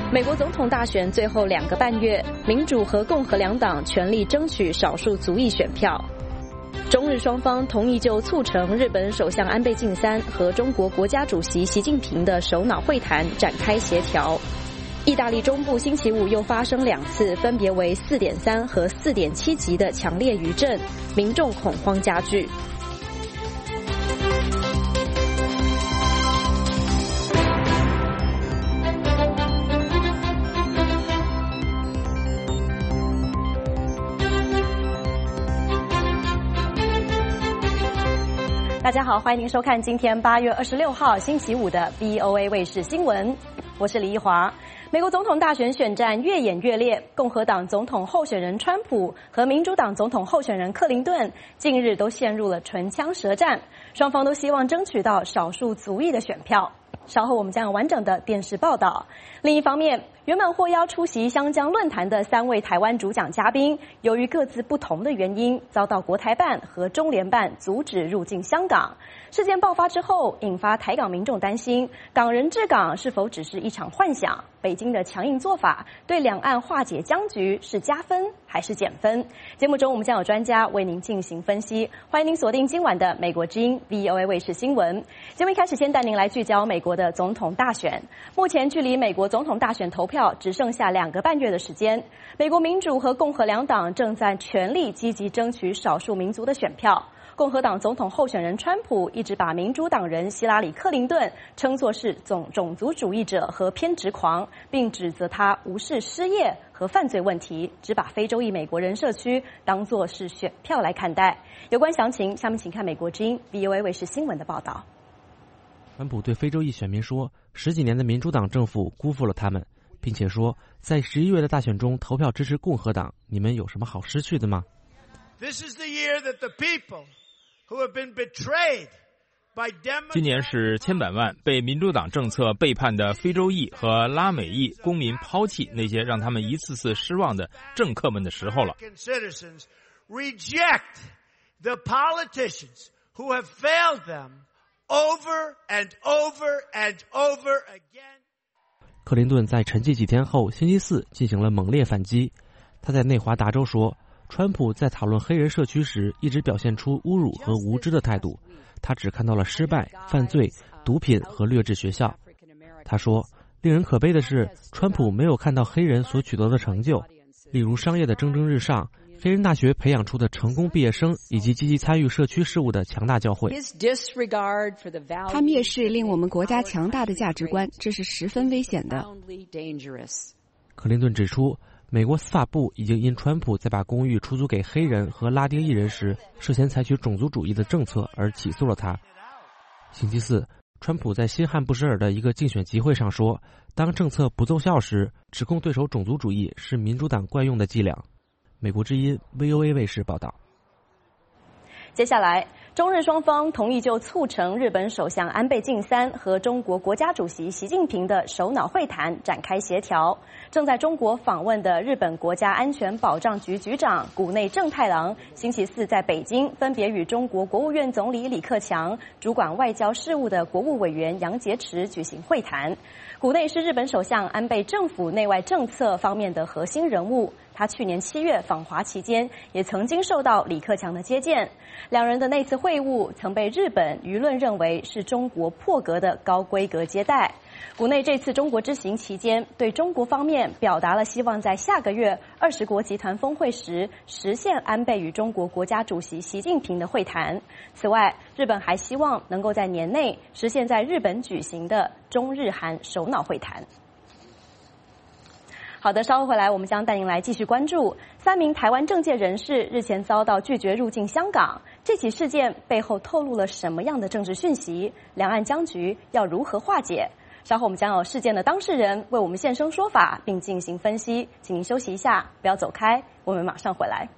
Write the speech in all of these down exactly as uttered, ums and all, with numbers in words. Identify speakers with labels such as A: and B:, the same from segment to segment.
A: 美国总统大选最后两个半月，民主和共和两党全力争取少数族裔选票。中日双方同意就促成日本首相安倍晋三和中国国家主席习近平的首脑会谈展开协调。意大利中部星期五又发生两次分别为 四点三 和 四点七 级的强烈余震，民众恐慌加剧。大家好，欢迎您收看今天八月二十六号星期五的 V O A 卫视新闻，我是李一华。美国总统大选选战越演越烈，共和党总统候选人川普和民主党总统候选人克林顿近日都陷入了唇枪舌战，双方都希望争取到少数族裔的选票。稍后我们将有完整的电视报道。另一方面，原本获邀出席香江论坛的三位台湾主讲嘉宾，由于各自不同的原因，遭到国台办和中联办阻止入境香港。事件爆发之后，引发台港民众担心，港人治港是否只是一场幻想？北京的强硬做法对两岸化解僵局是加分还是减分？节目中我们将有专家为您进行分析，欢迎您锁定今晚的美国之音 V O A 卫视新闻。节目一开始先带您来聚焦美国的总统大选。目前距离美国总统大选投票只剩下两个半月的时间，美国民主和共和两党正在全力积极争取少数民族的选票。共和党总统候选人川普一直把民主党人希拉里·克林顿称作是种种族主义者和偏执狂，并指责他无视失业和犯罪问题，只把非洲裔美国人社区当作是选票来看待。有关详情，下面请看美国之音 V O A 卫视新闻的报道。
B: 川普对非洲裔选民说，十几年的民主党政府辜负了他们，并且说，在十一月的大选中投票支持共和党，你们有什么好失去的吗？
C: This is the year that the people who have been betrayed by Democrats.
D: 今年是千百万被民主党政策背叛的非洲裔和拉美裔公民抛弃那些让他们一次次失望的政客们的时候了。
C: Citizens reject the politicians who have failed them over and over and over again.
B: 克林顿在沉寂几天后，星期四进行了猛烈反击。他在内华达州说，川普在讨论黑人社区时一直表现出侮辱和无知的态度，他只看到了失败、犯罪、毒品和劣质学校。他说，令人可悲的是，川普没有看到黑人所取得的成就，例如商业的蒸蒸日上，黑人大学培养出的成功毕业生，以及积极参与社区事务的强大教会。
E: 他蔑视令我们国家强大的价值观，这是十分危险的。
B: 克林顿指出，美国司法部已经因川普在把公寓出租给黑人和拉丁裔人时涉嫌采取种族主义的政策而起诉了他。星期四，川普在新罕布什尔的一个竞选集会上说，当政策不奏效时，指控对手种族主义是民主党惯用的伎俩。美国之音 V O A 卫视报道。
A: 接下来，中日双方同意就促成日本首相安倍晋三和中国国家主席习近平的首脑会谈展开协调。正在中国访问的日本国家安全保障局局长谷内正太郎星期四在北京分别与中国国务院总理李克强、主管外交事务的国务委员杨洁篪举行会谈。谷内是日本首相安倍政府内外政策方面的核心人物，他去年七月访华期间也曾经受到李克强的接见。两人的那次会晤曾被日本舆论认为是中国破格的高规格接待。谷内这次中国之行期间，对中国方面表达了希望在下个月二十国集团峰会时实现安倍与中国国家主席习近平的会谈。此外，日本还希望能够在年内实现在日本举行的中日韩首脑会谈。好的，稍后回来我们将带您来继续关注三名台湾政界人士日前遭到拒绝入境香港，这起事件背后透露了什么样的政治讯息？两岸僵局要如何化解？稍后我们将有事件的当事人为我们现身说法，并进行分析。请您休息一下，不要走开，我们马上回来。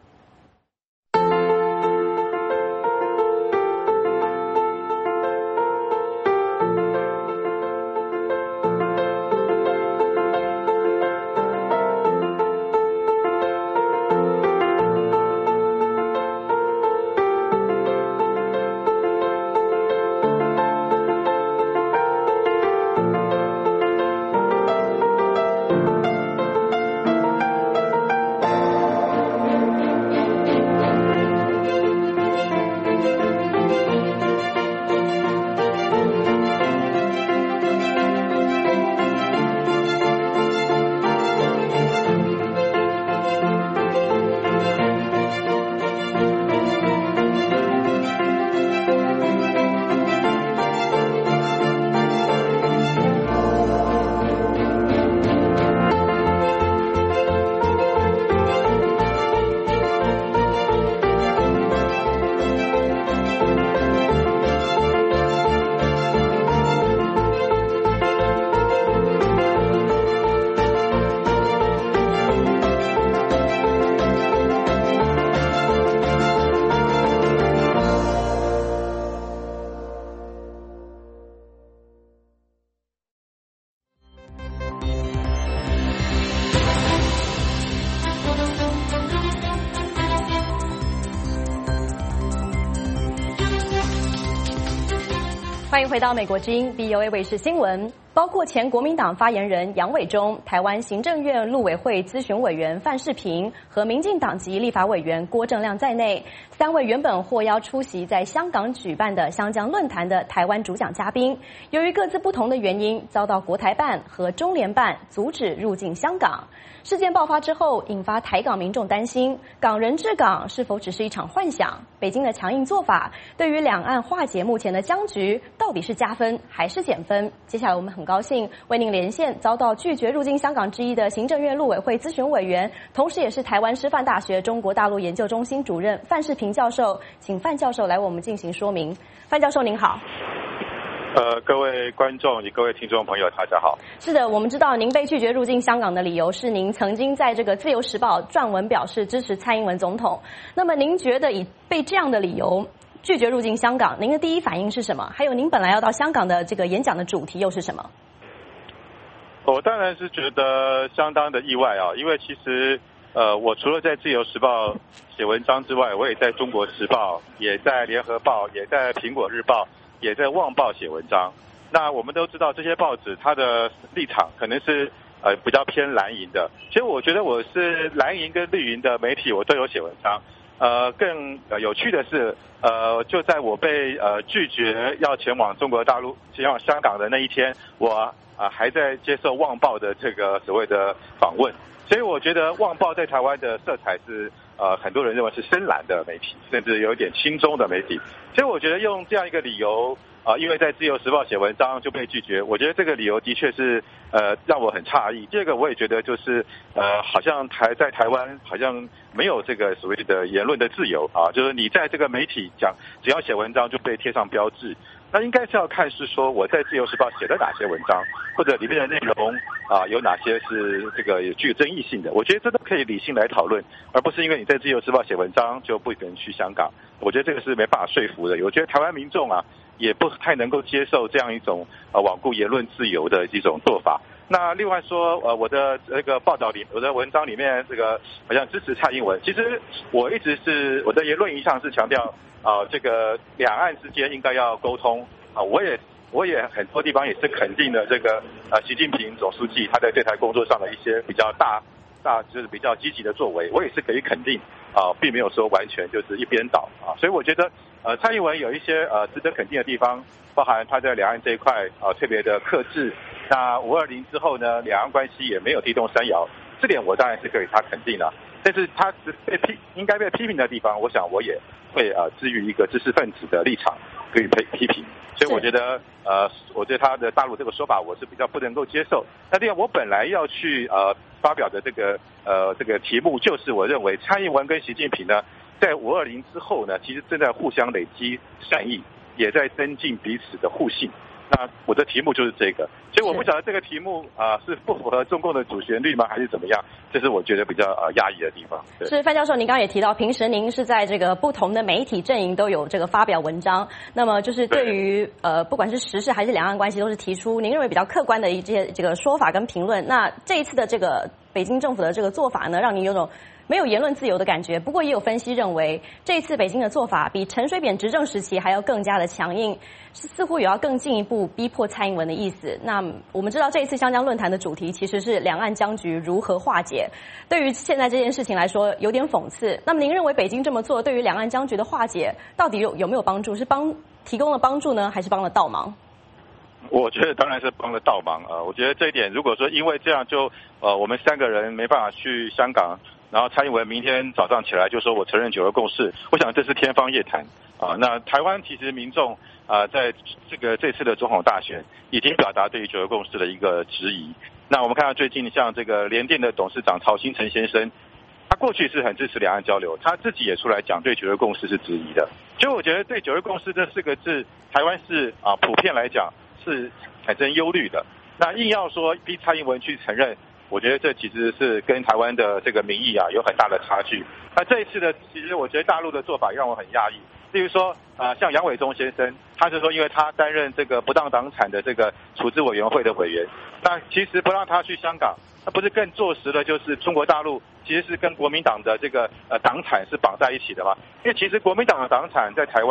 A: 欢迎回到美国之音 B O A 卫视新闻。包括前国民党发言人杨伟忠、台湾行政院陆委会咨询委员范世平和民进党籍立法委员郭正亮在内，三位原本获邀出席在香港举办的香江论坛的台湾主讲嘉宾，由于各自不同的原因，遭到国台办和中联办阻止入境香港。事件爆发之后，引发台港民众担心，港人治港是否只是一场幻想？北京的强硬做法，对于两岸化解目前的僵局，到底是加分还是减分？接下来我们很高兴为您连线遭到拒绝入境香港之一的行政院陆委会咨询委员，同时也是台湾师范大学中国大陆研究中心主任范世平教授，请范教授来为我们进行说明。范教授您好。
F: 呃，各位观众与各位听众朋友，大家好。
A: 是的，我们知道您被拒绝入境香港的理由是您曾经在这个《自由时报》撰文表示支持蔡英文总统。那么您觉得以被这样的理由拒绝入境香港，您的第一反应是什么？还有您本来要到香港的这个演讲的主题又是什么？
F: 我当然是觉得相当的意外啊，因为其实呃，我除了在《自由时报》写文章之外，我也在《中国时报》、也在《联合报》、也在《苹果日报》、也在《旺报》写文章。那我们都知道这些报纸它的立场可能是呃比较偏蓝营的，其实我觉得我是蓝营跟绿营的媒体我都有写文章。呃，更呃有趣的是，呃，就在我被呃拒绝要前往中国大陆、前往香港的那一天，我啊、呃、还在接受《旺报》的这个所谓的访问。所以我觉得《旺报》在台湾的色彩是呃很多人认为是深蓝的媒体，甚至有一点亲中的媒体。所以我觉得用这样一个理由啊、呃，因为在《自由时报》写文章就被拒绝，我觉得这个理由的确是呃让我很诧异。第二个我也觉得就是呃好像台在台湾好像没有这个所谓的言论的自由啊，就是你在这个媒体讲只要写文章就被贴上标志。那应该是要看是说我在《自由时报》写的哪些文章，或者里面的内容啊有哪些是这个有具有争议性的，我觉得这都可以理性来讨论，而不是因为你在《自由时报》写文章就不能去香港。我觉得这个是没办法说服的。我觉得台湾民众啊也不太能够接受这样一种呃罔顾言论自由的一种做法。那另外说，呃，我的这个报道里，我的文章里面，这个好像支持蔡英文。其实我一直是我的言论一向是强调，啊、呃，这个两岸之间应该要沟通啊、呃。我也我也很多地方也是肯定的这个呃习近平总书记他在对台工作上的一些比较大大就是比较积极的作为，我也是可以肯定啊、呃，并没有说完全就是一边倒啊。所以我觉得呃蔡英文有一些呃值得肯定的地方，包含他在两岸这一块啊、呃、特别的克制。那五二零之后呢，两岸关系也没有地动山摇，这点我当然是给他肯定了。但是他被批应该被批评的地方，我想我也会呃基于一个知识分子的立场给予批批评。所以我觉得呃，我对他的大陆这个说法我是比较不能够接受。那另外我本来要去呃发表的这个呃这个题目，就是我认为蔡英文跟习近平呢，在五二零之后呢，其实正在互相累积善意，也在增进彼此的互信。那我的题目就是这个，所以我不晓得这个题目啊、呃、是不符合中共的主旋律吗，还是怎么样？这是我觉得比较呃压抑的地方。
A: 是范教授，您刚刚也提到，平时您是在这个不同的媒体阵营都有这个发表文章，那么就是对于呃不管是时事还是两岸关系，都是提出您认为比较客观的一些这个说法跟评论。那这一次的这个北京政府的这个做法呢，让您有种没有言论自由的感觉。不过也有分析认为，这一次北京的做法比陈水扁执政时期还要更加的强硬，似乎有要更进一步逼迫蔡英文的意思。那我们知道这一次香江论坛的主题其实是两岸僵局如何化解，对于现在这件事情来说有点讽刺。那么您认为北京这么做对于两岸僵局的化解到底有有没有帮助？是帮提供了帮助呢，还是帮了倒忙？
F: 我觉得当然是帮了倒忙啊、呃！我觉得这一点，如果说因为这样就呃我们三个人没办法去香港，然后蔡英文明天早上起来就说我承认九二共识，我想这是天方夜谭啊、呃！那台湾其实民众啊、呃，在这个这次的总统大选已经表达对于九二共识的一个质疑。那我们看到最近像这个联电的董事长曹兴诚先生，他过去是很支持两岸交流，他自己也出来讲对九二共识是质疑的。所以我觉得对九二共识这四个字，台湾是啊、呃、普遍来讲是产生忧虑的。那硬要说逼蔡英文去承认，我觉得这其实是跟台湾的这个民意啊有很大的差距。那这一次的，其实我觉得大陆的做法让我很讶异。例如说，啊、呃，像杨伟忠先生，他是说，因为他担任这个不当党产的这个处置委员会的委员，那其实不让他去香港，那不是更坐实了就是中国大陆其实是跟国民党的这个呃党产是绑在一起的吗？因为其实国民党的党产在台湾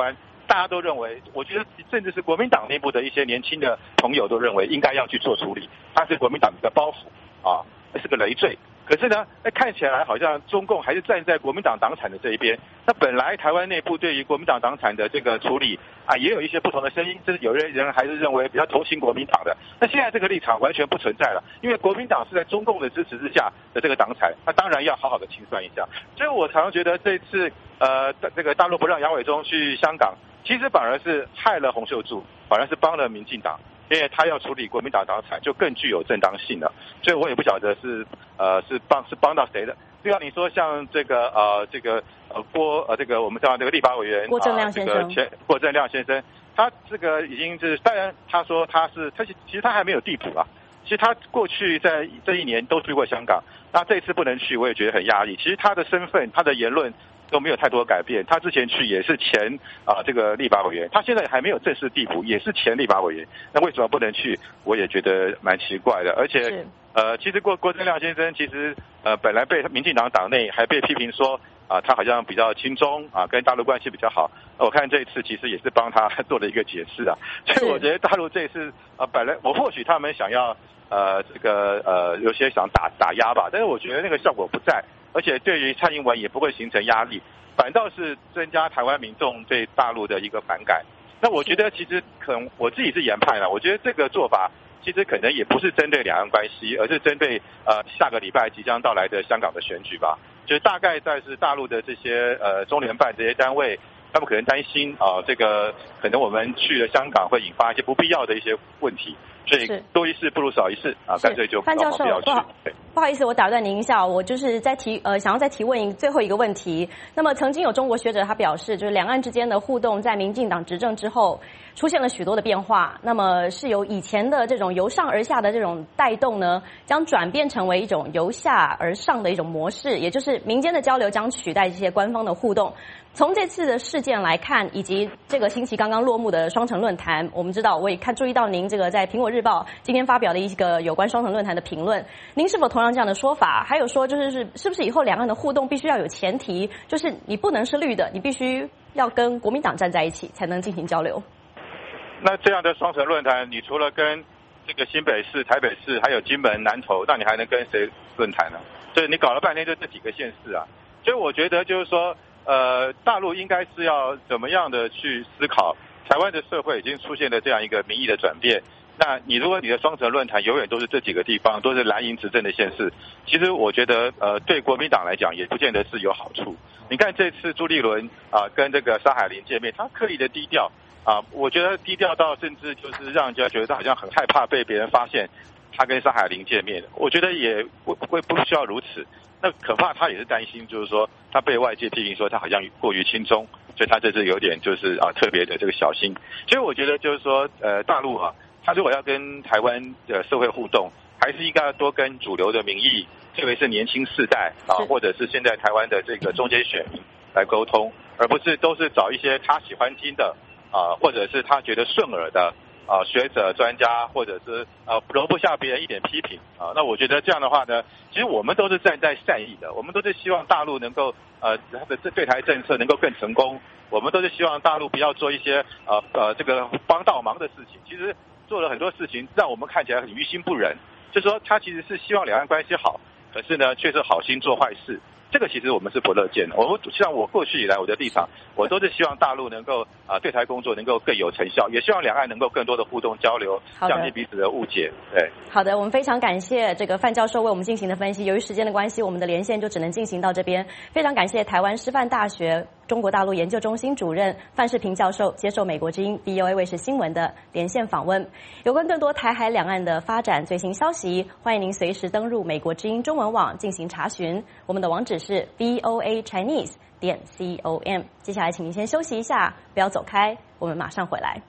F: 大家都认为，我觉得甚至是国民党内部的一些年轻的朋友都认为应该要去做处理，它是国民党的包袱啊，是个累赘。可是呢，看起来好像中共还是站在国民党党产的这一边。那本来台湾内部对于国民党党产的这个处理啊，也有一些不同的声音，就是有些人还是认为比较同情国民党的。那现在这个立场完全不存在了，因为国民党是在中共的支持之下的这个党产，那当然要好好的清算一下。所以我常常觉得这次呃这个大陆不让杨伟忠去香港，其实反而是害了洪秀柱，反而是帮了民进党。因为他要处理国民党党产，就更具有正当性了。所以我也不晓得是呃是帮是帮到谁的。就像你说，像这个呃这个呃郭呃这个我们叫这个立法委员
A: 郭正亮先生，
F: 呃、这个郭正亮先生，他这个已经是当然他说他是他其实他还没有地补啊。其实他过去在这一年都去过香港，那这次不能去，我也觉得很压抑。其实他的身份、他的言论都没有太多改变。他之前去也是前啊、呃、这个立法委员，他现在还没有正式地补，也是前立法委员。那为什么不能去？我也觉得蛮奇怪的。而且呃，其实郭郭正亮先生其实呃本来被民进党党内还被批评说啊、呃、他好像比较亲中啊，跟大陆关系比较好。我看这一次其实也是帮他做了一个解释啊。所以我觉得大陆这一次啊、呃、本来我或许他们想要。呃，这个呃，有些想打打压吧，但是我觉得那个效果不在，而且对于蔡英文也不会形成压力，反倒是增加台湾民众对大陆的一个反感。那我觉得其实可能我自己是研判了，我觉得这个做法其实可能也不是针对两岸关系，而是针对呃下个礼拜即将到来的香港的选举吧。就是大概在是大陆的这些呃中联办这些单位，他们可能担心啊、呃，这个可能我们去了香港会引发一些不必要的一些问题。所以多一事不如少一事啊，干脆就
A: 范教授不好不好意思，我打断您一下，我就是在提呃想要再提问最后一个问题。那么曾经有中国学者他表示，就是两岸之间的互动在民进党执政之后出现了许多的变化，那么是由以前的这种由上而下的这种带动呢，将转变成为一种由下而上的一种模式，也就是民间的交流将取代这些官方的互动。从这次的事件来看，以及这个星期刚刚落幕的双城论坛，我们知道，我也看注意到您这个在《苹果日报》今天发表的一个有关双城论坛的评论，您是否同样这样的说法？还有说，就是是是不是以后两岸的互动必须要有前提，就是你不能是绿的，你必须要跟国民党站在一起才能进行交流？
F: 那这样的双城论坛，你除了跟这个新北市、台北市，还有金门、南投，那你还能跟谁论坛呢？就是你搞了半天就这几个县市啊，所以我觉得就是说。呃，大陆应该是要怎么样的去思考？台湾的社会已经出现了这样一个民意的转变。那你如果你的双城论坛永远都是这几个地方，都是蓝营执政的县市，其实我觉得呃，对国民党来讲也不见得是有好处。你看这次朱立伦啊、呃、跟这个沙海玲见面，他刻意的低调啊，我觉得低调到甚至就是让人家觉得他好像很害怕被别人发现他跟沙海玲见面。我觉得也不会不需要如此。那可怕，他也是担心，就是说他被外界批评说他好像过于亲中，所以他这次有点就是啊特别的这个小心。所以我觉得就是说，呃，大陆啊，他如果要跟台湾的社会互动，还是应该要多跟主流的民意，特别是年轻世代啊，或者是现在台湾的这个中间选民来沟通，而不是都是找一些他喜欢听的啊，或者是他觉得顺耳的。啊，学者、专家，或者是呃容不下别人一点批评啊，那我觉得这样的话呢，其实我们都是站在善意的，我们都是希望大陆能够呃它的对台政策能够更成功，我们都是希望大陆不要做一些呃呃这个帮倒忙的事情，其实做了很多事情让我们看起来很于心不忍，就是说他其实是希望两岸关系好，可是呢却是好心做坏事。这个其实我们是不乐见的。我们像我过去以来我的立场，我都是希望大陆能够啊、呃、对台工作能够更有成效，也希望两岸能够更多的互动交流，降低彼此的误解。对，
A: 好的，我们非常感谢这个范教授为我们进行的分析。由于时间的关系，我们的连线就只能进行到这边。非常感谢台湾师范大学中国大陆研究中心主任范世平教授接受美国之音 V O A 卫视新闻的连线访问。有关更多台海两岸的发展最新消息，欢迎您随时登入美国之音中文网进行查询。我们的网址是 V O A Chinese 点 C O M。接下来请您先休息一下，不要走开，我们马上回来。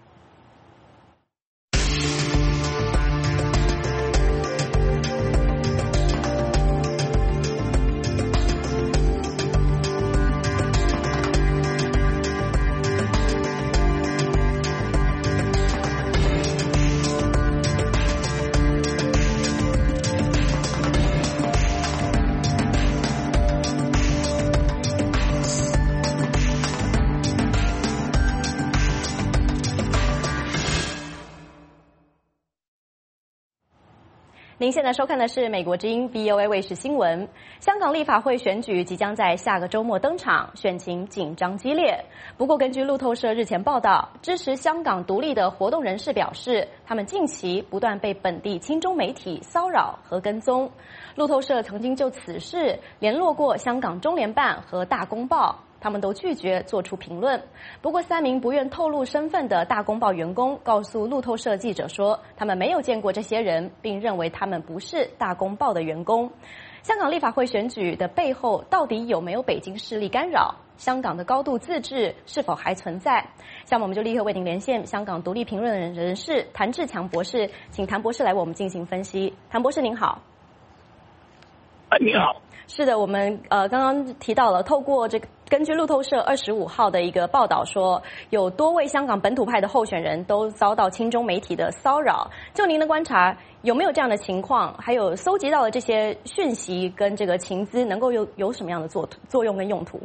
A: 您现在收看的是美国之音 V O A 卫视新闻。香港立法会选举即将在下个周末登场，选情紧张激烈。不过，根据路透社日前报道，支持香港独立的活动人士表示，他们近期不断被本地亲中媒体骚扰和跟踪。路透社曾经就此事联络过香港中联办和大公报。他们都拒绝做出评论。不过，三名不愿透露身份的大公报员工告诉路透社记者说，他们没有见过这些人，并认为他们不是大公报的员工。香港立法会选举的背后，到底有没有北京势力干扰？香港的高度自治是否还存在？下面我们就立刻为您连线香港独立评论人士谭志强博士，请谭博士来为我们进行分析。谭博士您好。
G: 你好。
A: 是的，我们呃刚刚提到了，透过这个根据路透社二十五号的一个报道说，有多位香港本土派的候选人都遭到亲中媒体的骚扰。就您的观察，有没有这样的情况？还有搜集到的这些讯息跟这个情资，能够有有什么样的作作用跟用途？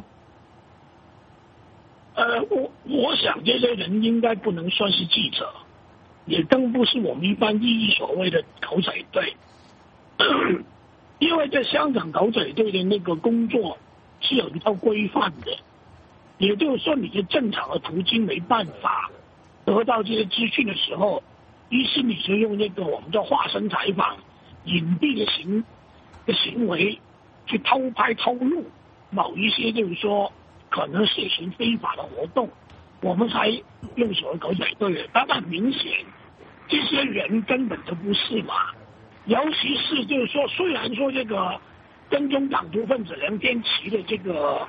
G: 呃，我我想这些人应该不能算是记者，也更不是我们一般意义所谓的狗仔队。因为在香港狗仔队的那个工作是有一套规范的，也就是说你的正常的途径没办法得到这些资讯的时候，于是你就用那个我们叫化身采访、隐蔽的行的行为去偷拍偷录某一些就是说可能涉嫌非法的活动，我们才用所谓狗仔队的。但很明显，这些人根本就不是嘛。尤其是就是说，虽然说这个跟踪港独分子梁天琦的这个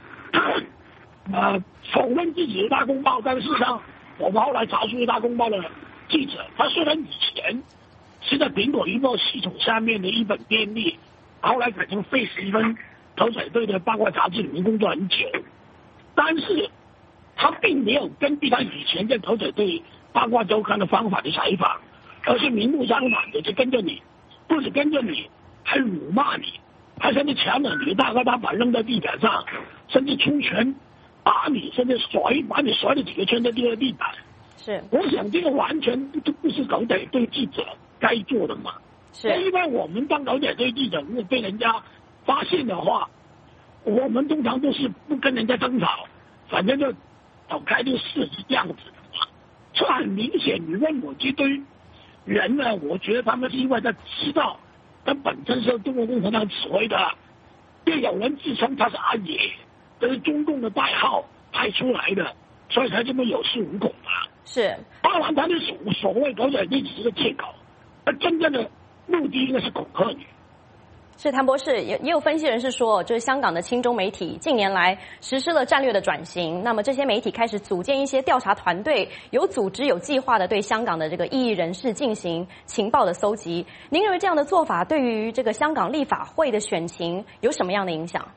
G: 呃否认自己的大公报，但事实上我们后来查出大公报的记者，他虽然以前是在苹果日报系统下面的一本便利，后来改成费十分狗仔队的八卦杂志里面工作很久，但是他并没有根据他以前在狗仔队八卦周刊的方法去采访，而是明目张胆的就跟着你，不止跟着你，还辱骂你，还甚至抢了你的大哥大把扔在地板上，甚至出拳打你，甚至甩把你甩了几个圈在地地板。
A: 是，
G: 我想这个完全不不是狗仔队记者该做的嘛。
A: 是，
G: 因为我们当狗仔队记者，如果被人家发现的话，我们通常都是不跟人家争吵，反正就走开就是是这样子的嘛。这很明显，你问我这堆人呢，我觉得他们是因为他知道他本身是中国共产党指挥的，就有人自称他是阿爷，这是中共的代号派出来的，所以才这么有恃无恐嘛。
A: 是，
G: 当然他的所所谓狗仔队只是个借口，他真正的目的应该是恐吓你。
A: 是，谭博士，也也有分析人士说，就是香港的亲中媒体近年来实施了战略的转型，那么这些媒体开始组建一些调查团队，有组织有计划的对香港的这个异议人士进行情报的搜集。您认为这样的做法对于这个香港立法会的选情有什么样的影响？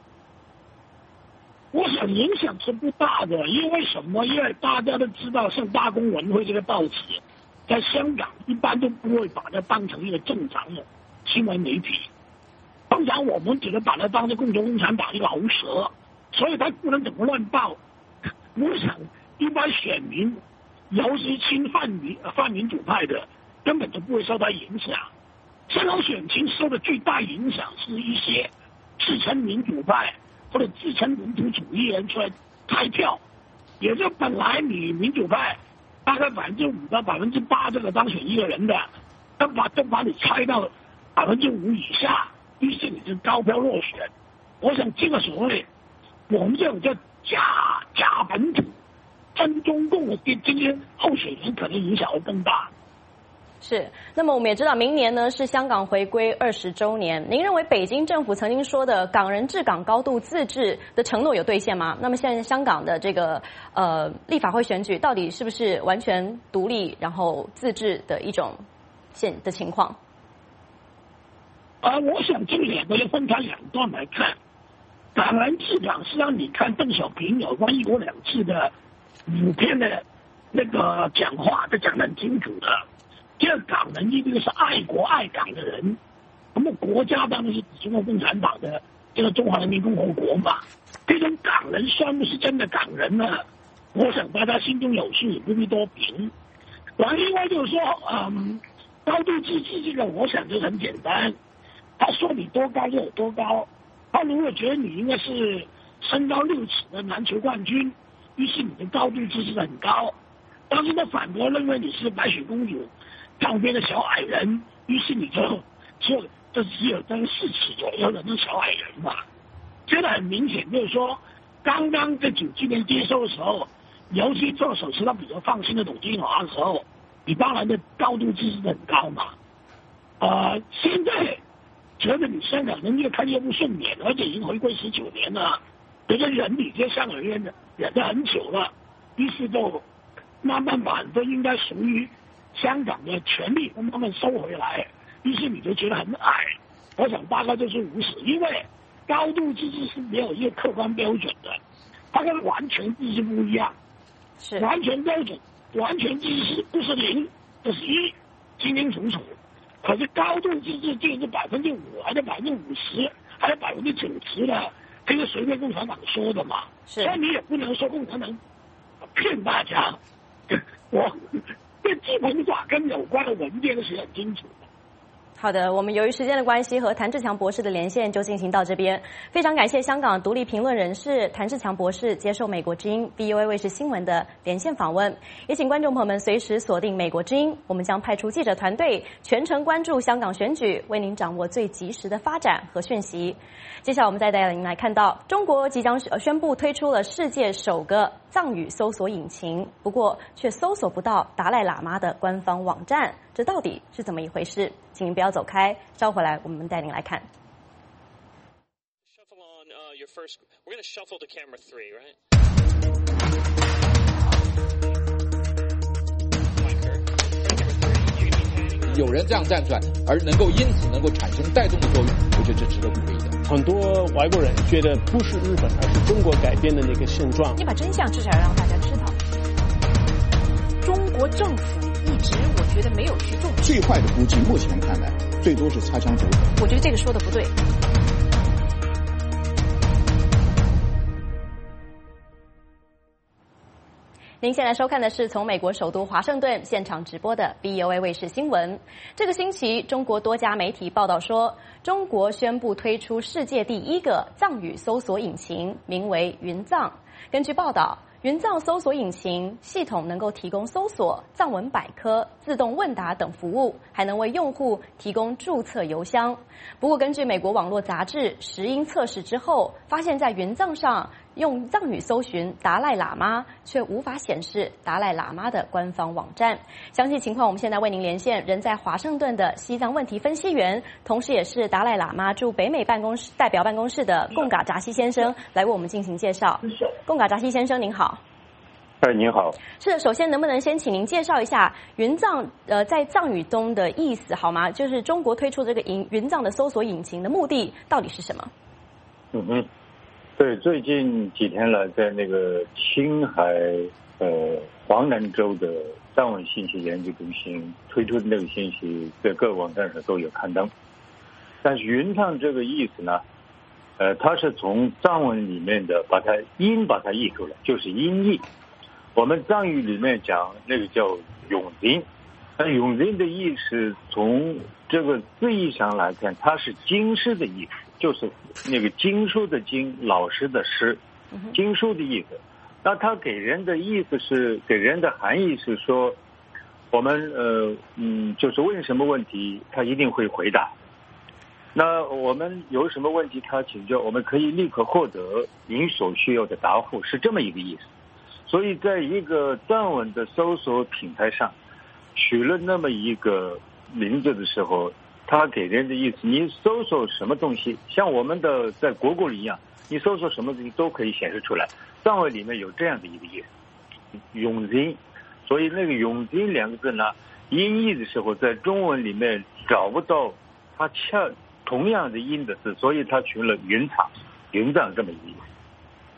G: 我想影响是不大的，因为什么？因为大家都知道，像大公文汇这个报纸，在香港一般都不会把它当成一个正常的新闻媒体。通常我们只能把它当成共同共产党一个喉舌，所以它不能怎么乱报。我想一般选民，尤其亲泛民泛民主派的，根本就不会受到影响。香港选情受的最大影响是一些自称民主派或者自称民主主义人出来开票，也就本来你民主派大概百分之五到百分之八这个当选一个人的，都把都把你拆到百分之五以下。于是你就高票落选。我想这个所谓我们这种叫假假本土真中共的这些候选人，可能影响会更大。
A: 是，那么我们也知道，明年呢是香港回归二十周年。您认为北京政府曾经说的港人治港、高度自治的承诺有兑现吗？那么现在香港的这个呃立法会选举，到底是不是完全独立然后自治的一种现的情况？
G: 啊，我想这两个要分开两段来看。港人治港是让你看邓小平有关一国两制的五篇的那个讲话，都讲得很清楚的。这个港人一定是爱国爱港的人，那么国家当然是中国共产党的这个中华人民共和国嘛。这种港人算不是真的港人呢？我想大家心中有数，也不必多评。然后另外就是说，嗯， 高度自治这个，我想就很简单，他说你多高就有多高。他如果觉得你应该是身高六尺的篮球冠军，于是你的高度自治很高。但是他反过认为你是白雪公主旁边的小矮人，于是你就就就只有这四尺左右的那小矮人嘛。这个很明显就是说，刚刚在九七年接受的时候，尤其做手持到比较放心的董金华的时候，你当然的高度自治很高嘛。呃，现在觉得你香港人越看越不顺眼，而且已经回归十九年了，觉得人比这香港人忍得很久了，于是就慢慢把很多应该属于香港的权利慢慢收回来，于是你就觉得很矮。我想大概就是如此，因为高度自治是没有一个客观标准的，它跟完全自治不一样。
A: 是
G: 完全标准，完全自治不是零就是一，清清楚楚。可是高度自治就是百分之五，还是百分之五十，还是百分之九十的，这个随便共产党说的嘛。
A: 是，
G: 所以你也不能说共产党骗大家。我这基本法跟有关的文件是很清楚的。
A: 好的，我们由于时间的关系，和谭志强博士的连线就进行到这边。非常感谢香港独立评论人士谭志强博士接受美国之音 V O A 卫视新闻的连线访问。也请观众朋友们随时锁定美国之音，我们将派出记者团队全程关注香港选举，为您掌握最及时的发展和讯息。接下来我们再带您来看到，中国即将宣布推出了世界首个藏语搜索引擎，不过却搜索不到达赖喇嘛的官方网站，这到底是怎么一回事？请您不要走开，稍回来我们带您来看。
H: 有人这样站出来，而能够因此能够产生带动的作用，我觉得这值得鼓励的。
I: 很多外国人觉得不是日本，而是中国改变的那个现状。
J: 你把真相至少要让大家知道。中国政府一直我觉得没有去重视。
K: 最坏的估计，目前看来最多是擦枪走火。
J: 我觉得这个说的不对。
A: 您现在收看的是从美国首都华盛顿现场直播的 V O A 卫视新闻。这个星期，中国多家媒体报道说，中国宣布推出世界第一个藏语搜索引擎，名为云藏。根据报道，云藏搜索引擎系统能够提供搜索、藏文百科、自动问答等服务，还能为用户提供注册邮箱。不过，根据美国网络杂志《石英》测试之后，发现在云藏上用藏语搜寻达赖喇嘛，却无法显示达赖喇嘛的官方网站。详细情况，我们现在为您连线人在华盛顿的西藏问题分析员，同时也是达赖喇嘛驻北美办公室代表办公室的贡嘎扎西先生，来为我们进行介绍。贡嘎扎西先生，您好。
F: 哎，您好。
A: 是的，首先能不能先请您介绍一下云藏呃在藏语中的意思好吗？就是中国推出这个云云藏的搜索引擎的目的到底是什么？
F: 嗯嗯，对，最近几天了，在那个青海呃黄南州的藏文信息研究中心推出的那个信息，在各个网站上都有刊登。但是云藏这个意思呢，呃，它是从藏文里面的把它音把它译出来，就是音译。我们藏语里面讲那个叫永金，那永金的意思从这个字义上来看，它是经师的意思，就是那个经书的经，老师的师，经书的意思。那它给人的意思是，给人的含义是说，我们呃嗯，就是问什么问题，他一定会回答。那我们有什么问题，他请教，我们可以立刻获得您所需要的答复，是这么一个意思。所以在一个藏文的搜索平台上取了那么一个名字的时候，它给人的意思，你搜索什么东西，像我们的在国国里一样，你搜索什么东西都可以显示出来。藏文里面有这样的一个意思，永金。所以那个永金两个字呢，音译的时候在中文里面找不到它恰同样的音的字，所以它取了云藏云藏这么一个意思。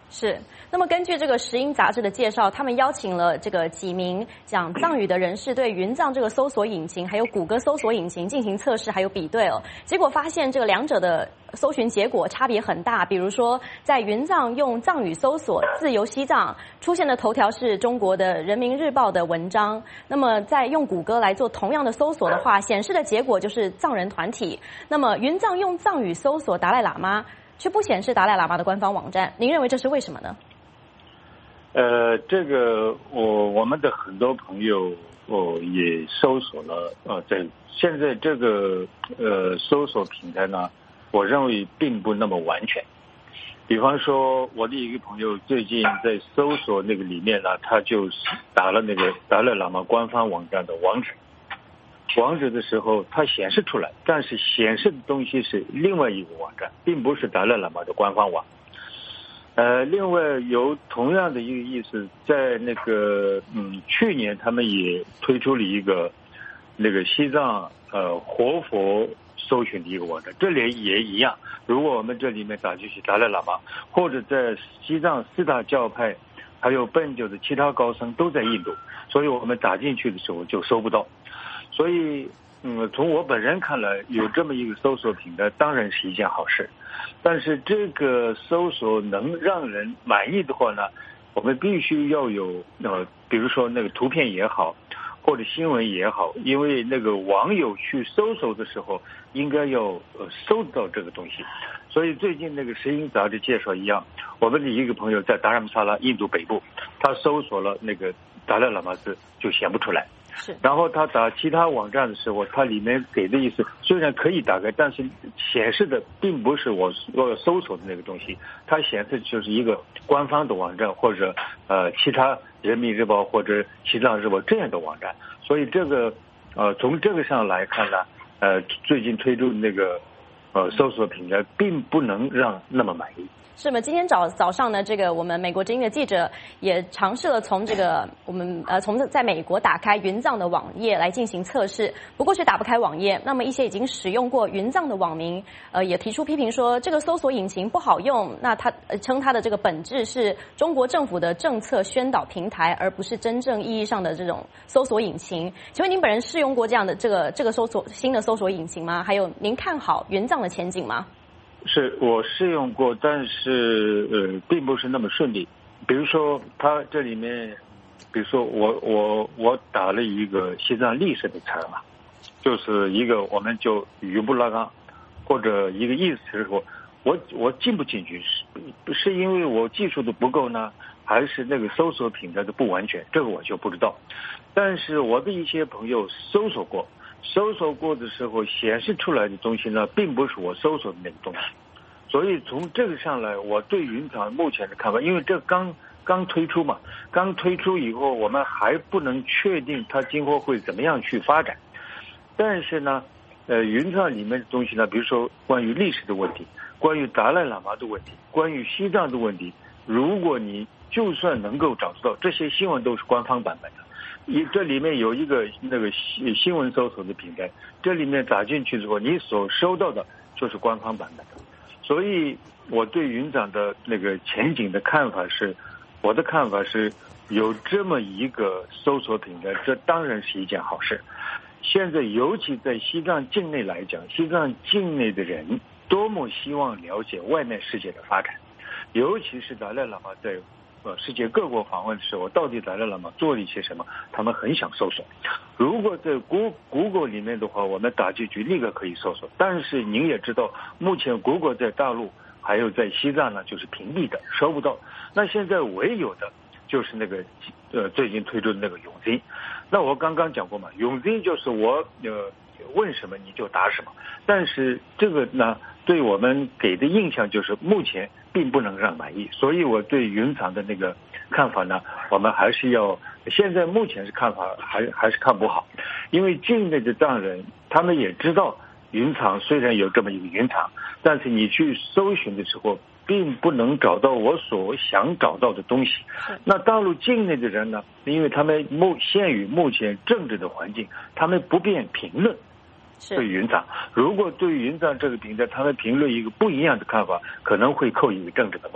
A: 是，那么根据这个《石英》杂志的介绍，他们邀请了这个几名讲藏语的人士对云藏这个搜索引擎还有谷歌搜索引擎进行测试还有比对哦，结果发现这个两者的搜寻结果差别很大。比如说，在云藏用藏语搜索“自由西藏”，出现的头条是中国的《人民日报》的文章；那么在用谷歌来做同样的搜索的话，显示的结果就是藏人团体。那么云藏用藏语搜索达赖喇嘛，却不显示达赖喇嘛的官方网站，您认为这是为什么呢？
L: 呃，这个我我们的很多朋友哦也搜索了，呃，在现在这个呃搜索平台呢，我认为并不那么完全。比方说，我的一个朋友最近在搜索那个里面呢，他就打了那个达赖喇嘛官方网站的网址。网址的时候，它显示出来，但是显示的东西是另外一个网站，并不是达赖喇嘛的官方网。呃，另外有同样的一个意思，在那个嗯，去年他们也推出了一个那个西藏呃活佛搜寻的一个网站，这里也一样。如果我们这里面打进去达赖喇嘛，或者在西藏四大教派，还有奔九的其他高僧都在印度，所以我们打进去的时候就搜不到。所以，嗯，从我本人看来，有这么一个搜索平台当然是一件好事。但是这个搜索能让人满意的话呢，我们必须要有呃，比如说那个图片也好，或者新闻也好，因为那个网友去搜索的时候，应该要呃搜到这个东西。所以最近那个《石英》杂志介绍一样，我们的一个朋友在达尔木萨拉，印度北部，他搜索了那个达赖喇嘛字就显不出来。然后他打其他网站的时候，它里面给的意思虽然可以打开，但是显示的并不是我我搜索的那个东西，它显示就是一个官方的网站或者呃其他人民日报或者西藏日报这样的网站。所以这个呃从这个上来看呢，呃最近推出那个呃搜索平台并不能让那么满意。
A: 是吗？今天早早上呢，这个我们美国之音的记者也尝试了从这个我们呃从在美国打开云藏的网页来进行测试，不过却打不开网页。那么一些已经使用过云藏的网民呃也提出批评说，这个搜索引擎不好用。那他、呃、称它的这个本质是中国政府的政策宣导平台，而不是真正意义上的这种搜索引擎。请问您本人试用过这样的这个这个搜索新的搜索引擎吗？还有您看好云藏的前景吗？
L: 是我试用过，但是呃，并不是那么顺利。比如说，它这里面，比如说我我我打了一个西藏历史的词嘛，就是一个我们就语不拉嘎，或者一个意思的时候，我我进不进去，是是因为我技术的不够呢，还是那个搜索平台的不完全？这个我就不知道。但是我的一些朋友搜索过。搜索过的时候显示出来的东西呢，并不是我搜索的那个东西，所以从这个上来，我对云藏目前的看法，因为这刚刚推出嘛，刚推出以后，我们还不能确定它今后会怎么样去发展。但是呢，呃，云藏里面的东西呢，比如说关于历史的问题，关于达赖喇嘛的问题，关于西藏的问题，如果你就算能够找到，这些新闻都是官方版本的。一这里面有一个那个新闻搜索的平台，这里面打进去之后，你所收到的就是官方版本的。所以我对云藏的那个前景的看法是，我的看法是有这么一个搜索平台，这当然是一件好事。现在尤其在西藏境内来讲，西藏境内的人多么希望了解外面世界的发展，尤其是达赖喇嘛在呃，世界各国访问的时候，到底达赖喇嘛做了一些什么？他们很想搜索。如果在 Google 里面的话，我们打进去立刻可以搜索。但是您也知道，目前 Google 在大陆还有在西藏呢，就是屏蔽的，收不到。那现在唯有的就是那个呃最近推出的那个永金。那我刚刚讲过嘛，永金就是我呃问什么你就答什么。但是这个呢，对我们给的印象就是目前并不能让满意，所以我对云藏的那个看法呢，我们还是要现在目前是看法还还是看不好，因为境内的藏人他们也知道云藏虽然有这么一个云藏，但是你去搜寻的时候并不能找到我所想找到的东西。那大陆境内的人呢，因为他们目限于目前政治的环境，他们不便评论对云藏。如果对云藏这个平台他们评论一个不一样的看法，可能会扣一个政治的帽子。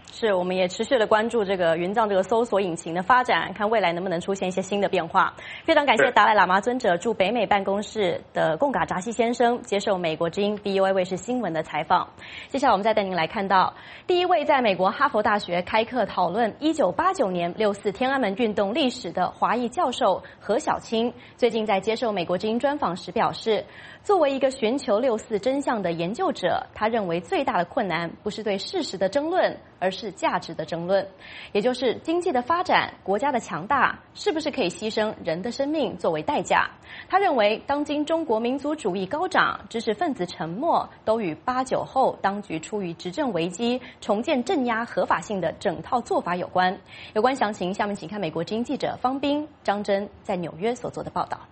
A: 是，我们也持续的关注这个云藏这个搜索引擎的发展，看未来能不能出现一些新的变化。非常感谢达赖喇嘛尊者驻北美办公室的贡嘎扎西先生接受美国之音 V O A 卫视新闻的采访。接下来我们再带您来看到第一位在美国哈佛大学开课讨论一九八九年六四天安门运动历史的华裔教授何小青，最近在接受美国之音专访时表示，作为一个寻求六四真相的研究者，他认为最大的困难不是对事实的争论，而是价值的争论，也就是经济的发展、国家的强大，是不是可以牺牲人的生命作为代价？他认为，当今中国民族主义高涨，知识分子沉默，都与八九后当局出于执政危机、重建镇压合法性的整套做法有关。有关详情，下面请看美国之音记者方斌、张真在纽约所做的报道。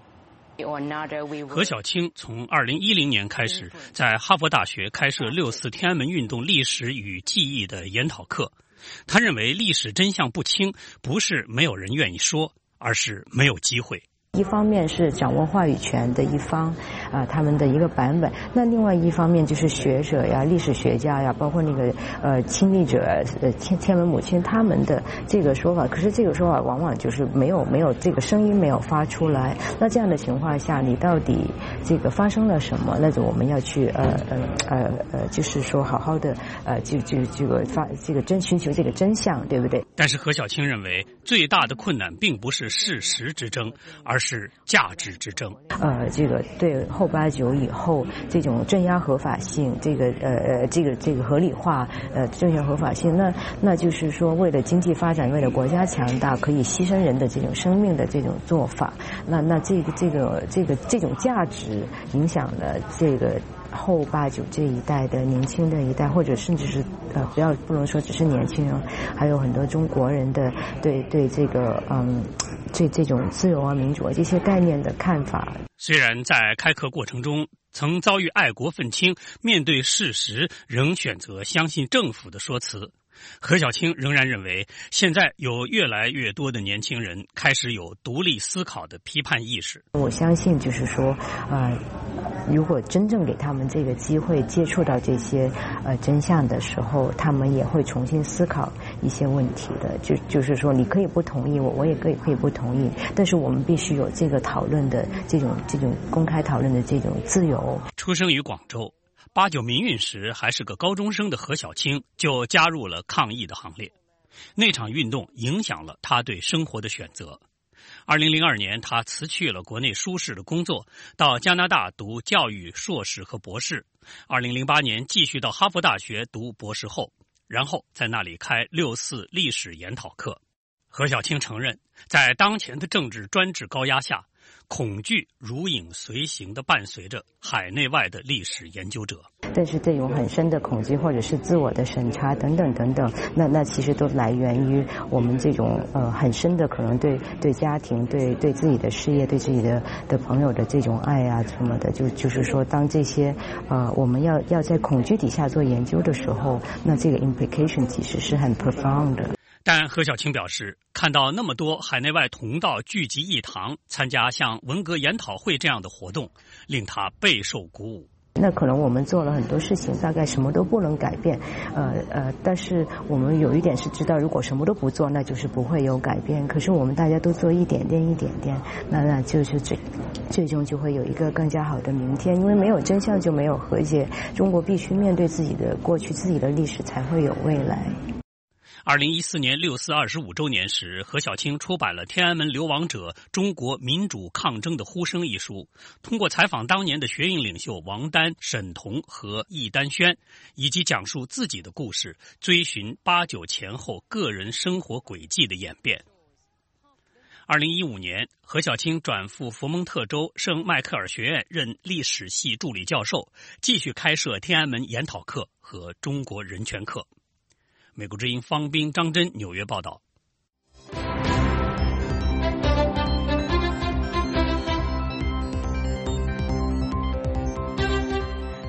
M: 何小青从二零一零年开始在哈佛大学开设六四天安门运动历史与记忆的研讨课。他认为历史真相不清，不是没有人愿意说，而是没有机会。
N: 一方面是掌握话语权的一方，啊、呃，他们的一个版本；那另外一方面就是学者呀、历史学家呀，包括那个呃亲历者、呃天天文母亲他们的这个说法。可是这个说法往往就是没有没有这个声音没有发出来。那这样的情况下，你到底这个发生了什么？那就我们要去呃呃呃呃，就是说好好的呃就就这个发这个真寻求这个真相，对不对？
M: 但是何小青认为，最大的困难并不是事实之争，而是是价值之争。
N: 呃，这个对后八九以后这种镇压合法性，这个呃呃这个这个合理化呃镇压合法性，那那就是说为了经济发展，为了国家强大，可以牺牲人的这种生命的这种做法，那那这个这个这个这种价值影响了这个后八九这一代的年轻的一代，或者甚至是呃不要不能说只是年轻人，还有很多中国人的对对这个嗯这这种自由啊民主啊这些概念的看法。
M: 虽然在开课过程中曾遭遇爱国愤青，面对事实仍选择相信政府的说辞，何小青仍然认为，现在有越来越多的年轻人开始有独立思考的批判意识。
N: 我相信就是说呃如果真正给他们这个机会接触到这些呃真相的时候，他们也会重新思考一些问题的。就就是说，你可以不同意我，我也可以可以不同意，但是我们必须有这个讨论的这种这种公开讨论的这种自由。
M: 出生于广州，八九民运时还是个高中生的何小青就加入了抗议的行列。那场运动影响了他对生活的选择。二零零二年，他辞去了国内舒适的工作，到加拿大读教育硕士和博士。二零零八年，继续到哈佛大学读博士后，然后在那里开六四历史研讨课。何小青承认，在当前的政治专制高压下，恐惧如影随形地伴随着海内外的历史研究者。
N: 但是这种很深的恐惧，或者是自我的审查等等等等，那那其实都来源于我们这种呃很深的可能对对家庭、对对自己的事业、对自己的的朋友的这种爱啊什么的。就就是说，当这些呃我们要要在恐惧底下做研究的时候，那这个 implication 其实是很 profound 的。
M: 但何小青表示，看到那么多海内外同道聚集一堂，参加像文革研讨会这样的活动，令他备受鼓舞。
N: 那可能我们做了很多事情，大概什么都不能改变，呃呃，但是我们有一点是知道，如果什么都不做，那就是不会有改变。可是我们大家都做一点点一点点，那那就是最最终就会有一个更加好的明天。因为没有真相就没有和解，中国必须面对自己的过去、自己的历史，才会有未来。
M: 二零一四年六四二十五周年时，何小青出版了《天安门流亡者：中国民主抗争的呼声》一书，通过采访当年的学运领袖王丹、沈彤和易丹轩，以及讲述自己的故事，追寻八九前后个人生活轨迹的演变。二零一五年，何小青转赴佛蒙特州圣迈克尔学院任历史系助理教授，继续开设天安门研讨课和中国人权课。美国之音方斌、张真纽约报道。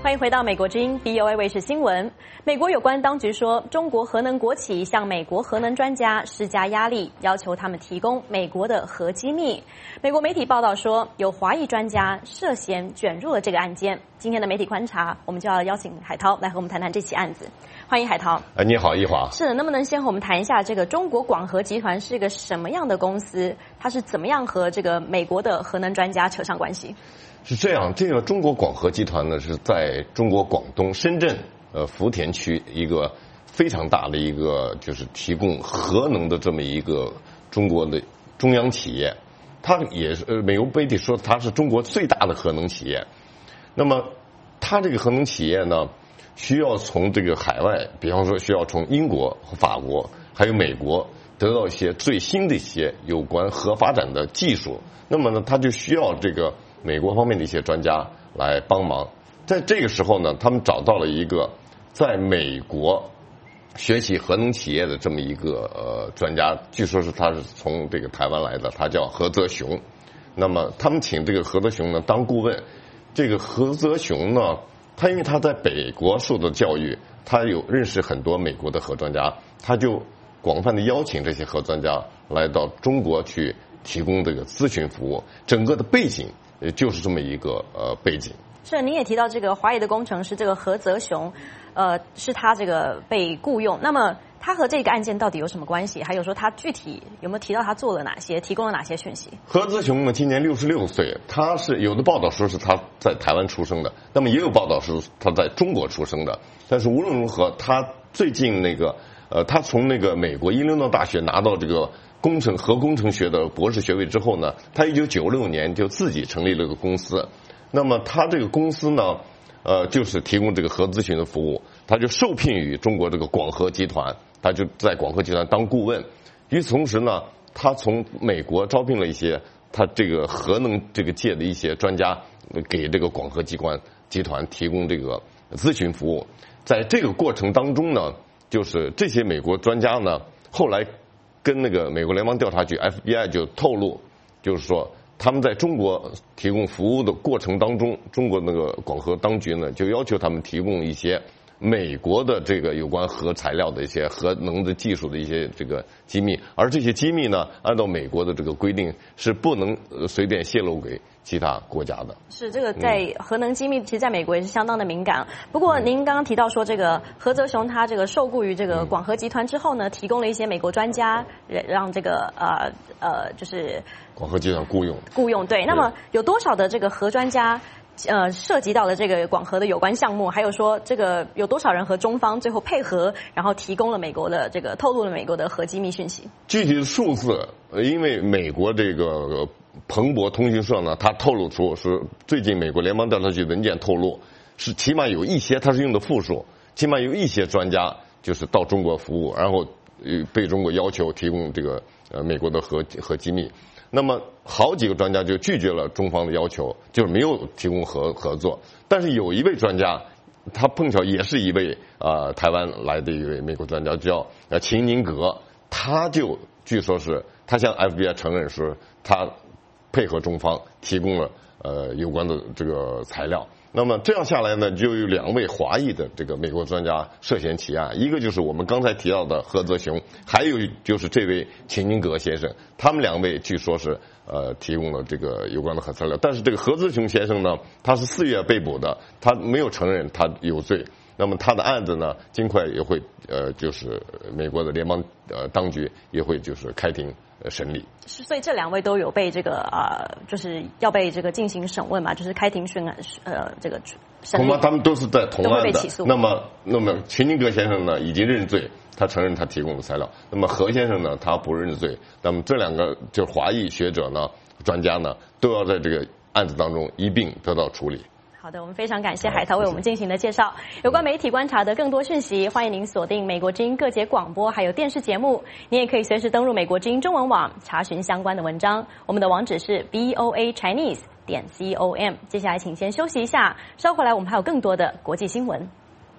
A: 欢迎回到美国之音 B O A 卫视新闻。美国有关当局说，中国核能国企向美国核能专家施加压力，要求他们提供美国的核机密。美国媒体报道说，有华裔专家涉嫌卷入了这个案件。今天的媒体观察，我们就要邀请海涛来和我们谈谈这起案子。欢迎海涛。
O: 哎，你好，一华。
A: 是的，能不能先和我们谈一下这个中国广核集团是个什么样的公司？它是怎么样和这个美国的核能专家扯上关系？
O: 是这样，这个中国广核集团呢是在中国广东深圳呃福田区一个非常大的一个就是提供核能的这么一个中国的中央企业，它也是呃美国媒体说它是中国最大的核能企业。那么它这个核能企业呢，需要从这个海外，比方说需要从英国和法国还有美国得到一些最新的一些有关核发展的技术，那么呢，它就需要这个美国方面的一些专家来帮忙。在这个时候呢，他们找到了一个在美国学习核能企业的这么一个呃专家，据说是他是从这个台湾来的，他叫何泽雄。那么他们请这个何泽雄呢当顾问。这个何泽雄呢，他因为他在美国受的教育，他有认识很多美国的核专家，他就广泛的邀请这些核专家来到中国去提供这个咨询服务。整个的背景也就是这么一个呃背景。
A: 是，您也提到这个华裔的工程师这个何泽雄，呃，是他这个被雇佣。那么他和这个案件到底有什么关系？还有说他具体有没有提到他做了哪些，提供了哪些讯息？
O: 何泽雄呢，今年六十六岁，他是有的报道说是他在台湾出生的，那么也有报道是他在中国出生的。但是无论如何，他最近那个呃，他从那个美国伊利诺大学拿到这个工程核工程学的博士学位之后呢，他一九九六年就自己成立了个公司。那么他这个公司呢，呃，就是提供这个核咨询的服务，他就受聘于中国这个广核集团，他就在广核集团当顾问。与此同时呢，他从美国招聘了一些他这个核能这个界的一些专家，给这个广核机关集团提供这个咨询服务。在这个过程当中呢，就是这些美国专家呢，后来跟那个美国联邦调查局 F B I 就透露，就是说他们在中国提供服务的过程当中，中国那个广核当局呢，就要求他们提供一些美国的这个有关核材料的一些核能的技术的一些这个机密，而这些机密呢，按照美国的这个规定是不能随便泄露给其他国家的。
A: 是，这个在核能机密，其实在美国也是相当的敏感。不过您刚刚提到说，这个何泽雄他这个受雇于这个广核集团之后呢，提供了一些美国专家，让这个呃呃就是
O: 广核集团雇佣
A: 雇佣对。那么有多少的这个核专家？呃，涉及到了这个广核的有关项目，还有说这个有多少人和中方最后配合，然后提供了美国的这个透露了美国的核机密讯息。
O: 具体的数字，因为美国这个彭博通讯社呢，它透露出是最近美国联邦调查局文件透露，是起码有一些，它是用的复数，起码有一些专家就是到中国服务，然后被中国要求提供这个呃美国的核核机密。那么好几个专家就拒绝了中方的要求，就是没有提供合合作。但是有一位专家，他碰巧也是一位呃台湾来的一位美国专家，叫呃秦宁格，他就据说是他向 F B I 承认是他配合中方提供了呃有关的这个材料。那么这样下来呢，就有两位华裔的这个美国专家涉嫌其案，一个就是我们刚才提到的何泽雄，还有就是这位秦宁格先生，他们两位据说是呃提供了这个有关的核材料。但是这个何泽雄先生呢，他是四月被捕的，他没有承认他有罪。那么他的案子呢，尽快也会呃，就是美国的联邦呃当局也会就是开庭呃审理。
A: 所以这两位都有被这个呃，就是要被这个进行审问嘛，就是开庭审呃这个审理。
O: 他们都是在同案的。
A: 都会被起诉。
O: 那么，那么秦宁格先生呢已经认罪，他承认他提供的材料。那么何先生呢，他不认罪。那么这两个就是华裔学者呢、专家呢，都要在这个案子当中一并得到处理。
A: 好的，我们非常感谢海涛为我们进行的介绍。有关媒体观察的更多讯息，欢迎您锁定美国之音各节广播还有电视节目。您也可以随时登入美国之音中文网查询相关的文章。我们的网址是 B O A Chinese 点 C O M。接下来请先休息一下，稍回来我们还有更多的国际新闻。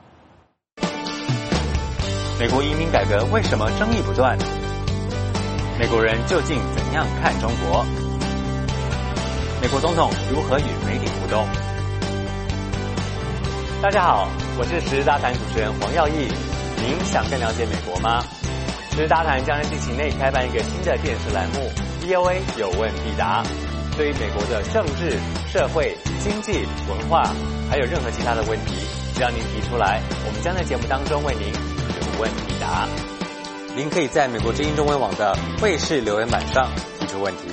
P: 美国移民改革为什么争议不断？美国人究竟怎样看中国？美国总统如何与媒体互动？ 大家好，我是时事大谈主持人黄耀义。您想更了解美国吗？时事大谈将在近期内开办一个新的电视栏目 V O A 有问必答。对于美国的政治、社会、经济、文化，还有任何其他的问题，只要您提出来，我们将在节目当中为您有问必答。您可以在美国之音中文网的卫视留言板上提出问题。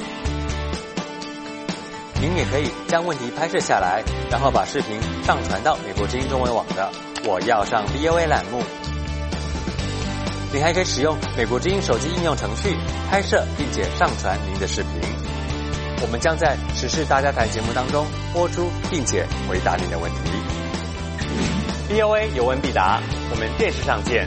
P: 您也可以将问题拍摄下来，然后把视频上传到美国之音中文网的我要上 V O A 栏目。您还可以使用美国之音手机应用程序拍摄并且上传您的视频。我们将在时事大家谈节目当中播出并且回答您的问题。V O A 有问必答，我们电视上见。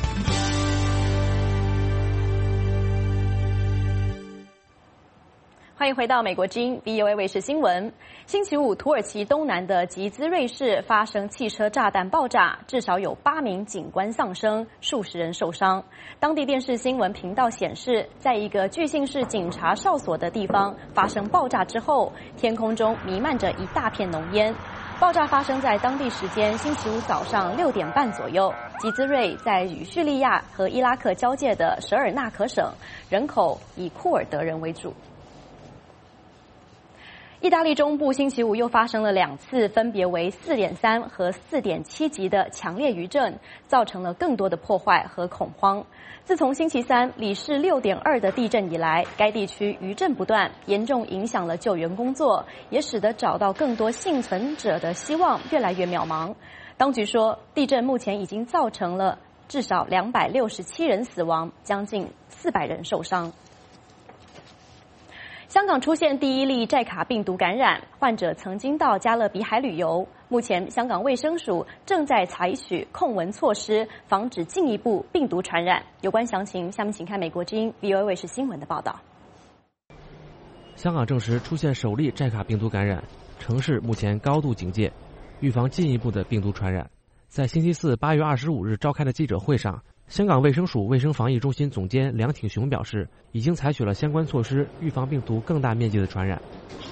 A: 欢迎回到美国之音 V O A 卫视新闻。星期五，土耳其东南的吉兹瑞市发生汽车炸弹爆炸，至少有八名警官丧生，数十人受伤。当地电视新闻频道显示，在一个据信是警察哨所的地方发生爆炸之后，天空中弥漫着一大片浓烟。爆炸发生在当地时间星期五早上六点半左右。吉兹瑞在与叙利亚和伊拉克交界的舍尔纳可省，人口以库尔德人为主。意大利中部星期五又发生了两次分别为 四点三 和 四点七 级的强烈余震，造成了更多的破坏和恐慌。自从星期三里氏 六点二 的地震以来，该地区余震不断，严重影响了救援工作，也使得找到更多幸存者的希望越来越渺茫。当局说，地震目前已经造成了至少两百六十七人死亡，将近四百人受伤。香港出现第一例寨卡病毒感染，患者曾经到加勒比海旅游。目前，香港卫生署正在采取控蚊措施，防止进一步病毒传染。有关详情，下面请看美国之音 V O A 卫视新闻的报道。
B: 香港证实出现首例寨卡病毒感染，城市目前高度警戒，预防进一步的病毒传染。在星期四八月二十五日召开的记者会上，香港卫生署卫生防疫中心总监梁挺雄表示，已经采取了相关措施，预防病毒更大面积的传染。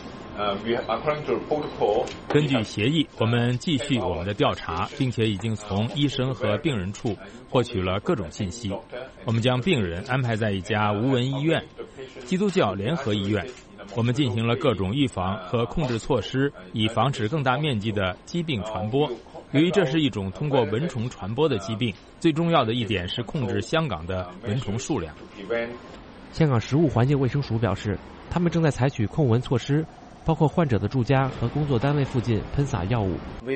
D: 根据协议，我们继续我们的调查，并且已经从医生和病人处获取了各种信息。我们将病人安排在一家无蚊医院——基督教联合医院。我们进行了各种预防和控制措施，以防止更大面积的疾病传播。由于这是一种通过蚊虫传播的疾病，最重要的一点是控制香港的蚊虫数量。
B: 香港食物环境卫生署表示，他们正在采取控蚊措施，包括患者的住家和工作单位附近喷洒药物。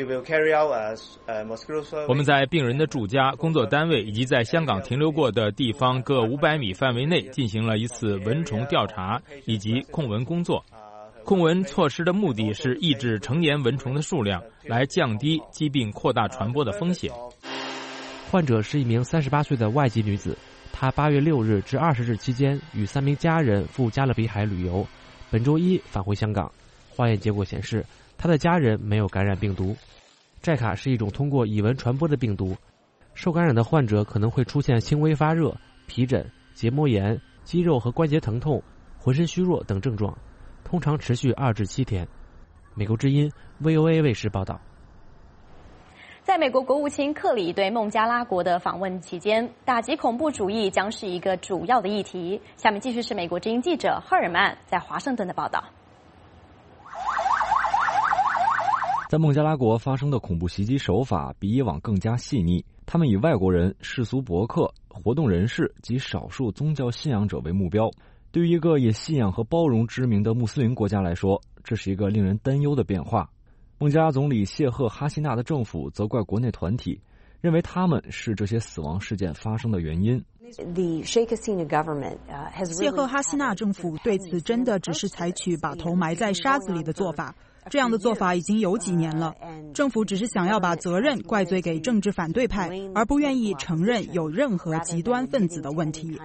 D: 我们在病人的住家、工作单位以及在香港停留过的地方各五百米范围内进行了一次蚊虫调查以及控蚊工作。控蚊措施的目的是抑制成年蚊虫的数量，来降低疾病扩大传播的风险。
B: 患者是一名三十八岁的外籍女子，她八月六日至二十日期间与三名家人赴加勒比海旅游，本周一返回香港。化验结果显示，她的家人没有感染病毒。寨卡是一种通过蚁蚊传播的病毒，受感染的患者可能会出现轻微发热、皮疹、结膜炎、肌肉和关节疼痛、浑身虚弱等症状，通常持续二至七天。美国之音 V O A 卫视报道。
A: 在美国国务卿克里对孟加拉国的访问期间，打击恐怖主义将是一个主要的议题。下面继续是美国之音记者赫尔曼在华盛顿的报道。
Q: 在孟加拉国发生的恐怖袭击手法比以往更加细腻，他们以外国人、世俗博客、活动人士及少数宗教信仰者为目标。对于一个以信仰和包容知名的穆斯林国家来说，这是一个令人担忧的变化。孟加拉总理谢赫哈希纳的政府责怪国内团体，认为他们是这些死亡事件发生的原因。
R: 谢赫哈希纳政府对此真的只是采取把头埋在沙子里的做法，这样的做法已经有几年了。政府只是想要把责任怪罪给政治反对派，而不愿意承认有任何极端分子的问题。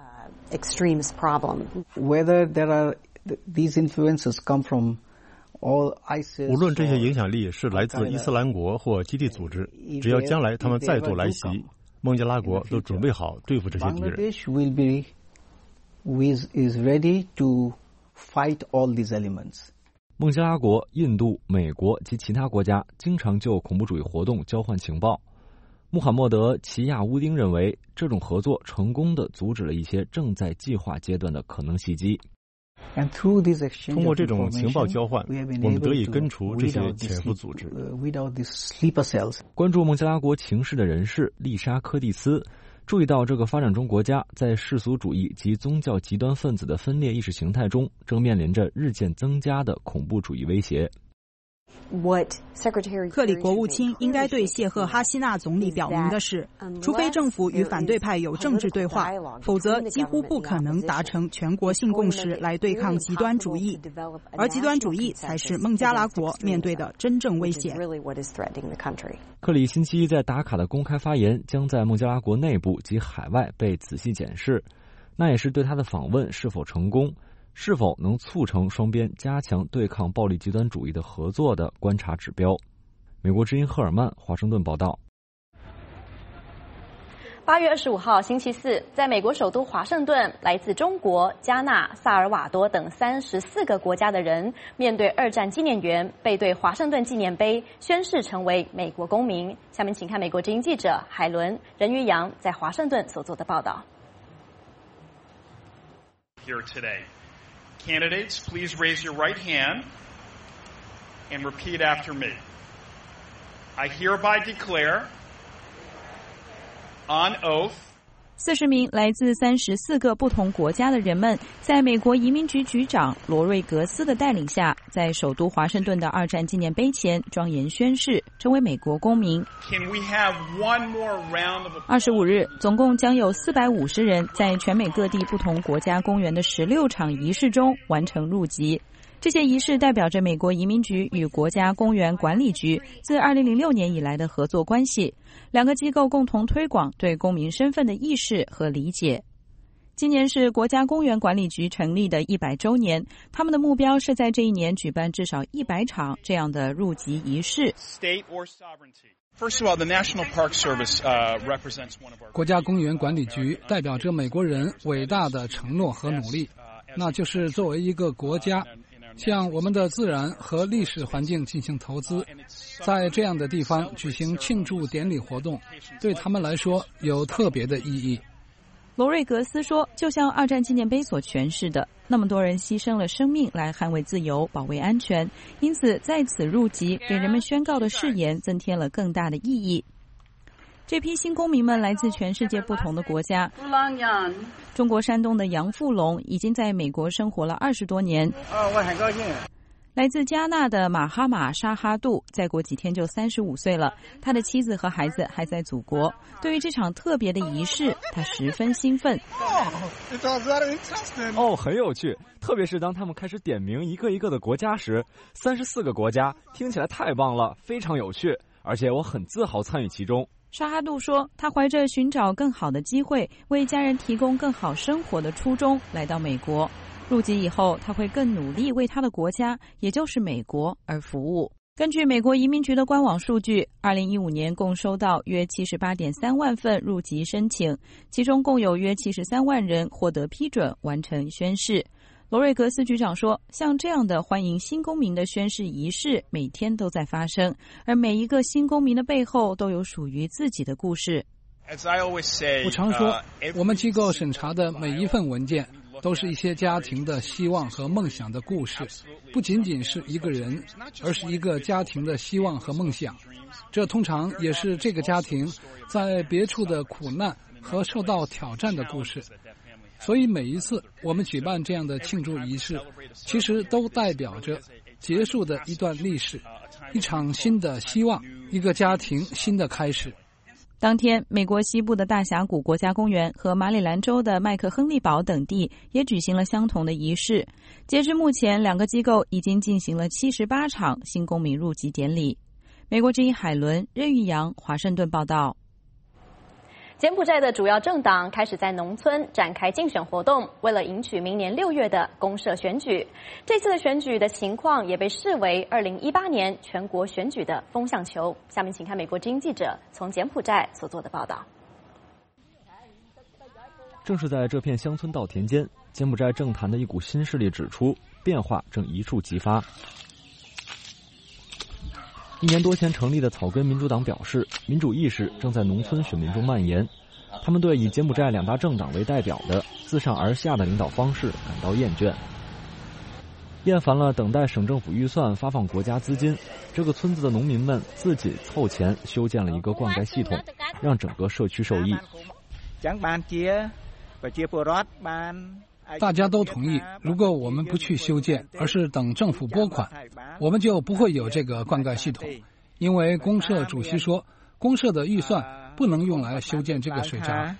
S: Whether there are these influences come from
T: 无论这些影响力是来自伊斯兰国或基地组织，只要将来他们再度来袭，孟加拉国都准备好对付这些敌人。
S: Bangladesh will be is ready to fight all these elements.
Q: 孟加拉国、印度、美国及其他国家经常就恐怖主义活动交换情报。穆罕默德·齐亚乌丁认为，这种合作成功地阻止了一些正在计划阶段的可能袭击。
T: 通过这种情报交换，我们得以根除这些潜伏组织。
Q: 关注孟加拉国情势的人士丽莎·柯蒂斯注意到，这个发展中国家在世俗主义及宗教极端分子的分裂意识形态中，正面临着日渐增加的恐怖主义威胁。
R: 克里国务卿应该对谢赫哈西纳总理表明的是，除非政府与反对派有政治对话，否则几乎不可能达成全国性共识来对抗极端主义，而极端主义才是孟加拉国面对的真正威胁。
Q: 克里星期一在达卡的公开发言将在孟加拉国内部及海外被仔细检视，那也是对他的访问是否成功，是否能促成双边加强对抗暴力极端主义的合作的观察指标。美国之音赫尔曼华盛顿报道。
A: 八月二十五号星期四，在美国首都华盛顿，来自中国、加纳、萨尔瓦多等三十四个国家的人，面对二战纪念园，背对华盛顿纪念碑，宣誓成为美国公民。下面请看美国之音记者海伦、任于洋在华盛顿所做的报道。
U: Here today. Candidates, please raise your right hand and repeat after me. I hereby declare on oath.
V: 四十名来自三十四个不同国家的人们，在美国移民局局长罗瑞格斯的带领下，在首都华盛顿的二战纪念碑前庄严宣誓，成为美国公民。二十五日，总共将有四百五十人在全美各地不同国家公园的十六场仪式中完成入籍。这些仪式代表着美国移民局与国家公园管理局自二零零六年以来的合作关系，两个机构共同推广对公民身份的意识和理解。今年是国家公园管理局成立的一百周年，他们的目标是在这一年举办至少一百场这样的入籍仪式。
W: 国家公园管理局代表着美国人伟大的承诺和努力，那就是作为一个国家，向我们的自然和历史环境进行投资，在这样的地方举行庆祝典礼活动，对他们来说有特别的意义。
V: 罗瑞格斯说，就像二战纪念碑所诠释的，那么多人牺牲了生命来捍卫自由、保卫安全，因此在此入籍给人们宣告的誓言增添了更大的意义。这批新公民们来自全世界不同的国家。中国山东的杨富龙已经在美国生活了二十多年。
X: 哦，我很高兴。
V: 来自加纳的马哈马沙哈杜再过几天就三十五岁了，他的妻子和孩子还在祖国。对于这场特别的仪式，他十分兴奋。
Q: 哦，很有趣，特别是当他们开始点名一个一个的国家时，三十四个国家，听起来太棒了，非常有趣，而且我很自豪参与其中。
V: 沙哈杜说，他怀着寻找更好的机会，为家人提供更好生活的初衷来到美国。入籍以后，他会更努力为他的国家，也就是美国而服务。根据美国移民局的官网数据，二零一五年共收到约 七十八点三万份入籍申请，其中共有约七十三万人获得批准完成宣誓。罗瑞格斯局长说，像这样的欢迎新公民的宣誓仪式每天都在发生，而每一个新公民的背后都有属于自己的故事。
W: 我常说，我们机构审查的每一份文件都是一些家庭的希望和梦想的故事，不仅仅是一个人，而是一个家庭的希望和梦想。这通常也是这个家庭在别处的苦难和受到挑战的故事。所以每一次我们举办这样的庆祝仪式，其实都代表着结束的一段历史，一场新的希望，一个家庭新的开始。
V: 当天，美国西部的大峡谷国家公园和马里兰州的麦克亨利堡等地也举行了相同的仪式。截至目前，两个机构已经进行了七十八场新公民入籍典礼。美国之音海伦、任玉阳，华盛顿报道。
A: 柬埔寨的主要政党开始在农村展开竞选活动，为了迎娶明年六月的公社选举。这次的选举的情况也被视为二零一八年全国选举的风向球。下面请看美国之音记者从柬埔寨所做的报道。
Q: 正是在这片乡村稻田间，柬埔寨政坛的一股新势力指出，变化正一触即发。 一年多前成立的草根民主党表示，民主意识正在农村选民中蔓延。他们对以柬埔寨两大政党为代表的自上而下的领导方式感到厌倦，厌烦了等待省政府预算发放国家资金。这个村子的农民们自己凑钱修建了一个灌溉系统，让整个社区受益。
W: 大家都同意，如果我们不去修建，而是等政府拨款，我们就不会有这个灌溉系统。因为公社主席说，公社的预算不能用来修建这个水闸。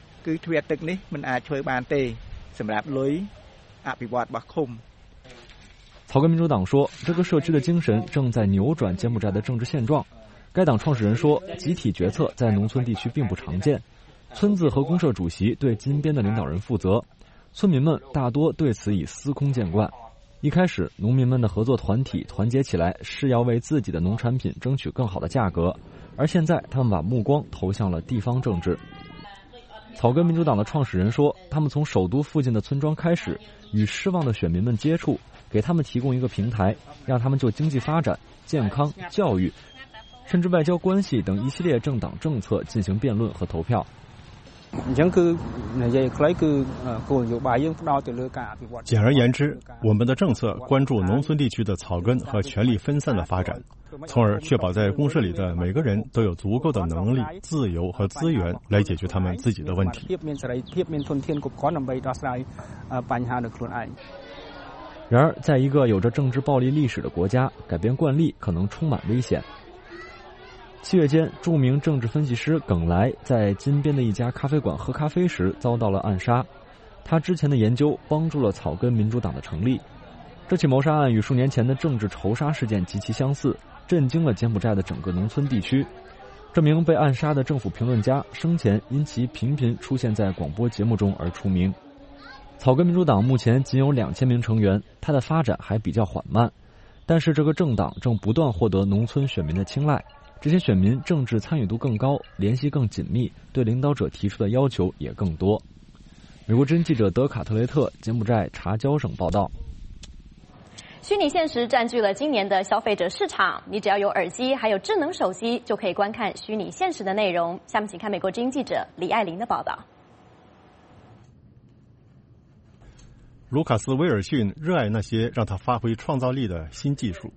Q: 草根民主党说，这个社区的精神正在扭转柬埔寨的政治现状。该党创始人说，集体决策在农村地区并不常见，村子和公社主席对金边的领导人负责，村民们大多对此以司空见惯。一开始，农民们的合作团体团结起来，是要为自己的农产品争取更好的价格，而现在他们把目光投向了地方政治。草根民主党的创始人说，他们从首都附近的村庄开始，与失望的选民们接触，给他们提供一个平台，让他们就经济发展、健康、教育，甚至外交关系等一系列政党政策进行辩论和投票。
T: 简而言之，我们的政策关注农村地区的草根和权力分散的发展，从而确保在公社里的每个人都有足够的能力、自由和资源来解决他们自己的问题。
Q: 然而，在一个有着政治暴力历史的国家，改变惯例可能充满危险。七月间，著名政治分析师耿来在金边的一家咖啡馆喝咖啡时遭到了暗杀。他之前的研究帮助了草根民主党的成立。这起谋杀案与数年前的政治仇杀事件极其相似，震惊了柬埔寨的整个农村地区。这名被暗杀的政府评论家生前因其频频出现在广播节目中而出名。草根民主党目前仅有两千名成员，它的发展还比较缓慢，但是这个政党正不断获得农村选民的青睐。这些选民政治参与度更高，联系更紧密，对领导者提出的要求也更多。美国之音记者德卡特雷特，柬埔寨查交省报道。
A: 虚拟现实占据了今年的消费者市场，你只要有耳机还有智能手机，就可以观看虚拟现实的内容。下面请看美国之音记者李爱玲的报道。
T: 卢卡斯·威尔逊热爱那些让他发挥创造力的新技术。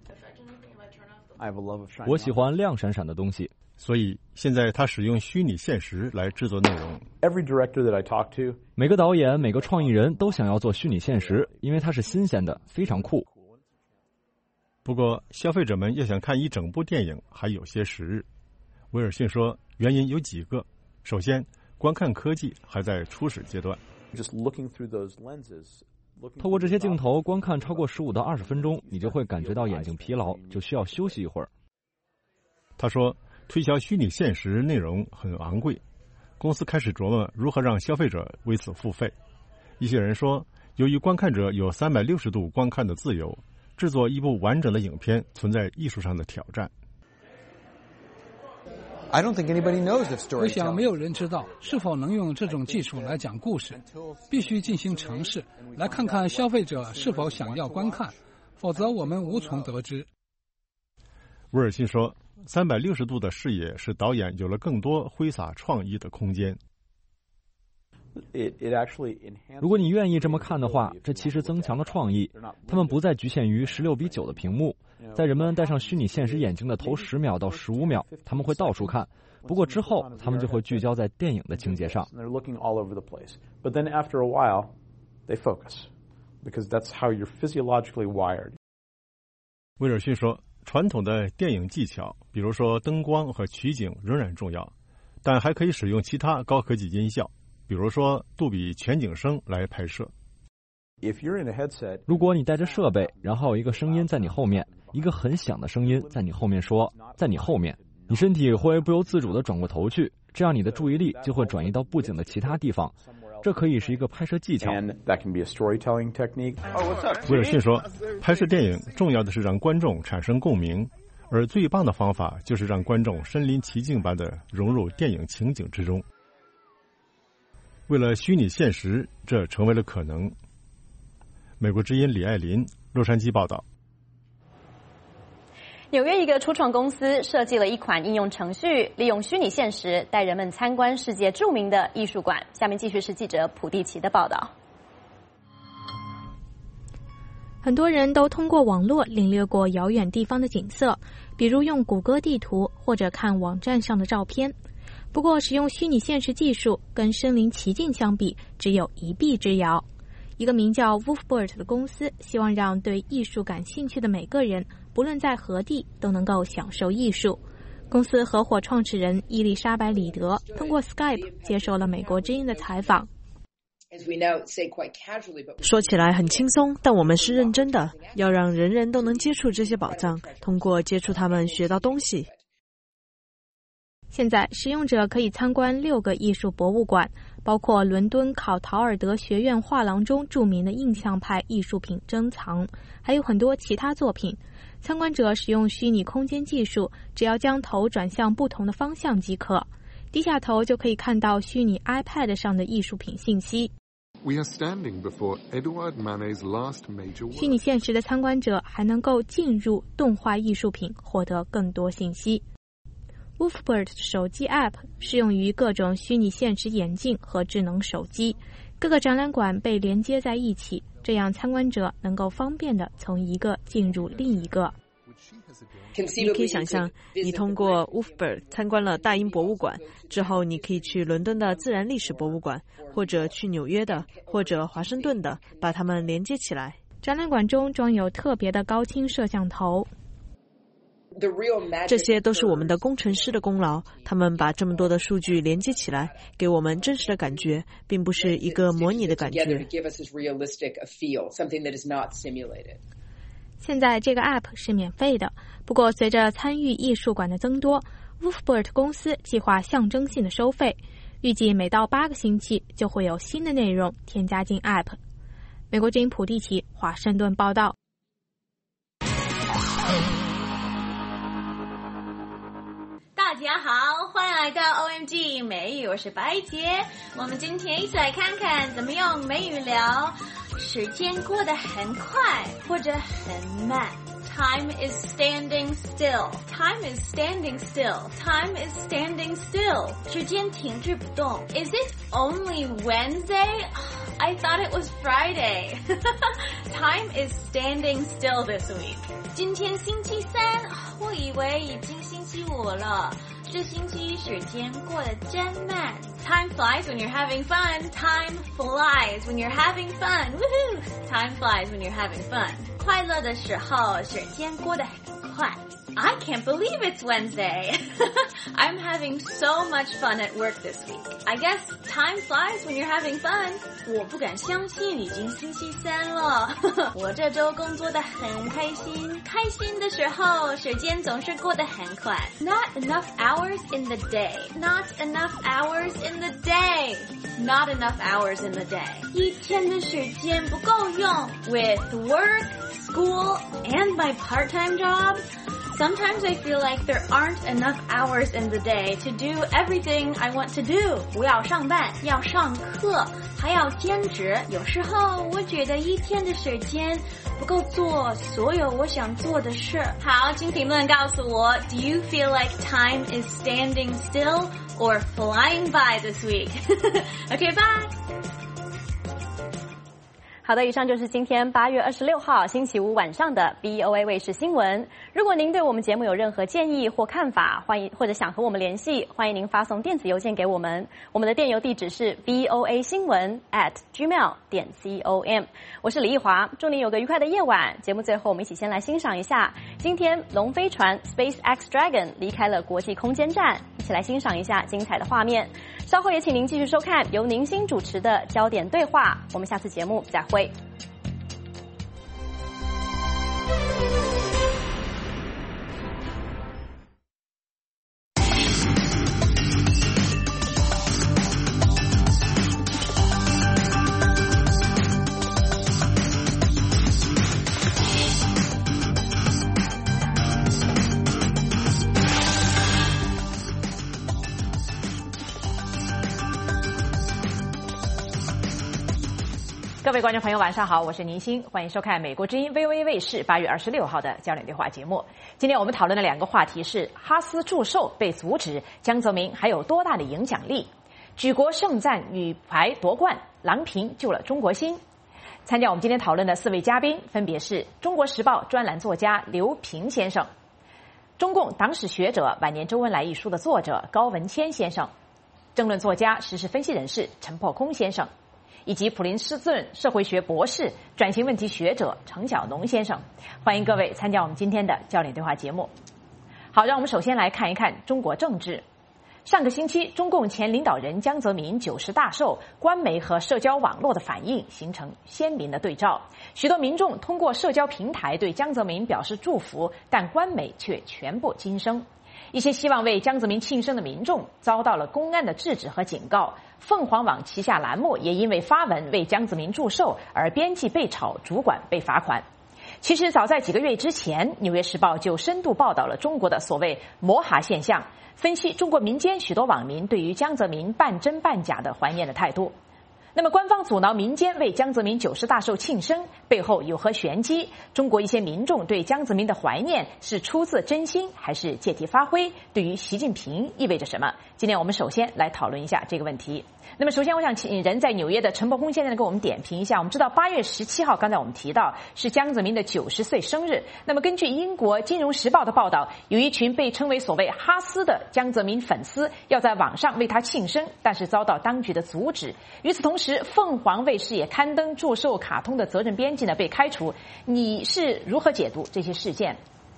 Q: 我喜欢亮闪闪的东西，
T: 所以现在他使用虚拟现实来制作内容。
Q: 每个导演、每个创意人都想要做虚拟现实，因为它是新鲜的，非常酷。
T: 不过，消费者们要想看一整部电影还有些时日。威尔逊说，原因有几个。首先，观看科技还在初始阶段。
Q: 透过这些镜头观看超过十五到二十分钟，你就会感觉到眼睛疲劳，就需要休息一会儿。
T: 他说，推销虚拟现实内容很昂贵，公司开始琢磨如何让消费者为此付费。一些人说，由于观看者有三百六十度观看的自由，制作一部完整的影片存在艺术上的挑战。
W: 我想没有人知道是否能用这种技术来讲故事，必须进行尝试，来看看消费者是否想要观看，否则我们无从得知。
T: 威尔逊说，三百六十度的视野使导演有了更多挥洒创意的空间。
Q: 如果你愿意这么看的话，这其实增强了创意。他们不再局限于十六比九的屏幕，在人们戴上虚拟现实眼镜的头十秒到十五秒，他们会到处看。不过之后，他们就会聚焦在电影的情节上。
T: 威尔逊说，传统的电影技巧，比如说灯光和取景仍然重要，但还可以使用其他高科技音效，比如说杜比全景声来拍摄。
Q: 如果你带着设备，然后有一个声音在你后面，一个很响的声音在你后面说，在你后面，你身体会不由自主地转过头去，这样你的注意力就会转移到布景的其他地方。这可以是一个拍摄技巧。
T: 威尔逊说，拍摄电影重要的是让观众产生共鸣，而最棒的方法就是让观众身临其境般地融入电影情景之中。为了虚拟现实，这成为了可能。美国之音李爱林，洛杉矶报道。
A: 纽约一个初创公司设计了一款应用程序，利用虚拟现实带人们参观世界著名的艺术馆。下面继续是记者普蒂奇的报道。
C: 很多人都通过网络领略过遥远地方的景色，比如用谷歌地图或者看网站上的照片。不过，使用虚拟现实技术跟身临其境相比，只有一臂之遥。一个名叫 Wolfbert 的公司希望让对艺术感兴趣的每个人，不论在何地，都能够享受艺术。公司合伙创始人伊丽莎白·里德通过 Skype 接受了美国之音的采访。
E: 说起来很轻松，但我们是认真的，要让人人都能接触这些宝藏，通过接触它们学到东西。
C: 现在使用者可以参观六个艺术博物馆，包括伦敦考陶尔德学院画廊中著名的印象派艺术品珍藏，还有很多其他作品。参观者使用虚拟空间技术，只要将头转向不同的方向即可，低下头就可以看到虚拟 iPad 上的艺术品信息。虚拟现实的参观者还能够进入动画艺术品，获得更多信息。Wolfbert 手机 App 适用于各种虚拟现实眼镜和智能手机，各个展览馆被连接在一起，这样参观者能够方便地从一个进入另一个。
E: 你可以想象，你通过 Wolfbert 参观了大英博物馆之后，你可以去伦敦的自然历史博物馆，或者去纽约的，或者华盛顿的，把它们连接起来。
C: 展览馆中装有特别的高清摄像头。
E: 这些都是我们的工程师的功劳，他们把这么多的数据连接起来，给我们真实的感觉，并不是一个模拟的感觉。
C: 现在这个 App 是免费的，不过随着参与艺术馆的增多， Wolfbert 公司计划象征性的收费，预计每到八个星期就会有新的内容添加进 App。 美国之音普蒂奇华盛顿报道。
G: 大家好，欢迎来到 O M G 美语，我是白洁。我们今天一起来看看怎么用美语聊时间过得很快或者很慢。 Time is standing still. Time is standing still. Time is standing still. 时间停滞不动。 Is it only Wednesday? I thought it was Friday. Time is standing still this week. 今天星期三，我以为已经星期五了。这星期时间过得真慢。 Time flies when you're having fun. Time flies when you're having fun. Woohoo! Time flies when you're having fun. 快乐的时候，时间过得很快。I can't believe it's Wednesday. I'm having so much fun at work this week. I guess time flies when you're having fun. 我不敢相信已经星期三了。我这周工作得很开心。开心的时候，时间总是过得很快。Not enough hours in the day. Not enough hours in the day. Not enough hours in the day. 一天的时间不够用。With work, school, and my part-time job, sometimes I feel like there aren't enough hours in the day to do everything I want to do. 我要上班，要上课，还要兼职。有时候我觉得一天的时间不够做所有我想做的事。好，请评论告诉我 ，Do you feel like time is standing still or flying by this week? Okay, bye.
A: 好的，以上就是今天八月二十六号星期五晚上的 B O A 卫视新闻。如果您对我们节目有任何建议或看法，欢迎或者想和我们联系，欢迎您发送电子邮件给我们。我们的电邮地址是 V O A 新闻 at gmail 点 com。我是李艺华，祝您有个愉快的夜晚。节目最后，我们一起先来欣赏一下今天龙飞船 SpaceX Dragon 离开了国际空间站，一起来欣赏一下精彩的画面。稍后也请您继续收看由宁心主持的焦点对话。我们下次节目再会。
J: 各位观众朋友，晚上好，我是宁欣，欢迎收看美国之音 V O A 卫视八月二十六号的焦点对话节目。今天我们讨论的两个话题是：哈斯祝寿被阻止，江泽民还有多大的影响力？举国盛赞女排夺冠，郎平救了中国心。参加我们今天讨论的四位嘉宾分别是中国时报专栏作家刘平先生、中共党史学者《晚年周恩来》一书的作者高文谦先生、政论作家、时事分析人士陈破空先生，以及普林斯顿社会学博士、转型问题学者程晓农先生。欢迎各位参加我们今天的焦点对话节目。好，让我们首先来看一看中国政治。上个星期，中共前领导人江泽民九十大寿，官媒和社交网络的反应形成鲜明的对照。许多民众通过社交平台对江泽民表示祝福，但官媒却全部噤声。一些希望为江泽民庆生的民众遭到了公安的制止和警告。凤凰网旗下栏目也因为发文为江泽民祝寿而编辑被炒，主管被罚款。其实早在几个月之前，《纽约时报》就深度报道了中国的所谓摩哈现象，分析中国民间许多网民对于江泽民半真半假的怀念的态度。那么官方阻挠民间为江泽民九十大寿庆生，背后有何玄机？中国一些民众对江泽民的怀念是出自真心还是借题发挥？对于习近平意味着什么？今天我们首先来讨论一下这个问题。那么首先我想请人在纽约的陈伯空先生给我们点评一下。我们知道八月十七号刚才我们提到是江泽民的九十岁生日，那么根据英国金融时报的报道，有一群被称为所谓哈斯的江泽民粉丝要在网上为他庆生，但是遭到当局的阻止。与此同时，凤凰卫视也刊登祝寿卡通的责任编辑呢被开除。你是如何解读这些事件？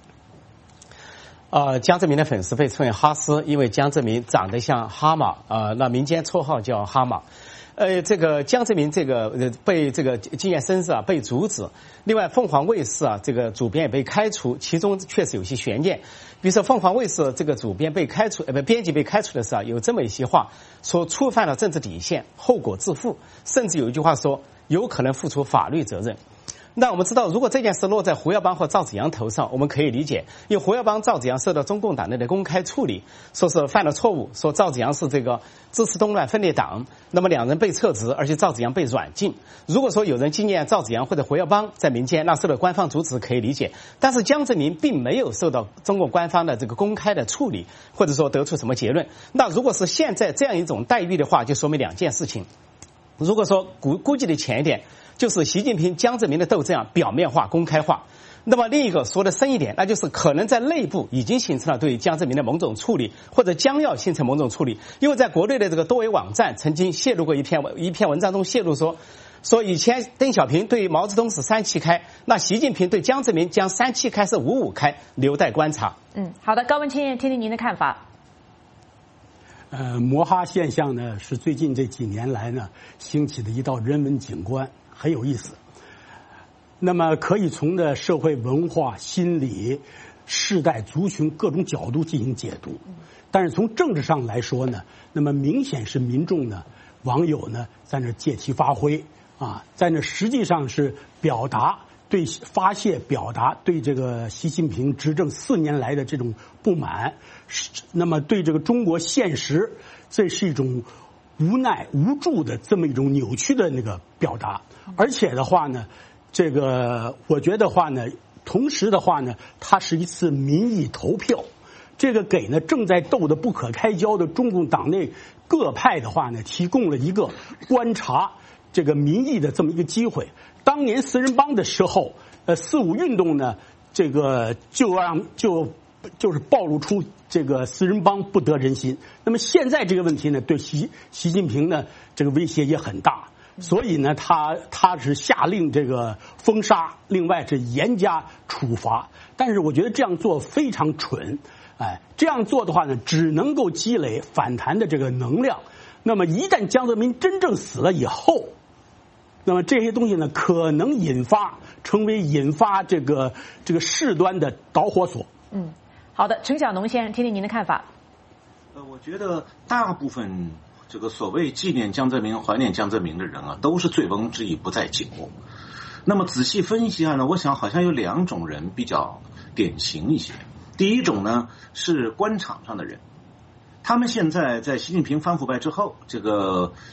H: 呃，江泽民的粉丝被称为哈斯，因为江泽民长得像哈马，呃，那民间绰号叫哈马。呃，这个江泽民这个呃被这个纪念生日啊被阻止，另外凤凰卫视啊这个主编也被开除，其中确实有些悬念。比如说凤凰卫视这个主编被开除，呃不编辑被开除的时候，有这么一些话，说触犯了政治底线，后果自负，甚至有一句话说有可能负出法律责任。那我们知道，如果这件事落在胡耀邦和赵紫阳头上，我们可以理解，因为胡耀邦、赵紫阳受到中共党内的公开处理，说是犯了错误，说赵紫阳是这个支持动乱分裂党，那么两人被撤职，而且赵紫阳被软禁。如果说有人纪念赵紫阳或者胡耀邦在民间，那受到官方阻止可以理解，但是江泽民并没有受到中共官方的这个公开的处理，或者说得出什么结论。那如果是现在这样一种待遇的话，就说明两件事情。如果说估估计的浅一点，就是习近平江泽民的斗争啊表面化公开化，那么另一个说的深一点，那就是可能在内部已经形成了对江泽民的某种处理，或者将要形成某种处理。因为在国内的这个多维网站曾经泄露过一篇一篇文章中泄露说，说以前邓小平对毛泽东是三七开，那习近平对江泽民将三七开是五五开，留待观察。
J: 嗯，好的，高文谦，听听您的看法。
I: 呃，摩哈现象呢是最近这几年来呢兴起的一道人文景观，很有意思。那么可以从的社会文化、心理、世代、族群各种角度进行解读。但是从政治上来说呢，那么明显是民众呢、网友呢在那借题发挥啊，在那实际上是表达对发泄、表达对这个习近平执政四年来的这种不满。那么对这个中国现实，这是一种无奈无助的这么一种扭曲的那个表达。而且的话呢，这个我觉得话呢，同时的话呢，它是一次民意投票，这个给呢正在斗得不可开交的中共党内各派的话呢，提供了一个观察这个民意的这么一个机会。当年四人帮的时候，呃，四五运动呢，这个就让就就是暴露出这个四人帮不得人心。那么现在这个问题呢，对习习近平呢，这个威胁也很大。所以呢，他他是下令这个封杀，另外是严加处罚。但是我觉得这样做非常蠢，哎，这样做的话呢，只能够积累反弹的这个能量。那么一旦江泽民真正死了以后，那么这些东西呢，可能引发成为引发这个这个事端的导火索。
J: 嗯，好的，程晓农先生，听听您的看法。
K: 呃，我觉得大部分这个所谓纪念江泽民、怀念江泽民的人啊，都是醉翁之意不在酒。那么仔细分析一下呢，我想好像有两种人比较典型一些。第一种呢是官场上的人，他们现在在习近平反腐败之后，这个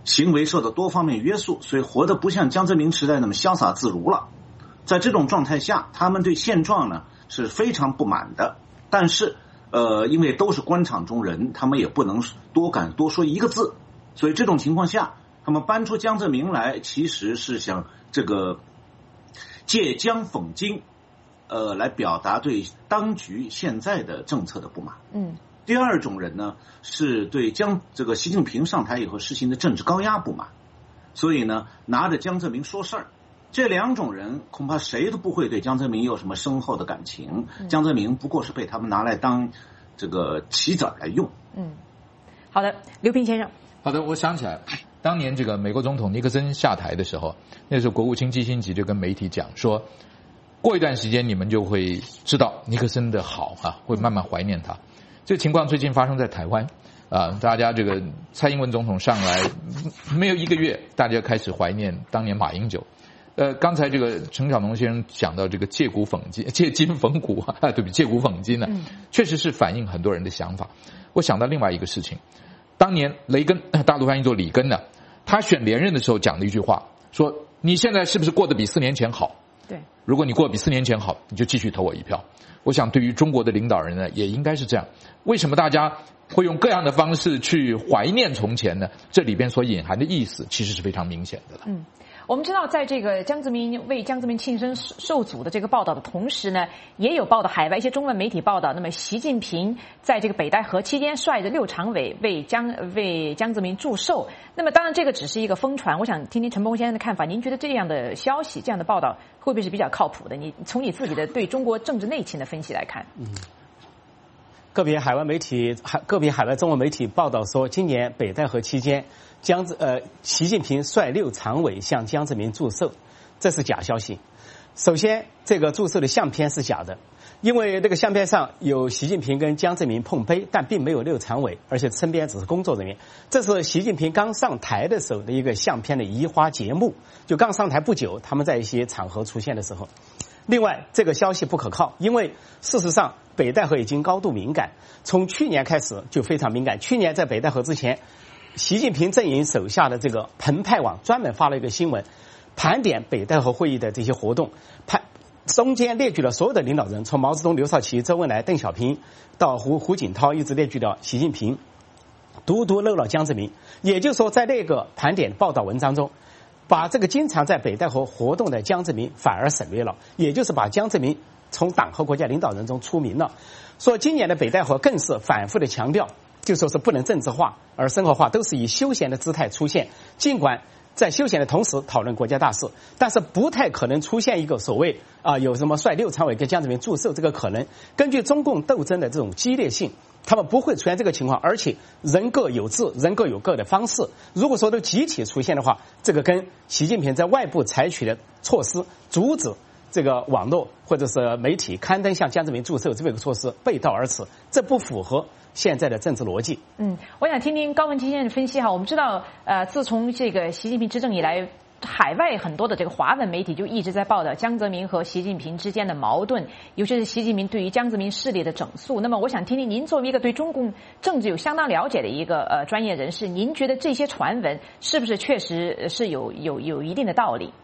K: 行为受到多方面约束，所以活得不像江泽民时代那么潇洒自如了。在这种状态下，他们对现状呢是非常不满的，但是呃，因为都是官场中人，他们也不能多敢多说一个字，所以这种情况下，他们搬出江泽民来，其实是想这个借江讽今，呃，来表达对当局现在的政策的不满。
J: 嗯。
K: 第二种人呢，是对江这个习近平上台以后实行的政治高压不满，所以呢，拿着江泽民说事儿。这两种人恐怕谁都不会对江泽民有什么深厚的感情，
J: 嗯、
K: 江泽民不过是被他们拿来当这个棋子来用。
J: 嗯，好的，刘平先生。
F: 好的，我想起来，当年这个美国总统尼克森下台的时候，那时候国务卿基辛格就跟媒体讲说，过一段时间你们就会知道尼克森的好啊，会慢慢怀念他。这个情况最近发生在台湾啊，大家这个蔡英文总统上来没有一个月，大家开始怀念当年马英九。呃，刚才这个陈晓农先生讲到这个借古讽今，借今讽古啊，对不起，借古讽今呢，确实是反映很多人的想法。我想到另外一个事情，当年雷根，大陆翻译作里根呢，他选连任的时候讲的一句话，说你现在是不是过得比四年前好？
J: 对，
F: 如果你过得比四年前好，你就继续投我一票。我想对于中国的领导人呢，也应该是这样。为什么大家会用各样的方式去怀念从前呢？这里边所隐含的意思其实是非常明显的了。
J: 嗯。我们知道，在这个江泽民为江泽民庆生受阻的这个报道的同时呢，也有报道海外一些中文媒体报道，那么习近平在这个北戴河期间率着六常委为江为江泽民祝寿。那么当然这个只是一个疯传，我想听听陈鹏先生的看法。您觉得这样的消息、这样的报道会不会是比较靠谱的？你从你自己的对中国政治内情的分析来看，
H: 嗯，个别海外媒体、海个别海外中文媒体报道说，今年北戴河期间。江泽呃，习近平率六常委向江泽民祝寿，这是假消息。首先，这个祝寿的相片是假的，因为这个相片上有习近平跟江泽民碰杯，但并没有六常委，而且身边只是工作人员。这是习近平刚上台的时候的一个相片的移花节目，就刚上台不久，他们在一些场合出现的时候。另外，这个消息不可靠，因为事实上北戴河已经高度敏感，从去年开始就非常敏感。去年在北戴河之前。习近平阵营手下的这个澎湃网专门发了一个新闻，盘点北戴河会议的这些活动，盘中间列举了所有的领导人，从毛泽东、刘少奇、周恩来、邓小平到胡胡锦涛，一直列举到习近平，独独漏了江泽民。也就是说，在那个盘点报道文章中，把这个经常在北戴河活动的江泽民反而省略了，也就是把江泽民从党和国家领导人中除名了。说今年的北戴河更是反复的强调。就说是不能政治化，而生活化，都是以休闲的姿态出现。尽管在休闲的同时讨论国家大事，但是不太可能出现一个所谓啊、呃、有什么率六常委跟江泽民祝寿这个可能。根据中共斗争的这种激烈性，他们不会出现这个情况，而且人各有志，人各有各的方式。如果说都集体出现的话，这个跟习近平在外部采取的措施阻止这个网络或者是媒体刊登向江泽民祝寿这个措施背道而驰，这不符合现在的政治逻辑。
J: 嗯，我想听听高文基先生的分析哈。我们知道，呃，自从这个习近平执政以来，海外很多的这个华文媒体就一直在报道江泽民和习近平之间的矛盾，尤其是习近平对于江泽民势力的整肃。那么，我想听听您作为一个对中共政治有相当了解的一个呃专业人士，您觉得这些传闻是不是确实是有有有一定的道理？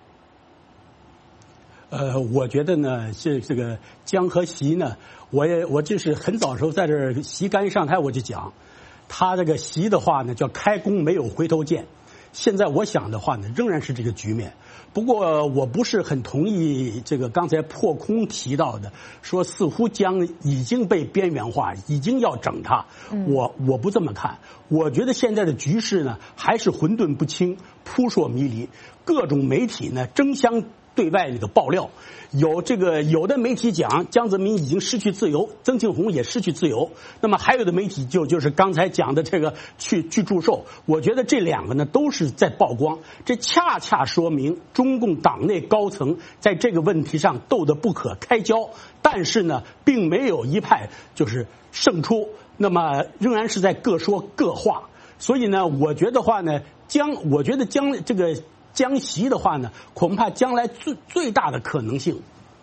I: 呃，我觉得呢，是这个江和习呢，我也我就是很早时候在这儿习刚一上台我就讲，他这个习的话呢叫开弓没有回头箭。现在我想的话呢，仍然是这个局面。不过我不是很同意这个刚才破空提到的，说似乎江已经被边缘化，已经要整他。我我不这么看，我觉得现在的局势呢还是混沌不清、扑朔迷离，各种媒体呢争相对外那个爆料，有这个有的媒体讲江泽民已经失去自由，曾庆红也失去自由，那么还有的媒体就就是刚才讲的这个去去祝寿。我觉得这两个呢都是在曝光，这恰恰说明中共党内高层在这个问题上斗得不可开交，但是呢并没有一派就是胜出，那么仍然是在各说各话。所以呢我觉得话呢江我觉得江这个江习的话呢，恐怕将来最最大的可能性，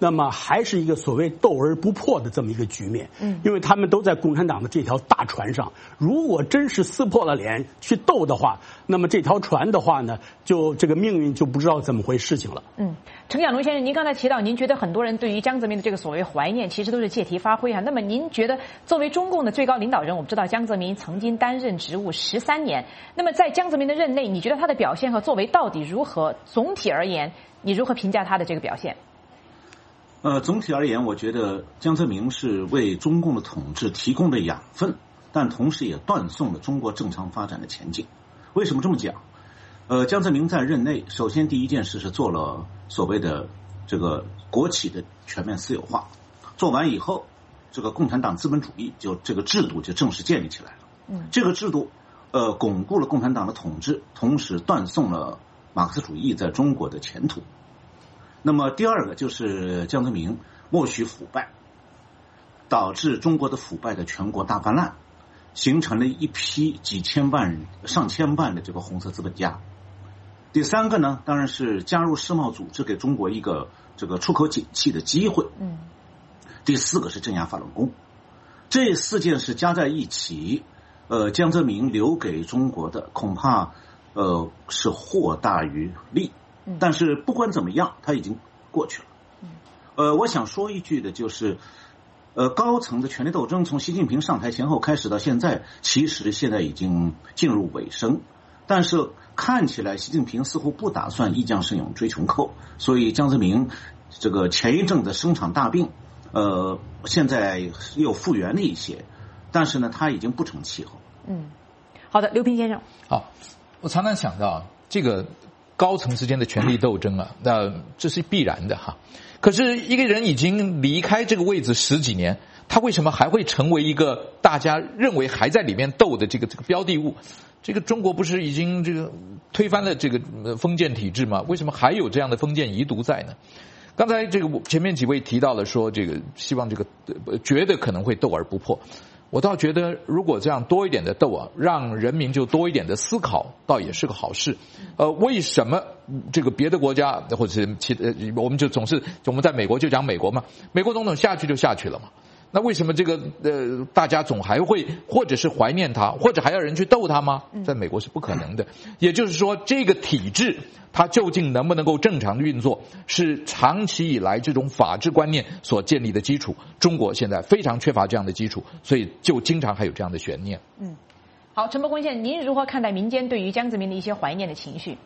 I: 那么还是一个所谓斗而不破的这么一个局面。嗯，因为他们都在共产党的这条大船上，如果真是撕破了脸去斗的话，那么这条船的话呢，就这个命运就不知道怎么回事情了。
J: 嗯，程亚龙先生，您刚才提到，您觉得很多人对于江泽民的这个所谓怀念，其实都是借题发挥啊。那么您觉得，作为中共的最高领导人，我们知道江泽民曾经担任职务十三年，那么在江泽民的任内，你觉得他的表现和作为到底如何？总体而言，你如何评价他的这个表现？
K: 呃，总体而言，我觉得江泽民是为中共的统治提供了养分，但同时也断送了中国正常发展的前景。为什么这么讲？呃，江泽民在任内，首先第一件事是做了所谓的这个国企的全面私有化，做完以后，这个共产党资本主义就这个制度就正式建立起来了。嗯，这个制度呃巩固了共产党的统治，同时断送了马克思主义在中国的前途。那么第二个就是江泽民默许腐败，导致中国的腐败的全国大泛滥，形成了一批几千万人、上千万的这个红色资本家。第三个呢，当然是加入世贸组织，给中国一个这个出口景气的机会。嗯。第四个是镇压法轮功，这四件事加在一起，呃，江泽民留给中国的恐怕呃是祸大于利。但是不管怎么样，他已经过去了。呃，我想说一句的就是，呃，高层的权力斗争从习近平上台前后开始到现在，其实现在已经进入尾声。但是看起来，习近平似乎不打算一将胜勇追穷寇，所以江泽民这个前一阵子生场大病，呃，现在又复原了一些，但是呢，他已经不成气候。
J: 嗯，好的，刘平先生。
F: 好，我常常想到这个高层之间的权力斗争啊，那这是必然的哈。可是一个人已经离开这个位置十几年，他为什么还会成为一个大家认为还在里面斗的这个这个标的物？这个中国不是已经这个推翻了这个封建体制吗？为什么还有这样的封建遗毒在呢？刚才这个前面几位提到了说，这个希望这个觉得可能会斗而不破。我倒觉得，如果这样多一点的斗啊，让人民就多一点的思考，倒也是个好事。呃，为什么这个别的国家或者是其呃，我们就总是我们在美国就讲美国嘛，美国总统下去就下去了嘛。那为什么这个呃大家总还会或者是怀念他，或者还要人去斗他吗？在美国是不可能的。也就是说，这个体制它究竟能不能够正常运作，是长期以来这种法治观念所建立的基础。中国现在非常缺乏这样的基础，所以就经常还有这样的悬念。
J: 嗯，好，陈伯坤先生，您如何看待民间对于江泽民的一些怀念的情绪？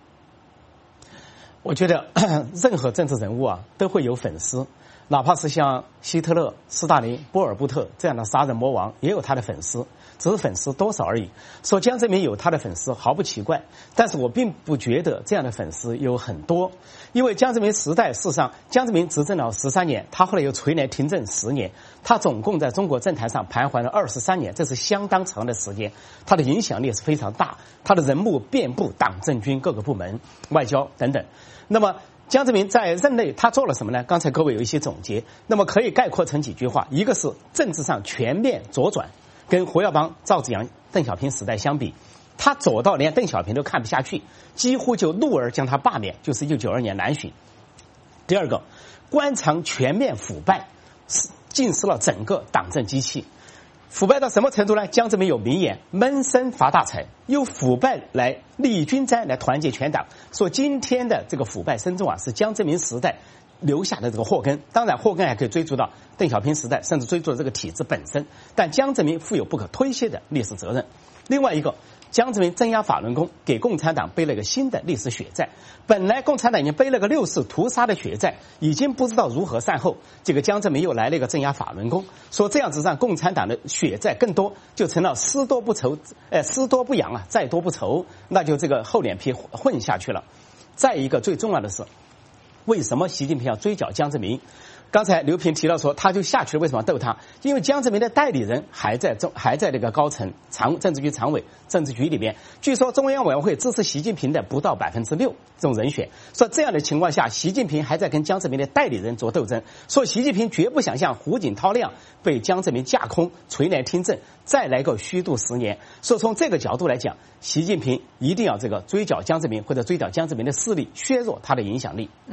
H: 我觉得任何政治人物啊都会有粉丝。哪怕是像希特勒、斯大林、波尔布特这样的杀人魔王，也有他的粉丝，只是粉丝多少而已。说江泽民有他的粉丝毫不奇怪，但是我并不觉得这样的粉丝有很多，因为江泽民时代，事实上江泽民执政了十三年，他后来又垂帘听政十年，他总共在中国政坛上徘徊了二十三年，这是相当长的时间，他的影响力是非常大，他的人物遍布党政军各个部门、外交等等。那么江泽民在任内他做了什么呢？刚才各位有一些总结，那么可以概括成几句话：一个是政治上全面左转，跟胡耀邦、赵紫阳、邓小平时代相比，他左到连邓小平都看不下去，几乎就怒而将他罢免，就是一九九二年南巡。第二个，官场全面腐败，浸湿了整个党政机器。腐败到什么程度呢？江泽民有名言：闷声发大财，用腐败来利益均沾，来团结全党。说今天的这个腐败深重啊，是江泽民时代留下的这个祸根。当然，祸根还可以追溯到邓小平时代，甚至追溯到这个体制本身。但江泽民负有不可推卸的历史责任。另外一个，江泽民镇压法轮功，给共产党背了一个新的历史血债。本来共产党已经背了个六四屠杀的血债，已经不知道如何善后。这个江泽民又来了一个镇压法轮功，说这样子让共产党的血债更多，就成了失多不愁，呃，失多不扬啊，债多不愁，那就这个厚脸皮混下去了。再一个最重要的是，为什么习近平要追剿江泽民？刚才刘平提到说，他就下去了，为什么要斗他？因为江泽民的代理人还在中，还在那个高层常政治局常委政治局里面。据说中央委员会支持习近平的不到百分之六这种人选。说这样的情况下，习近平还在跟江泽民的代理人做斗争。说习近平绝不想像胡锦涛那样被江泽民架空垂帘听政，再来个虚度十年。说从这个角度来讲，习近平一定要这个追剿江泽民，或者追剿江泽民的势力，削弱他的影响力。
J: 嗯。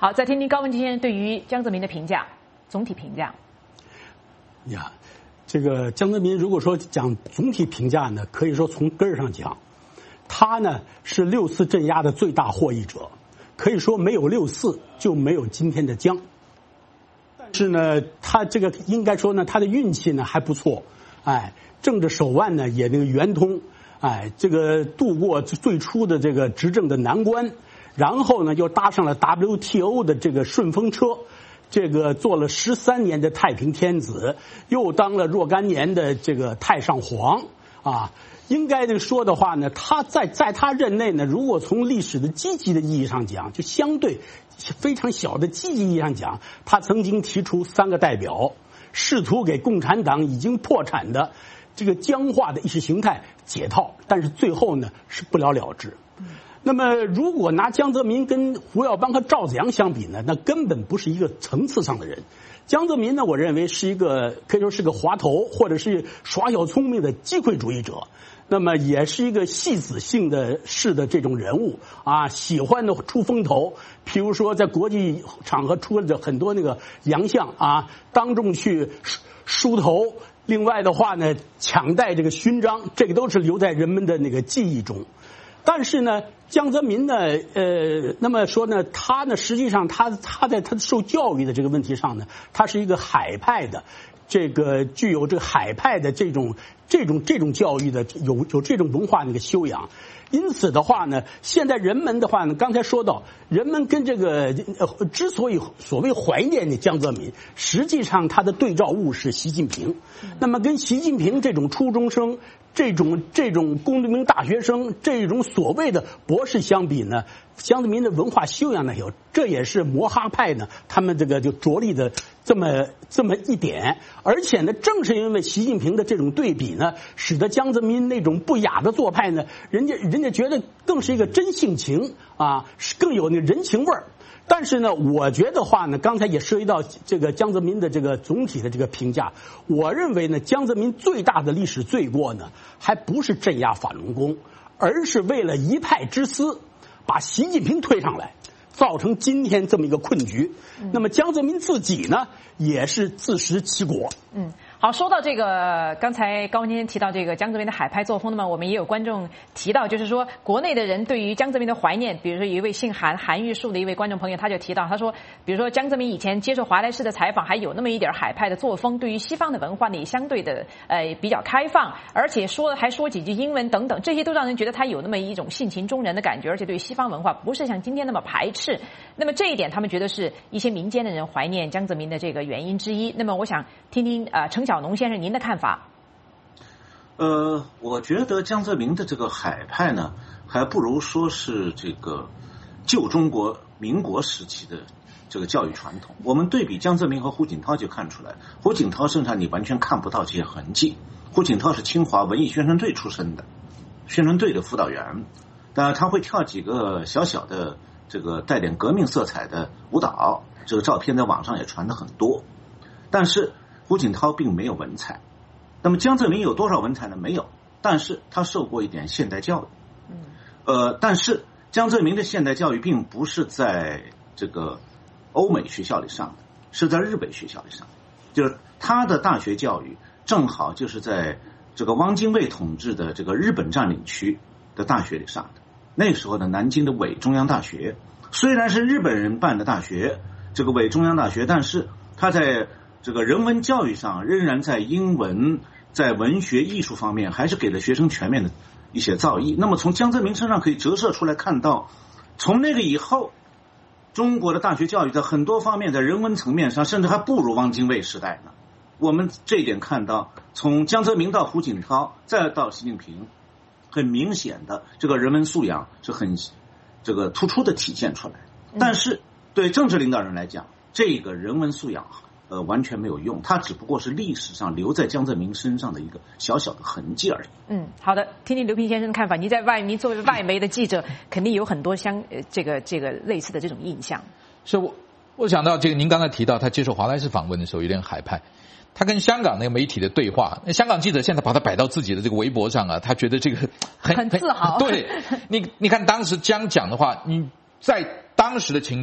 J: 好，再听听高文基先生对于江泽民的评价，总体评价。
I: 呀，这个江泽民如果说讲总体评价呢，可以说从根儿上讲，他呢是六四镇压的最大获益者，可以说没有六四就没有今天的江。但是呢，他这个应该说呢，他的运气呢还不错，哎，政治手腕呢也那个圆通，哎，这个度过最初的这个执政的难关。然后呢，又搭上了 W T O 的这个顺风车，这个做了十三年的太平天子，又当了若干年的这个太上皇啊。应该这个说的话呢，他在在他任内呢，如果从历史的积极的意义上讲，就相对非常小的积极意义上讲，他曾经提出三个代表，试图给共产党已经破产的这个僵化的意识形态解套，但是最后呢是不了了之。那么，如果拿江泽民跟胡耀邦和赵紫阳相比呢，那根本不是一个层次上的人。江泽民呢，我认为是一个可以说是个滑头，或者是耍小聪明的机会主义者。那么，也是一个戏子性的式的这种人物啊，喜欢的出风头。譬如说，在国际场合出了很多那个洋相啊，当众去梳头。另外的话呢，抢戴这个勋章，这个都是留在人们的那个记忆中。但是呢，江泽民呢，呃，那么说呢，他呢，实际上他他在他受教育的这个问题上呢，他是一个海派的，这个具有这个海派的这种这种这种教育的，有有这种文化那个修养。因此的话呢，现在人们的话呢，刚才说到，人们跟这个呃，之所以所谓怀念的江泽民，实际上他的对照物是习近平。那么跟习近平这种初中生。这种这种工农兵大学生，这种所谓的博士相比呢，江泽民的文化修养呢有，这也是摩哈派呢他们这个就着力的这么这么一点。而且呢，正是因为习近平的这种对比呢，使得江泽民那种不雅的做派呢，人家人家觉得更是一个真性情啊，更有那人情味儿。但是呢，我觉得话呢，刚才也涉及到这个江泽民的这个总体的这个评价。我认为呢，江泽民最大的历史罪过呢，还不是镇压法轮功，而是为了一派之私，把习近平推上来，造成今天这么一个困局。嗯、那么江泽民自己呢，也是自食其果。
J: 嗯。好，说到这个，刚才高文基提到这个江泽民的海派作风，那么我们也有观众提到，就是说国内的人对于江泽民的怀念，比如说有一位姓韩韩玉树的一位观众朋友，他就提到，他说，比如说江泽民以前接受华莱士的采访，还有那么一点海派的作风，对于西方的文化呢也相对的呃比较开放，而且说还说几句英文等等，这些都让人觉得他有那么一种性情中人的感觉，而且对西方文化不是像今天那么排斥。那么这一点，他们觉得是一些民间的人怀念江泽民的这个原因之一。那么我想听听呃程小农先生您的看法。
K: 呃，我觉得江泽民的这个海派呢，还不如说是这个旧中国民国时期的这个教育传统。我们对比江泽民和胡锦涛就看出来，胡锦涛身上你完全看不到这些痕迹。胡锦涛是清华文艺宣传队出身的，宣传队的辅导员，当然他会跳几个小小的这个带点革命色彩的舞蹈，这个照片在网上也传得很多。但是胡锦涛并没有文采，那么江泽民有多少文采呢？没有，但是他受过一点现代教育。呃，但是江泽民的现代教育并不是在这个欧美学校里上的，是在日本学校里上的。就是他的大学教育正好就是在这个汪精卫统治的这个日本占领区的大学里上的。那个时候的南京的伪中央大学，虽然是日本人办的大学，这个伪中央大学，但是他在这个人文教育上仍然在英文、在文学艺术方面还是给了学生全面的一些造诣。那么从江泽民身上可以折射出来看到，从那个以后，中国的大学教育在很多方面在人文层面上甚至还不如汪精卫时代呢。我们这一点看到，从江泽民到胡锦涛再到习近平，很明显的这个人文素养是很这个突出的体现出来。但是对政治领导人来讲，这个人文素养呃，完全没有用，它只不过是历史上留在江泽民身上的一个小小的痕迹而已。
J: 嗯，好的，听听刘平先生的看法。你在外，您作为外媒的记者，肯定有很多相呃这个这个类似的这种印象。
F: 是我我想到这个，您刚才提到他接受华莱士访问的时候有点海派，他跟香港那个媒体的对话，那香港记者现在把他摆到自己的这个微博上啊，他觉得这个很
J: 很自豪。
F: 对，你你看当时江讲的话，你在当时的情景。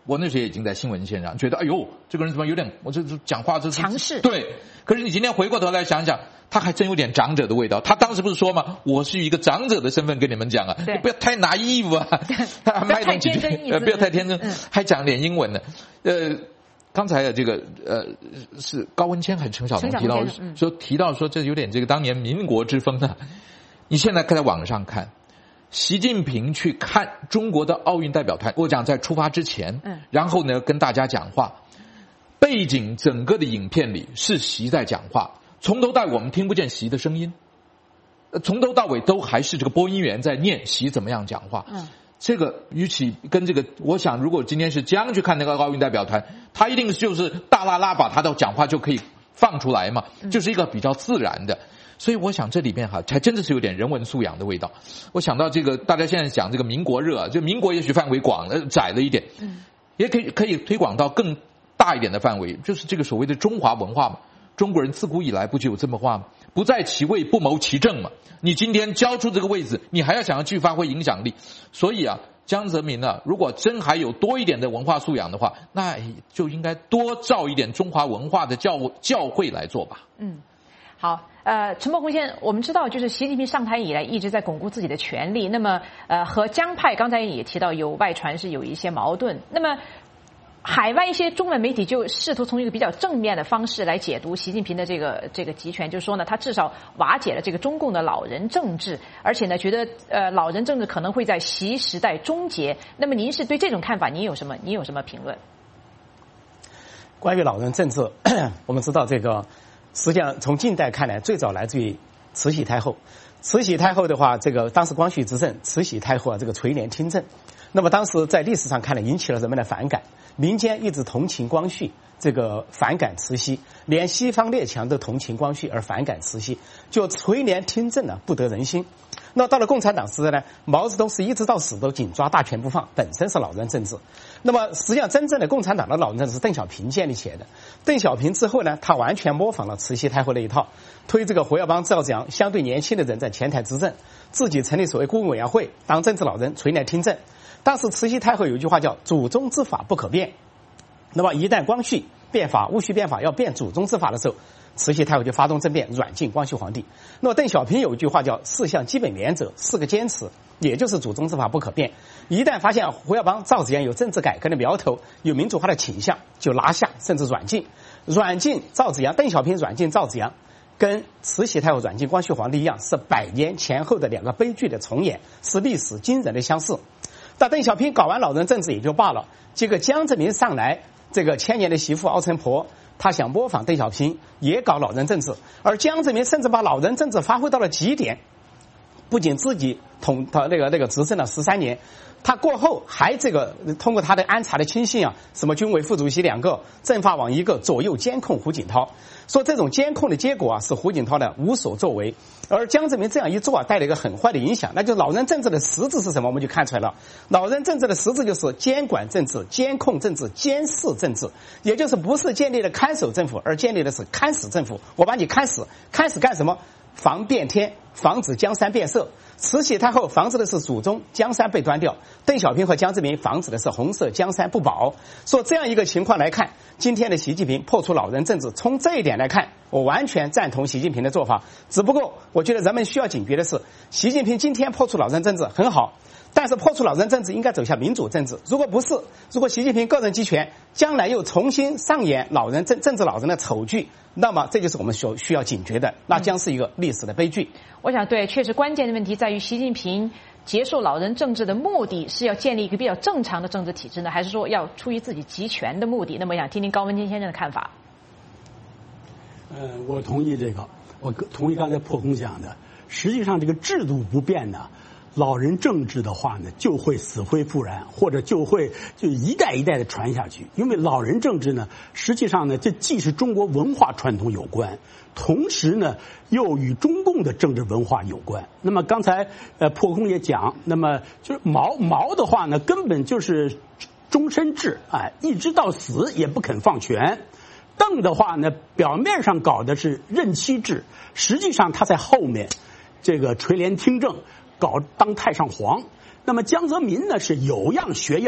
F: 我那时候也已经在新闻线上，觉得哎呦，这个人怎么有点，我这讲话这
J: 强势。
F: 对，可是你今天回过头来想想，他还真有点长者的味道。他当时不是说吗？我是以一个长者的身份跟你们讲啊，你不要太拿衣服啊，他还卖东西，呃，不要太天真，嗯、还讲点英文呢。呃，刚才的这个呃是高文谦还是陈晓东提到、嗯、说提到说这有点这个当年民国之风啊。你现在在网上看。习近平去看中国的奥运代表团，我讲在出发之前，嗯，然后呢跟大家讲话，背景整个的影片里是习在讲话，从头到尾我们听不见习的声音，从头到尾都还是这个播音员在念习怎么样讲话，嗯，这个与其跟这个，我想如果今天是江去看那个奥运代表团，他一定就是大拉拉把他的讲话就可以放出来嘛，就是一个比较自然的。所以我想这里面哈，还真的是有点人文素养的味道。我想到这个，大家现在讲这个民国热，就民国也许范围广了窄了一点，嗯，也可以可以推广到更大一点的范围，就是这个所谓的中华文化嘛。中国人自古以来不就有这么话吗？不在其位不谋其政嘛。你今天交出这个位置，你还要想要继续发挥影响力。所以啊，江泽民啊，如果真还有多一点的文化素养的话，那就应该多造一点中华文化的教教会来做吧。
J: 嗯。好，呃，陈伯宏先生，我们知道，就是习近平上台以来一直在巩固自己的权力。那么，呃，和江派刚才也提到有外传是有一些矛盾。那么，海外一些中文媒体就试图从一个比较正面的方式来解读习近平的这个这个集权，就是说呢，他至少瓦解了这个中共的老人政治，而且呢，觉得呃老人政治可能会在习时代终结。那么，您是对这种看法，您有什么您有什么评论？
H: 关于老人政治，我们知道这个。实际上，从近代看来，最早来自于慈禧太后。慈禧太后的话，这个当时光绪执政，慈禧太后啊，这个垂帘听政。那么当时在历史上看来，引起了人们的反感，民间一直同情光绪，这个反感慈禧，连西方列强都同情光绪而反感慈禧，就垂帘听政呢，不得人心。那到了共产党时代呢，毛泽东是一直到死都紧抓大权不放，本身是老人政治。那么实际上真正的共产党的老人政治是邓小平建立起来的。邓小平之后呢，他完全模仿了慈禧太后那一套，推这个胡耀邦、赵紫阳相对年轻的人在前台执政，自己成立所谓顾问委员会，当政治老人垂帘听政。当时慈禧太后有一句话叫“祖宗之法不可变”，那么一旦光绪变法、戊戌变法要变祖宗之法的时候，慈禧太后就发动政变，软禁光绪皇帝。那么邓小平有一句话叫四项基本原则，四个坚持，也就是祖宗之法不可变。一旦发现胡耀邦、赵紫阳有政治改革的苗头，有民主化的倾向，就拿下甚至软禁。软禁赵紫阳，邓小平软禁赵紫阳，跟慈禧太后软禁光绪皇帝一样，是百年前后的两个悲剧的重演，是历史惊人的相似。但邓小平搞完老人政治也就罢了，结果江泽民上来，这个千年的媳妇熬成婆，他想模仿邓小平也搞老人政治，而江泽民甚至把老人政治发挥到了极点，不仅自己统他那个那个执政了十三年，他过后还这个通过他的安插的亲信啊，什么军委副主席两个，政法网一个，左右监控胡锦涛，说这种监控的结果啊，是胡锦涛的无所作为。而江泽民这样一做啊，带来一个很坏的影响，那就是老人政治的实质是什么？我们就看出来了，老人政治的实质就是监管政治、监控政治、监视政治，也就是不是建立了看守政府，而建立的是看死政府。我把你看死，看死干什么？防变天，防止江山变色。慈禧太后防止的是祖宗江山被端掉，邓小平和江泽民防止的是红色江山不保。说这样一个情况来看，今天的习近平破除老人政治，从这一点来看，我完全赞同习近平的做法。只不过我觉得人们需要警觉的是，习近平今天破除老人政治很好，但是破除老人政治应该走向民主政治。如果不是，如果习近平个人集权，将来又重新上演老人政政治老人的丑剧，那么这就是我们所需要警觉的，那将是一个历史的悲剧。
J: 我想对，确实关键的问题在于习近平结束老人政治的目的是要建立一个比较正常的政治体制呢，还是说要出于自己集权的目的？那么想听听高文谦先生的看法。
I: 呃，我同意这个，我同意刚才破空讲的。实际上，这个制度不变呢，老人政治的话呢，就会死灰复燃，或者就会就一代一代的传下去。因为老人政治呢，实际上呢，这既是中国文化传统有关，同时呢，又与中共的政治文化有关。那么刚才呃破空也讲，那么就是毛毛的话呢，根本就是终身制，哎，一直到死也不肯放权。邓的话呢，表面上搞的是任期制，实际上他在后面这个垂帘听政，搞当太上皇。那么江泽民呢是有样学样，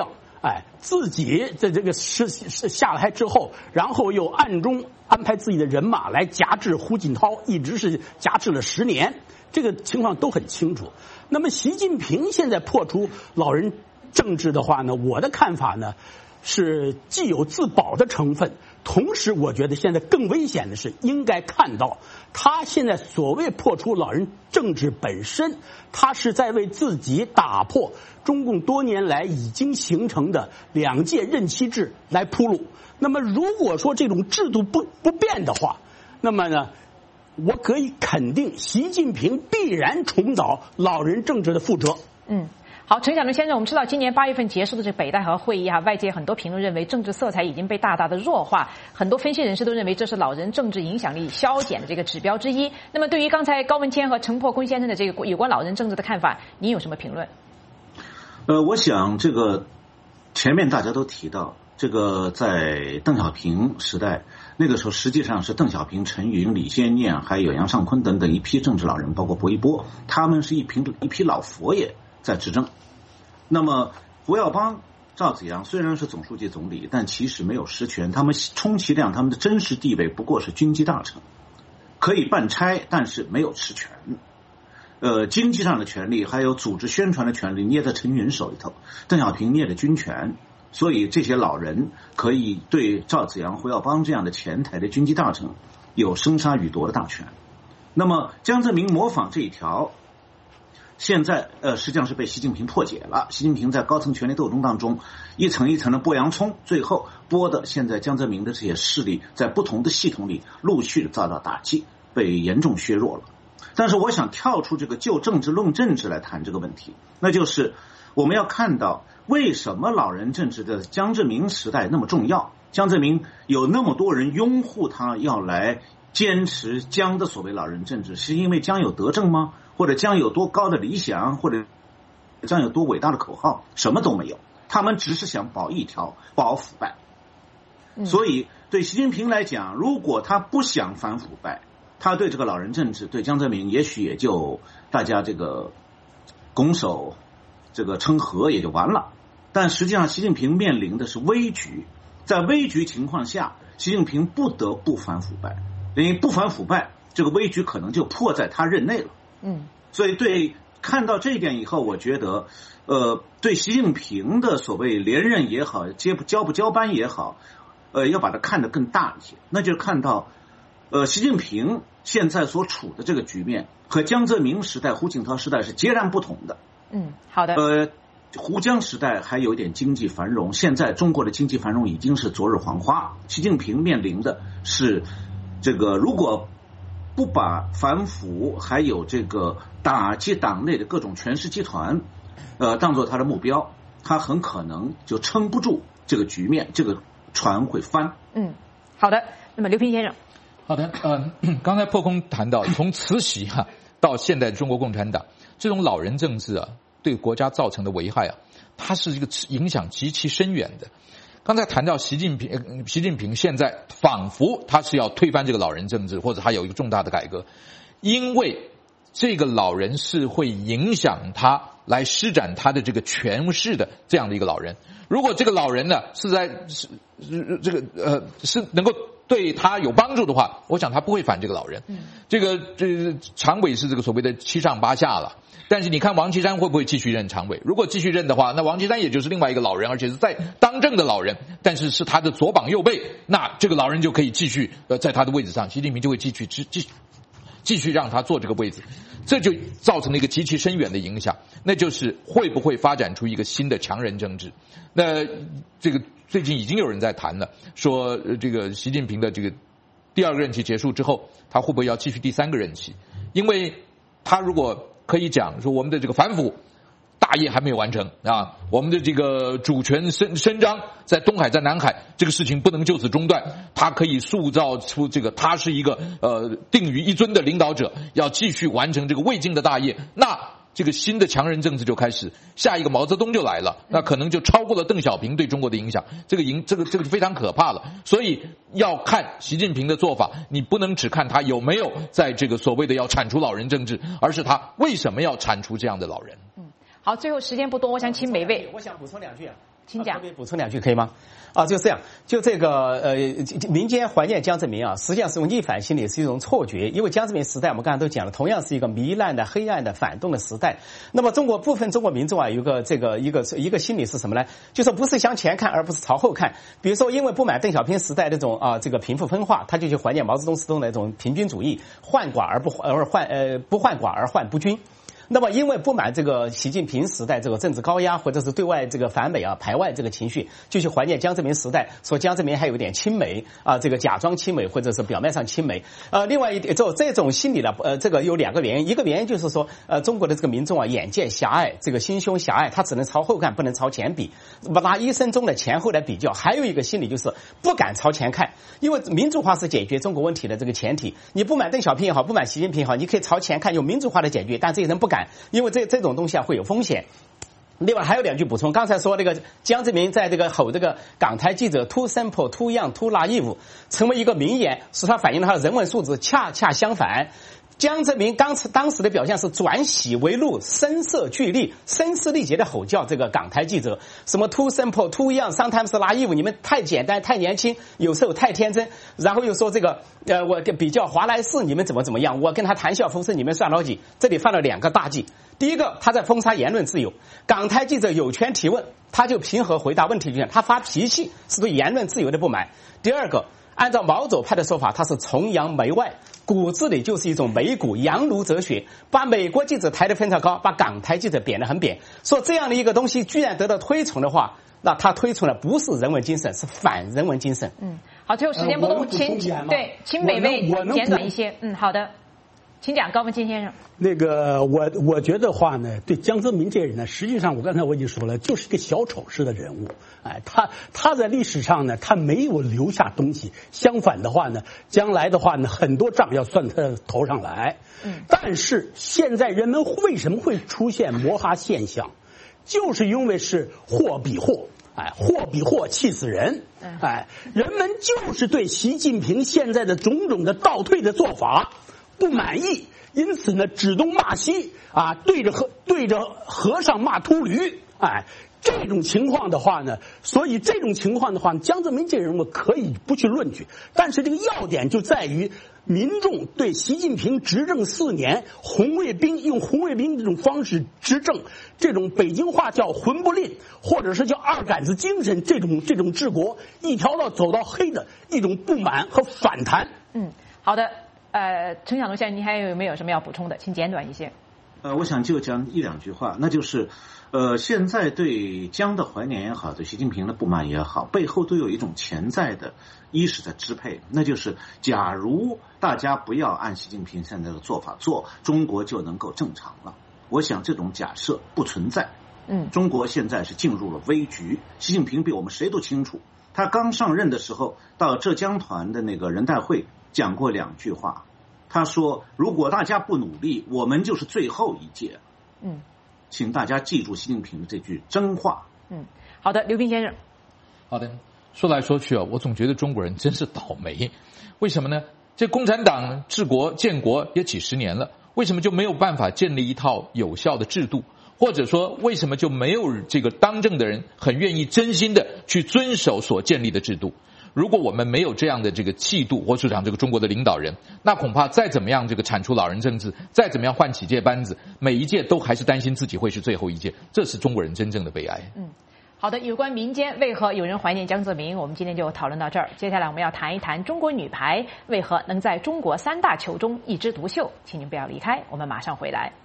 I: 哎，自己在这个是是下台之后，然后又暗中安排自己的人马来夹制胡锦涛，一直是夹制了十年，这个情况都很清楚。那么习近平现在破除老人政治的话呢，我的看法呢是既有自保的成分，同时我觉得现在更危险的是，应该看到他现在所谓破除老人政治本身，他是在为自己打破中共多年来已经形成的两届任期制来铺路。那么如果说这种制度不不变的话，那么呢，我可以肯定习近平必然重蹈老人政治的覆辙。
J: 嗯。好，陈小龙先生，我们知道今年八月份结束的这个北戴河会议啊，外界很多评论认为政治色彩已经被大大的弱化，很多分析人士都认为这是老人政治影响力消减的这个指标之一。那么对于刚才高文谦和陈破坤先生的这个有关老人政治的看法，您有什么评论？
K: 呃，我想这个前面大家都提到，这个在邓小平时代，那个时候实际上是邓小平、陈云、李先念还有杨尚昆等等一批政治老人，包括薄一波，他们是一批一批老佛爷在执政。那么胡耀邦、赵紫阳虽然是总书记总理，但其实没有实权，他们充其量他们的真实地位不过是军机大臣，可以办差，但是没有实权。呃，经济上的权利还有组织宣传的权利捏在陈云手里头，邓小平捏着军权，所以这些老人可以对赵紫阳、胡耀邦这样的前台的军机大臣有生杀予夺的大权。那么江泽民模仿这一条，现在呃实际上是被习近平破解了。习近平在高层权力斗争当中一层一层的剥洋葱，最后剥的现在江泽民的这些势力在不同的系统里陆续的遭到打击，被严重削弱了。但是我想跳出这个就政治论政治来谈这个问题，那就是我们要看到为什么老人政治的江泽民时代那么重要，江泽民有那么多人拥护他要来坚持江的所谓老人政治，是因为江有德政吗？或者江有多高的理想，或者江有多伟大的口号？什么都没有，他们只是想保一条，保腐败。所以对习近平来讲，如果他不想反腐败，他对这个老人政治，对江泽民也许也就大家这个拱手这个称和也就完了。但实际上习近平面临的是危局，在危局情况下，习近平不得不反腐败，因为不反腐败，这个危局可能就迫在他任内了。
J: 嗯，
K: 所以对看到这一点以后，我觉得，呃，对习近平的所谓连任也好，接不交不交班也好，呃，要把它看得更大一些，那就是看到，呃，习近平现在所处的这个局面和江泽民时代、胡锦涛时代是截然不同的。
J: 嗯，好的。
K: 呃，胡江时代还有一点经济繁荣，现在中国的经济繁荣已经是昨日黄花。习近平面临的是这个，如果不把反腐还有这个打击党内的各种权势集团，呃，当做他的目标，他很可能就撑不住这个局面，这个船会翻。
J: 嗯，好的。那么刘平先生，
F: 好的，嗯、呃，刚才破空谈到，从慈禧哈、啊、到现代中国共产党，这种老人政治啊，对国家造成的危害啊，它是一个影响极其深远的。刚才谈到习近平，习近平现在仿佛他是要推翻这个老人政治，或者他有一个重大的改革，因为这个老人是会影响他来施展他的这个权势的这样的一个老人。如果这个老人呢是在是这个呃是能够对他有帮助的话，我想他不会反这个老人。这个这常委是这个所谓的七上八下了。但是你看王岐山会不会继续任常委？如果继续任的话，那王岐山也就是另外一个老人，而且是在当政的老人，但是是他的左膀右臂，那这个老人就可以继续呃在他的位置上，习近平就会继续继继继续让他坐这个位置，这就造成了一个极其深远的影响，那就是会不会发展出一个新的强人政治？那这个最近已经有人在谈了，说这个习近平的这个第二个任期结束之后，他会不会要继续第三个任期？因为他如果可以讲说我们的这个反腐大业还没有完成啊，我们的这个主权伸伸张在东海在南海这个事情不能就此中断，他可以塑造出这个他是一个呃定于一尊的领导者，要继续完成这个未尽的大业，那这个新的强人政治就开始，下一个毛泽东就来了，那可能就超过了邓小平对中国的影响，这个影这个这个非常可怕了。所以要看习近平的做法，你不能只看他有没有在这个所谓的要铲除老人政治，而是他为什么要铲除这样的老人。
J: 嗯，好，最后时间不多，我想请每位，
H: 我想补充两句啊。
J: 请讲。
H: 特别补充两句可以吗？啊，就这样，就这个呃，民间怀念江泽民啊，实际上是一种逆反心理，是一种错觉。因为江泽民时代，我们刚才都讲了，同样是一个糜烂的、黑暗的、反动的时代。那么中国部分中国民众啊，有一个这个一个一个心理是什么呢？就是不是向前看，而不是朝后看。比如说，因为不满邓小平时代那种啊这个贫富分化，他就去怀念毛泽东时代那种平均主义，患寡而不而患呃不患寡而患不均。那么，因为不满这个习近平时代这个政治高压，或者是对外这个反美啊、排外这个情绪，就去怀念江泽民时代，说江泽民还有点亲美啊，这个假装亲美，或者是表面上亲美。呃，另外一点，就这种心理呢，呃，这个有两个原因，一个原因就是说，呃，中国的这个民众啊，眼界狭隘，这个心胸狭隘，他只能朝后看，不能朝前比，把他一生中的前后来比较。还有一个心理就是不敢朝前看，因为民主化是解决中国问题的这个前提。你不满邓小平也好，不满习近平也好，你可以朝前看，用民主化的解决，但这些人不敢。因为这这种东西啊会有风险。另外还有两句补充，刚才说那个江泽民在这个吼这个港台记者 too simple too young too naive 成为一个名言，使他反映了他的人文素质。恰恰相反，江泽民当时当时的表现是转喜为怒，声色俱厉，声嘶力竭的吼叫这个港台记者，什么 too simple too young sometimes naive， 你们太简单太年轻，有时候太天真。然后又说这个呃我比较华莱士你们怎么怎么样，我跟他谈笑风生，你们算老几。这里犯了两个大忌。第一个，他在封杀言论自由，港台记者有权提问，他就平和回答问题就行，他发脾气是对言论自由的不满。第二个，按照毛左派的说法，他是崇洋媚外，骨子里就是一种美骨洋奴哲学，把美国记者抬得非常高，把港台记者贬得很贬。说这样的一个东西居然得到推崇的话，那他推崇的不是人文精神，是反人文精神。
J: 嗯，好，最后时间不多，请对，请每位简短一些。嗯，好的，请讲，高文清先生。
I: 那个，我我觉得话呢，对江泽民这人呢，实际上我刚才我已经说了，就是个小丑式的人物。哎，他他在历史上呢，他没有留下东西。相反的话呢，将来的话呢，很多账要算他头上来。嗯。但是现在人们为什么会出现摩哈现象？就是因为是货比货。哎，货比货气死人！哎，人们就是对习近平现在的种种的倒退的做法不满意，因此呢，指东骂西啊，对着和对着和尚骂秃驴，哎，这种情况的话呢，所以这种情况的话，江泽民这人物可以不去论据，但是这个要点就在于民众对习近平执政四年，红卫兵用红卫兵这种方式执政，这种北京话叫魂不吝，或者是叫二杆子精神，这种这种治国一条道走到黑的一种不满和反弹。
J: 嗯，好的，呃，陈晓东先生，您还有没有什么要补充的？请简短一些。
K: 呃，我想就讲一两句话，那就是，呃，现在对江的怀念也好，对习近平的不满也好，背后都有一种潜在的意识在支配，那就是，假如大家不要按习近平现在的做法做，中国就能够正常了。我想这种假设不存在。嗯，中国现在是进入了危局，习近平比我们谁都清楚。他刚上任的时候，到浙江团的那个人代会讲过两句话。他说：“如果大家不努力，我们就是最后一届。”嗯，请大家记住习近平的这句真话。
J: 嗯，好的，刘斌先生。
F: 好的，说来说去啊，我总觉得中国人真是倒霉。为什么呢？这共产党治国建国也几十年了，为什么就没有办法建立一套有效的制度？或者说，为什么就没有这个当政的人很愿意真心的去遵守所建立的制度？如果我们没有这样的这个气度，或者讲这个中国的领导人，那恐怕再怎么样这个铲除老人政治，再怎么样换起届班子，每一届都还是担心自己会是最后一届，这是中国人真正的悲哀。
J: 嗯，好的，有关民间为何有人怀念江泽民，我们今天就讨论到这儿。接下来我们要谈一谈中国女排为何能在中国三大球中一枝独秀，请您不要离开，我们马上回来。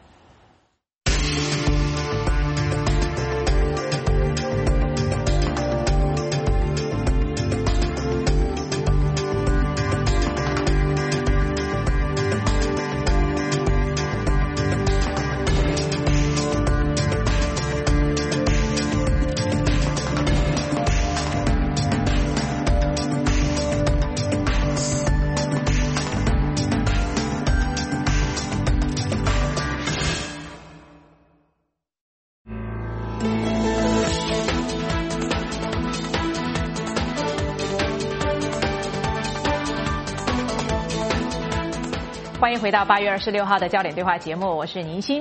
J: 欢迎回到八月二十六号的焦点对话节目，我是宁鑫。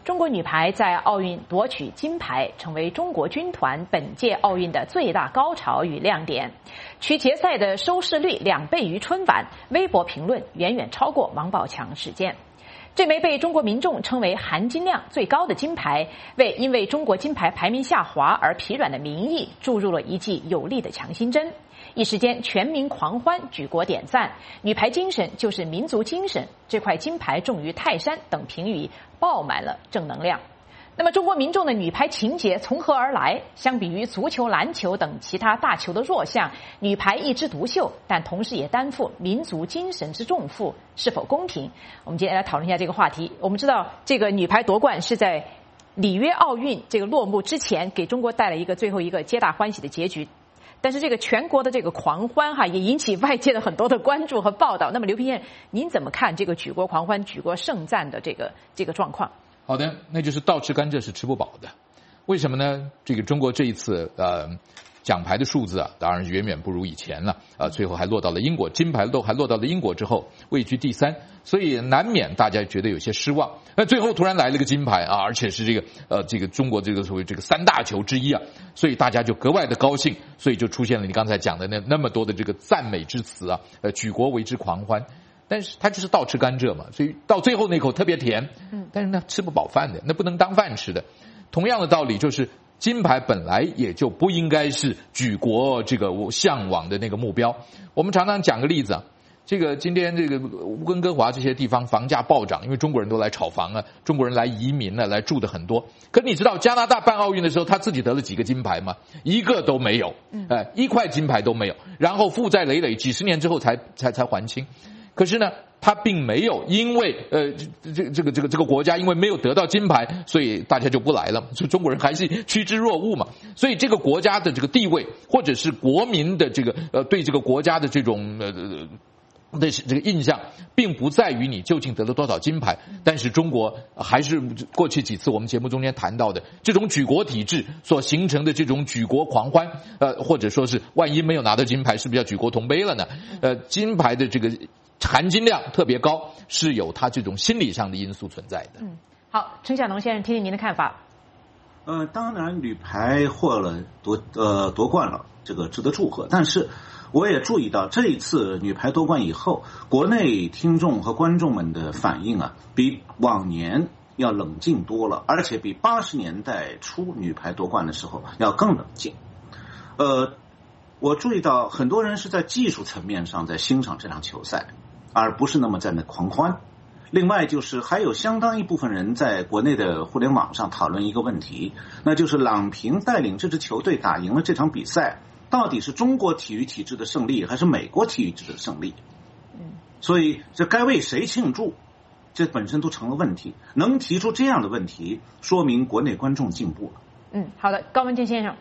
J: 中国女排在奥运夺取金牌，成为中国军团本届奥运的最大高潮与亮点。曲决赛的收视率两倍于春晚，微博评论远远超过王宝强事件。这枚被中国民众称为含金量最高的金牌，为因为中国金牌排名下滑而疲软的民意注入了一剂有力的强心针。一时间全民狂欢，举国点赞，女排精神就是民族精神，这块金牌重于泰山等评语爆满了正能量。那么中国民众的女排情结从何而来？相比于足球、篮球等其他大球的弱项，女排一枝独秀，但同时也担负民族精神之重负，是否公平？我们今天来讨论一下这个话题。我们知道这个女排夺冠是在里约奥运这个落幕之前，给中国带来一个最后一个皆大欢喜的结局。但是这个全国的这个狂欢哈，也引起外界的很多的关注和报道。那么刘平先生，您怎么看这个举国狂欢、举国盛赞的这个这个状况？
F: 好的，那就是倒吃甘蔗是吃不饱的。为什么呢？这个中国这一次呃奖牌的数字啊，当然远远不如以前了啊、呃，最后还落到了英国，金牌都还落到了英国之后，位居第三，所以难免大家觉得有些失望。那最后突然来了个金牌啊，而且是这个呃这个中国这个所谓这个三大球之一啊，所以大家就格外的高兴，所以就出现了你刚才讲的那那么多的这个赞美之词啊，呃举国为之狂欢。但是它就是倒吃甘蔗嘛，所以到最后那口特别甜，但是呢吃不饱饭的，那不能当饭吃的。同样的道理就是金牌本来也就不应该是举国这个向往的那个目标。我们常常讲个例子啊，这个今天这个乌根哥华这些地方房价暴涨，因为中国人都来炒房啊，中国人来移民了，来住的很多。可你知道加拿大办奥运的时候，他自己得了几个金牌吗？一个都没有，呃，一块金牌都没有，然后负债累累，几十年之后才才才还清。可是呢，他并没有因为呃这这个这个这个国家因为没有得到金牌，所以大家就不来了。所以中国人还是趋之若鹜嘛。所以这个国家的这个地位，或者是国民的这个呃对这个国家的这种呃的这个印象，并不在于你究竟得了多少金牌。但是中国还是过去几次我们节目中间谈到的这种举国体制所形成的这种举国狂欢，呃或者说是万一没有拿到金牌，是不是要举国同悲了呢？呃，金牌的这个含金量特别高，是有它这种心理上的因素存在的。
J: 嗯，好，陈晓农先生，听听您的看法。
K: 呃，当然，女排获了夺呃夺冠了，这个值得祝贺。但是，我也注意到这一次女排夺冠以后，国内听众和观众们的反应啊，比往年要冷静多了，而且比八十年代初女排夺冠的时候要更冷静。呃，我注意到很多人是在技术层面上在欣赏这场球赛，而不是那么在那狂欢。另外就是还有相当一部分人在国内的互联网上讨论一个问题，那就是郎平带领这支球队打赢了这场比赛，到底是中国体育体制的胜利还是美国体育体制的胜利？嗯，所以这该为谁庆祝，这本身都成了问题。能提出这样的问题，说明国内观众进步了。
J: 嗯，好的，高文健先生。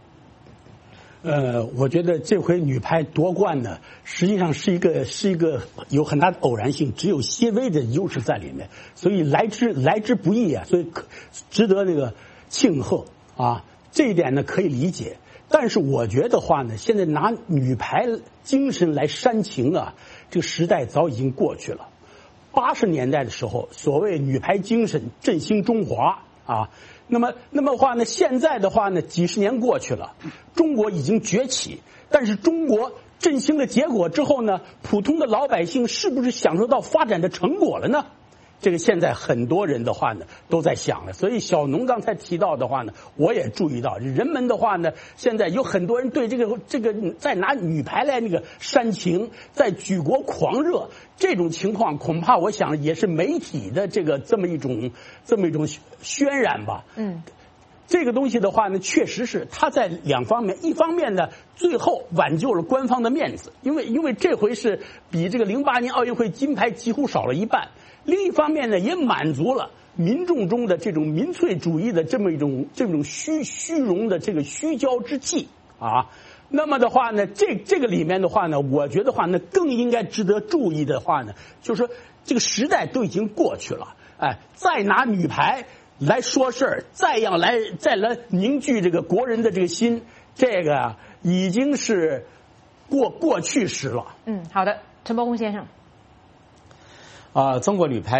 I: 呃，我觉得这回女排夺冠呢，实际上是一个是一个有很大的偶然性，只有些微的优势在里面，所以来之来之不易啊，所以值得那个庆贺啊。这一点呢可以理解，但是我觉得话呢，现在拿女排精神来煽情啊，这个时代早已经过去了。八十年代的时候，所谓女排精神振兴中华啊。那么，那么话呢？现在的话呢，几十年过去了，中国已经崛起，但是中国振兴的结果之后呢，普通的老百姓是不是享受到发展的成果了呢？这个现在很多人的话呢都在想了，所以小农刚才提到的话呢，我也注意到，人们的话呢，现在有很多人对这个这个在拿女排来那个煽情，在举国狂热，这种情况恐怕我想也是媒体的这个这么一种这么一种渲染吧。嗯。这个东西的话呢，确实是它在两方面，一方面呢，最后挽救了官方的面子，因为因为这回是比这个零八年奥运会金牌几乎少了一半；另一方面呢，也满足了民众中的这种民粹主义的这么一种这种虚虚荣的这个虚骄之气啊。那么的话呢，这这个里面的话呢，我觉得话呢，更应该值得注意的话呢，就是说这个时代都已经过去了，哎，再拿女排来说事儿，再要来再来凝聚这个国人的这个心，这个已经是过过去时了。
J: 嗯，好的，陈伯公先生。
H: 啊、呃，中国女排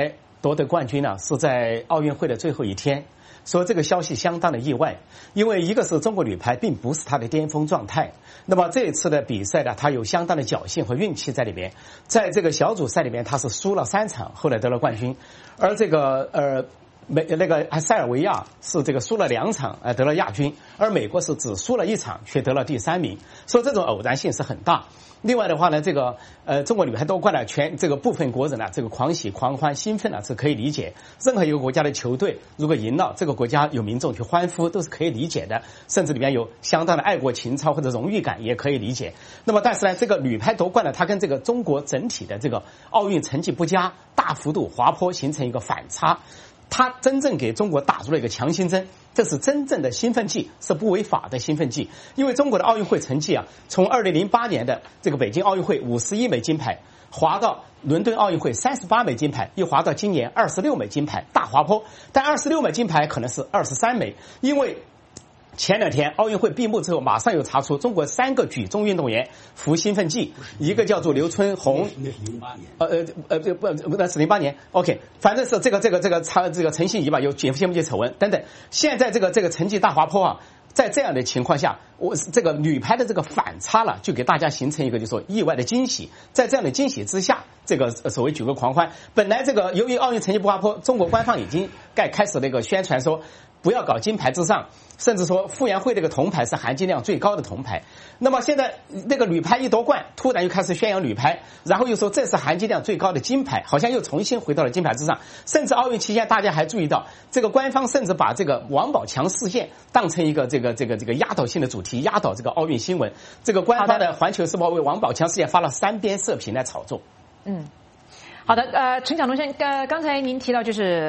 H: 夺得冠军呢，是在奥运会的最后一天。说这个消息相当的意外，因为一个是中国女排并不是她的巅峰状态，那么这一次的比赛呢，她有相当的侥幸和运气在里面。在这个小组赛里面，她是输了三场，后来得了冠军，而这个呃。美那个塞尔维亚是这个输了两场，呃得了亚军，而美国是只输了一场，却得了第三名，所以这种偶然性是很大。另外的话呢，这个呃中国女排夺冠呢，全这个部分国人呢，这个狂喜、狂欢、兴奋呢是可以理解。任何一个国家的球队如果赢了，这个国家有民众去欢呼，都是可以理解的，甚至里面有相当的爱国情操或者荣誉感，也可以理解。那么但是呢，这个女排夺冠呢，它跟这个中国整体的这个奥运成绩不佳，大幅度滑坡，形成一个反差。他真正给中国打入了一个强心针，这是真正的兴奋剂，是不违法的兴奋剂。因为中国的奥运会成绩啊，从二零零八年的这个北京奥运会五十一枚金牌，滑到伦敦奥运会三十八枚金牌，又滑到今年二十六枚金牌，大滑坡。但二十六枚金牌可能是二十三枚，因为前两天奥运会闭幕之后，马上又查出中国三个举重运动员服兴奋剂，一个叫做刘春红，
I: 那是零八年，
H: 呃呃呃不不那是零八年 ，OK， 反正是这个这个这个查这个陈信怡吧，有举兴奋剂丑闻等等。现在这个这个成绩大滑坡啊，在这样的情况下，我这个女排的这个反差了，就给大家形成一个就是说意外的惊喜。在这样的惊喜之下，这个所谓举国狂欢，本来这个由于奥运成绩不滑坡，中国官方已经该开始那个宣传说不要搞金牌至上。甚至说傅园慧这个铜牌是含金量最高的铜牌，那么现在那个女排一夺冠，突然又开始宣扬女排，然后又说这是含金量最高的金牌，好像又重新回到了金牌之上。甚至奥运期间，大家还注意到，这个官方甚至把这个王宝强事件当成一个这个这个这个压倒性的主题，压倒这个奥运新闻。这个官方的《环球时报》为王宝强事件发了三篇社评来炒作。
J: 嗯。好的，呃，陈晓东先生，呃，刚才您提到就是，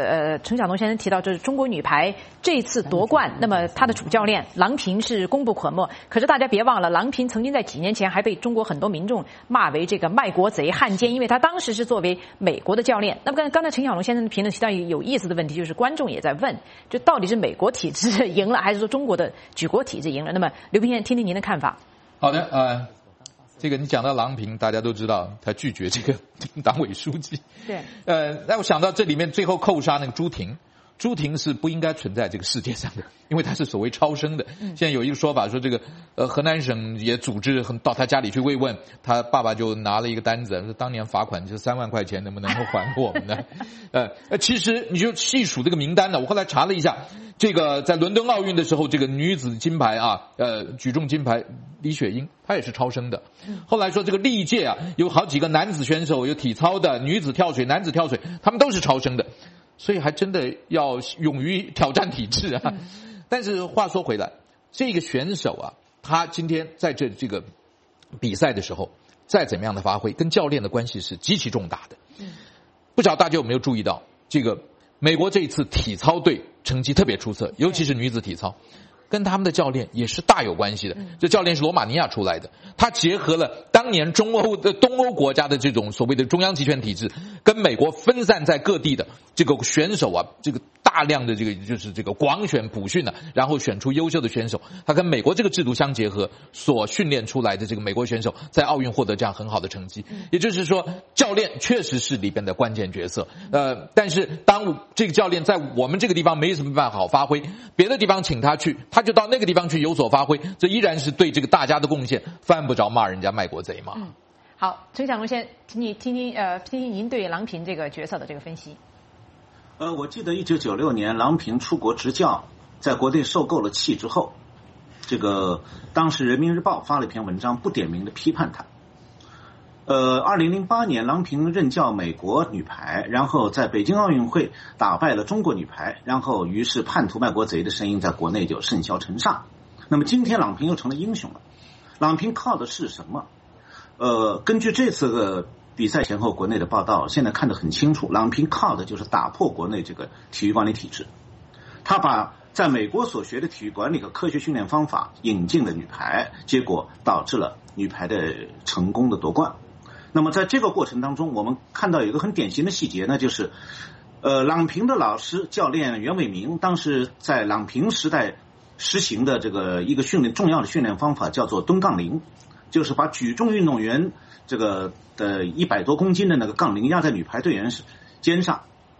J: 呃，陈晓东先生提到就是中国女排这次夺冠，那么他的主教练郎平是功不可没。可是大家别忘了，郎平曾经在几年前还被中国很多民众骂为这个卖国贼、汉奸，因为他当时是作为美国的教练。那么刚刚才陈晓东先生的评论提到一个有意思的问题，就是观众也在问，就到底是美国体制赢了，还是说中国的举国体制赢了？那么刘斌先生，听听您的看法。
F: 好的，呃。这个你讲到郎平，大家都知道他拒绝这个党委书记。
J: 对。
F: 呃，让我想到这里面最后扣杀那个朱婷，朱婷是不应该存在这个世界上的，因为她是所谓超生的。现在有一个说法说，这个呃河南省也组织到他家里去慰问，他爸爸就拿了一个单子，说当年罚款就三万块钱，能不能够还给我们呢？呃，其实你就细数这个名单呢，我后来查了一下。这个在伦敦奥运的时候，这个女子金牌啊，呃，举重金牌李雪英，她也是超生的。后来说这个历届啊，有好几个男子选手，有体操的、女子跳水、男子跳水，他们都是超生的，所以还真的要勇于挑战体制啊。但是话说回来，这个选手啊，他今天在这这个比赛的时候，再怎么样的发挥，跟教练的关系是极其重大的。不知道大家有没有注意到，这个美国这一次体操队成绩特别出色，尤其是女子体操，跟他们的教练也是大有关系的。这教练是罗马尼亚出来的，他结合了当年中欧的东欧国家的这种所谓的中央集权体制，跟美国分散在各地的这个选手啊，这个大量的这个就是这个广选普训呢、啊，然后选出优秀的选手，他跟美国这个制度相结合，所训练出来的这个美国选手在奥运获得这样很好的成绩。也就是说，教练确实是里边的关键角色。呃，但是当这个教练在我们这个地方没什么办法好发挥，别的地方请他去，他就到那个地方去有所发挥，这依然是对这个大家的贡献，犯不着骂人家卖国贼嘛。
J: 嗯，好，陈晓东先听你听听呃听听您对郎平这个角色的这个分析。
K: 呃，我记得一九九六年郎平出国执教，在国内受够了气之后，这个当时人民日报发了一篇文章，不点名的批判他。呃，二零零八年郎平任教美国女排，然后在北京奥运会打败了中国女排，然后于是叛徒卖国贼的声音在国内就甚嚣尘上。那么今天郎平又成了英雄了。郎平靠的是什么？呃，根据这次的比赛前后国内的报道，现在看得很清楚，郎平靠的就是打破国内这个体育管理体制。他把在美国所学的体育管理和科学训练方法引进了女排，结果导致了女排的成功的夺冠。那么在这个过程当中，我们看到有一个很典型的细节，那就是呃，郎平的老师教练袁伟民，当时在郎平时代实行的这个一个训练重要的训练方法叫做蹲杠铃，就是把举重运动员这个的一百多公斤的那个杠铃压在女排队员肩上，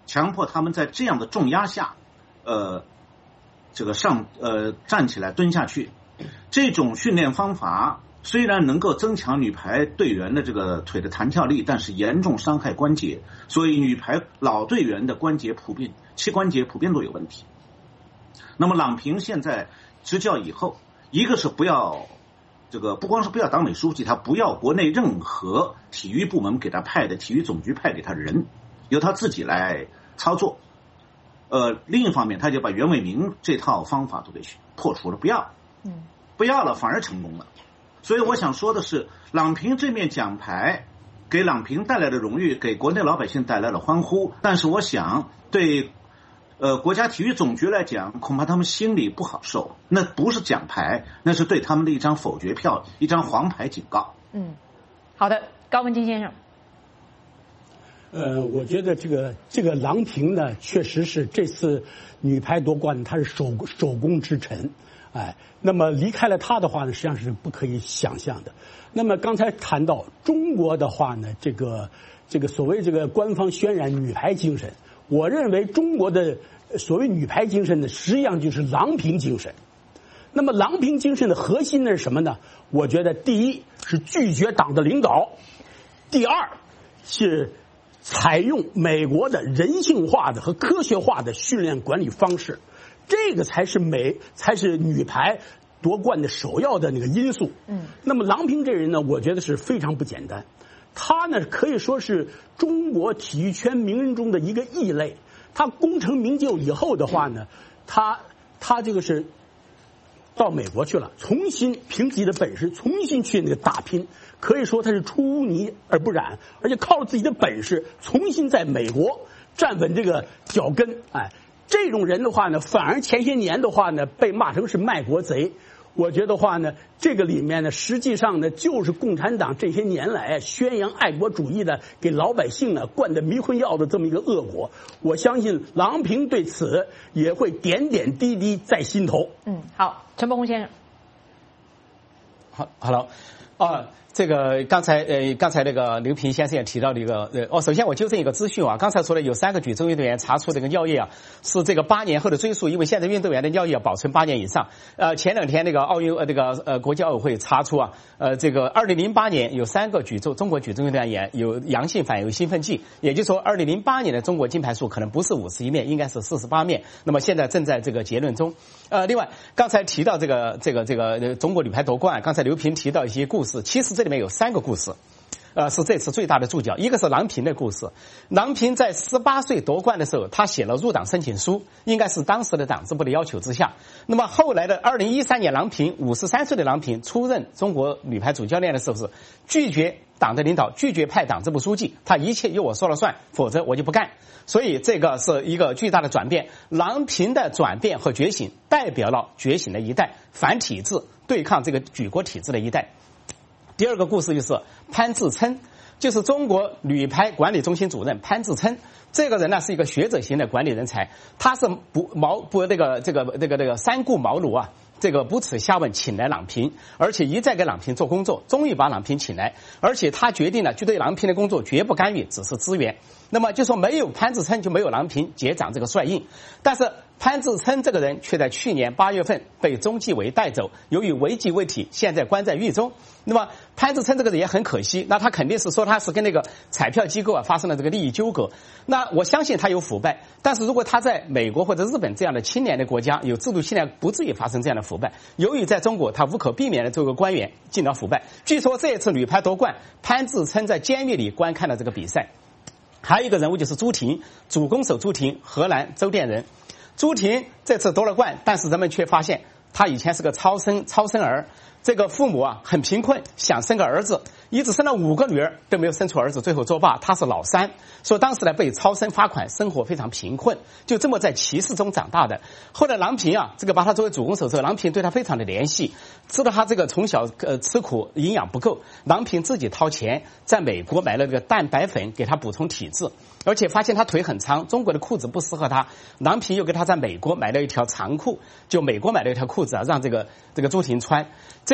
K: 强迫他们在这样的重压下，呃，这个上呃站起来蹲下去。这种训练方法虽然能够增强女排队员的这个腿的弹跳力，但是严重伤害关节，所以女排老队员的关节普遍膝关节普遍都有问题。那么郎平现在执教以后，一个是不要这个不光是不要党委书记，他不要国内任何体育部门给他派的体育总局派给他的人，由他自己来操作。呃，另一方面，他就把袁伟民这套方法都给破除了，不要，嗯，不要了，反而成功了。所以我想说的是，郎平这面奖牌给郎平带来的荣誉，给国内老百姓带来了欢呼，但是我想对呃国家体育总局来讲，恐怕他们心里不好受。那不是奖牌，那是对他们的一张否决票，一张黄牌警告。
J: 嗯，好的，高文金先生。
I: 呃，我觉得这个这个郎平呢，确实是这次女排夺冠，她是首首功之臣。哎，那么离开了他的话呢，实际上是不可以想象的。那么刚才谈到中国的话呢，这个这个所谓这个官方渲染女排精神，我认为中国的所谓女排精神呢，实际上就是郎平精神。那么郎平精神的核心呢是什么呢？我觉得第一是拒绝党的领导，第二是采用美国的人性化的和科学化的训练管理方式。这个才是美，才是女排夺冠的首要的那个因素。嗯，那么郎平这人呢，我觉得是非常不简单。他呢可以说是中国体育圈名人中的一个异类。他功成名就以后的话呢，他他这个是到美国去了，重新凭自己的本事重新去那个打拼。可以说他是出污泥而不染，而且靠着自己的本事重新在美国站稳这个脚跟。哎。这种人的话呢，反而前些年的话呢，被骂成是卖国贼。我觉得话呢，这个里面呢，实际上呢，就是共产党这些年来宣扬爱国主义的，给老百姓呢灌的迷魂药的这么一个恶果。我相信郎平对此也会点点滴滴在心头。
J: 嗯，好，陈伯宏先生。
H: 好 ，Hello， 啊。这个刚才呃刚才那个刘平先生也提到的一个呃哦，首先我纠正一个资讯啊，刚才说的有三个举重运动员查出这个尿液啊是这个八年后的追溯，因为现在运动员的尿液保存八年以上。呃前两天那个奥运呃这个呃国际奥委会查出啊呃这个二零零八年有三个举重中国举重运动员有阳性反应有兴奋剂，也就是说二零零八年的中国金牌数可能不是五十一面，应该是四十八面。那么现在正在这个结论中。呃另外刚才提到这个这个这个中国女排夺冠，刚才刘平提到一些故事，其实这里面有三个故事，呃，是这次最大的注脚。一个是郎平的故事，郎平在十八岁夺冠的时候，他写了入党申请书，应该是当时的党支部的要求之下。那么后来的二零一三年，郎平五十三岁的郎平出任中国女排主教练的时候，是拒绝党的领导，拒绝派党支部书记，他一切由我说了算，否则我就不干。所以这个是一个巨大的转变，郎平的转变和觉醒，代表了觉醒的一代，反体制对抗这个举国体制的一代。第二个故事就是潘志琛，就是中国女排管理中心主任潘志琛。这个人呢是一个学者型的管理人才，他是不毛不这个这个这个这个三顾茅庐啊，这个不耻下问请来郎平，而且一再给郎平做工作，终于把郎平请来，而且他决定了就对郎平的工作绝不干预，只是支援。那么就说没有潘志琛就没有郎平接掌这个帅印，但是潘志琛这个人却在去年八月份被中纪委带走，由于违纪未提，现在关在狱中。那么潘志琛这个人也很可惜，那他肯定是说他是跟那个彩票机构啊发生了这个利益纠葛。那我相信他有腐败，但是如果他在美国或者日本这样的清廉的国家有制度清廉，不至于发生这样的腐败。由于在中国他无可避免的这个官员进了腐败。据说这一次女排夺冠，潘志琛在监狱里观看了这个比赛。还有一个人物就是朱婷，主攻手朱婷，荷兰周甸人。朱婷这次夺了冠，但是人们却发现她以前是个超生超生儿，这个父母啊很贫困，想生个儿子，一直生了五个女儿都没有生出儿子，最后作罢，她是老三，所以当时呢被超生罚款，生活非常贫困，就这么在歧视中长大的。后来郎平啊，这个把他作为主攻手之后，郎平对他非常的怜惜，知道他这个从小呃吃苦，营养不够，郎平自己掏钱在美国买了这个蛋白粉给他补充体质，而且发现他腿很长，中国的裤子不适合他，郎平又给他在美国买了一条长裤，就美国买了一条裤子啊，让这个这个朱婷穿。这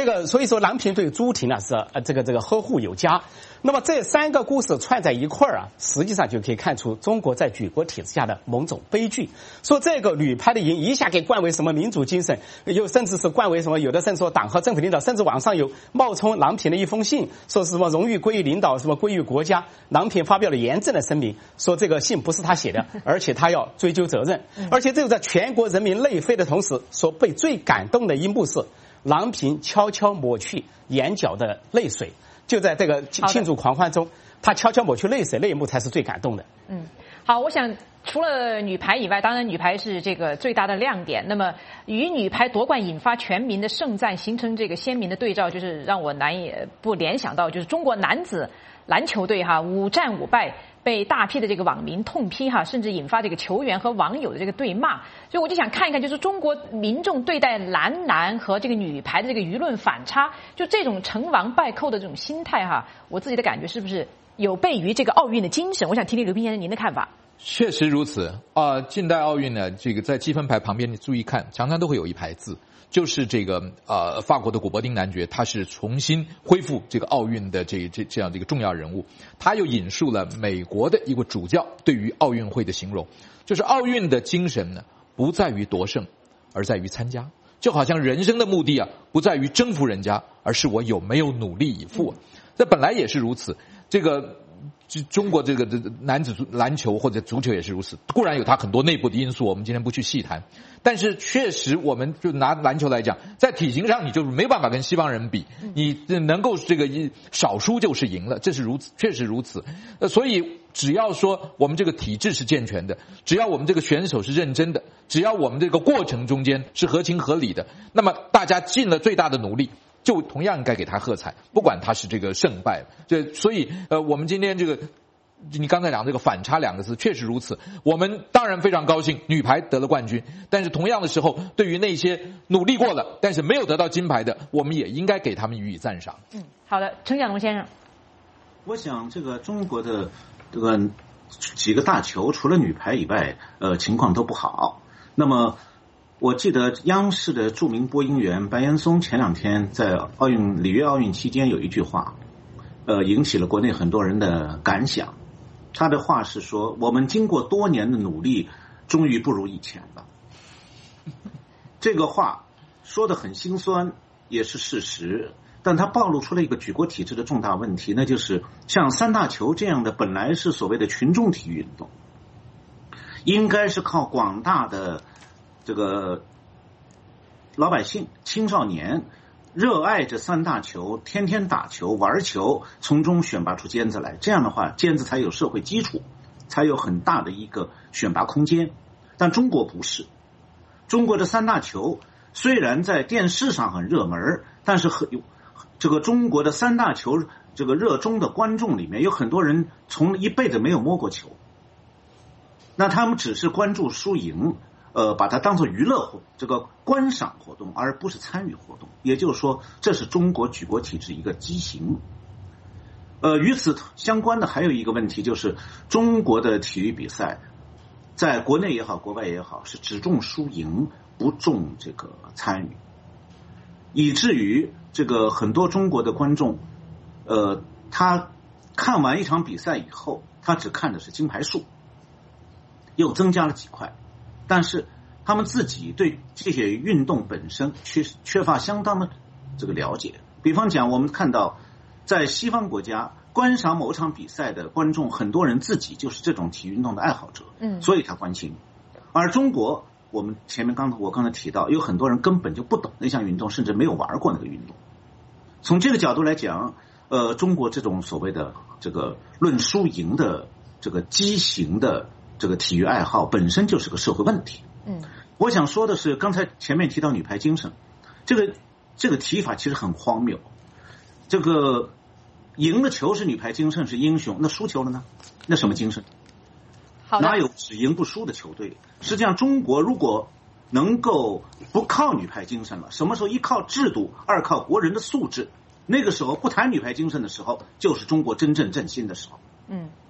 H: 这个所以说郎平对朱婷呢是呃这个这个呵护有加。那么这三个故事串在一块儿啊，实际上就可以看出中国在举国体制下的某种悲剧。说这个女排的赢一下给冠为什么民主精神，又甚至是冠为什么，有的甚至说党和政府领导，甚至网上有冒充郎平的一封信，说是什么荣誉归于领导，什么归于国家。郎平发表了严正的声明，说这个信不是他写的，而且他要追究责任。而且这个在全国人民泪飞的同时，说被最感动的一幕是郎平悄悄抹去眼角的泪水。就在这个庆祝狂欢中，他悄悄抹去泪水，那一幕才是最感动的。
J: 嗯，好，我想除了女排以外，当然女排是这个最大的亮点。那么与女排夺冠引发全民的盛赞，形成这个鲜明的对照，就是让我难以不联想到，就是中国男子篮球队哈五战五败，被大批的这个网民痛批哈，甚至引发这个球员和网友的这个对骂。所以我就想看一看，就是中国民众对待男篮和这个女排的这个舆论反差，就这种成王败寇的这种心态哈，我自己的感觉是不是有悖于这个奥运的精神？我想听听刘斌先生您的看法。
F: 确实如此啊、呃！近代奥运呢，这个在积分牌旁边你注意看，常常都会有一排字，就是这个呃法国的古柏丁男爵，他是重新恢复这个奥运的这这这样的一个重要人物。他又引述了美国的一个主教对于奥运会的形容，就是奥运的精神呢，不在于夺胜，而在于参加。就好像人生的目的啊，不在于征服人家，而是我有没有努力以赴。这本来也是如此。这个中国这个男子篮球或者足球也是如此，固然有它很多内部的因素，我们今天不去细谈，但是确实我们就拿篮球来讲，在体型上你就没办法跟西方人比，你能够这个少输就是赢了，这是如此，确实如此。呃，所以只要说我们这个体制是健全的，只要我们这个选手是认真的，只要我们这个过程中间是合情合理的，那么大家尽了最大的努力，就同样该给他喝彩，不管他是这个胜败。这所以呃，我们今天这个你刚才讲这个反差两个字，确实如此。我们当然非常高兴女排得了冠军，但是同样的时候，对于那些努力过了但是没有得到金牌的，我们也应该给他们予以赞赏。
J: 嗯，好的，程蒋龙先生，
K: 我想这个中国的这个几个大球，除了女排以外，呃，情况都不好。那么我记得央视的著名播音员白岩松前两天在奥运里约奥运期间有一句话，呃，引起了国内很多人的感想。他的话是说，我们经过多年的努力，终于不如以前了。这个话说得很心酸，也是事实，但它暴露出了一个举国体制的重大问题，那就是像三大球这样的本来是所谓的群众体育运动，应该是靠广大的这个老百姓、青少年热爱这三大球，天天打球玩球，从中选拔出尖子来，这样的话尖子才有社会基础，才有很大的一个选拔空间。但中国不是，中国的三大球虽然在电视上很热门，但是很这个中国的三大球这个热衷的观众里面有很多人从一辈子没有摸过球，那他们只是关注输赢，呃，把它当作娱乐活这个观赏活动，而不是参与活动。也就是说，这是中国举国体制一个畸形。呃，与此相关的还有一个问题，就是中国的体育比赛，在国内也好，国外也好，是只重输赢，不重这个参与，以至于这个很多中国的观众，呃，他看完一场比赛以后，他只看的是金牌数，又增加了几块。但是他们自己对这些运动本身缺缺乏相当的这个了解。比方讲，我们看到在西方国家观赏某场比赛的观众，很多人自己就是这种体育运动的爱好者，嗯，所以他关心。而中国，我们前面刚我刚才提到，有很多人根本就不懂那项运动，甚至没有玩过那个运动。从这个角度来讲，呃，中国这种所谓的这个论输赢的这个畸形的这个体育爱好本身就是个社会问题。嗯，我想说的是，刚才前面提到女排精神，这个这个提法其实很荒谬。这个赢的球是女排精神，是英雄，那输球了呢？那什么精神？哪有只赢不输的球队？实际上，中国如果能够不靠女排精神了，什么时候一靠制度，二靠国人的素质，那个时候不谈女排精神的时候，就是中国真正振兴的时候。
J: 嗯。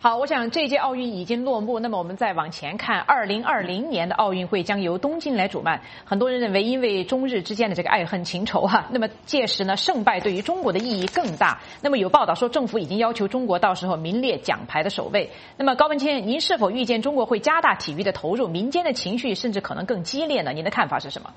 J: 好，我想这届奥运已经落幕，那么我们再往前看，二零二零年的奥运会将由东京来主办。很多人认为，因为中日之间的这个爱恨情仇哈、啊，那么届时呢，胜败对于中国的意义更大。那么有报道说，政府已经要求中国到时候名列奖牌的首位。那么高文谦，您是否预见中国会加大体育的投入，民间的情绪甚至可能更激烈呢？您的看法是什么？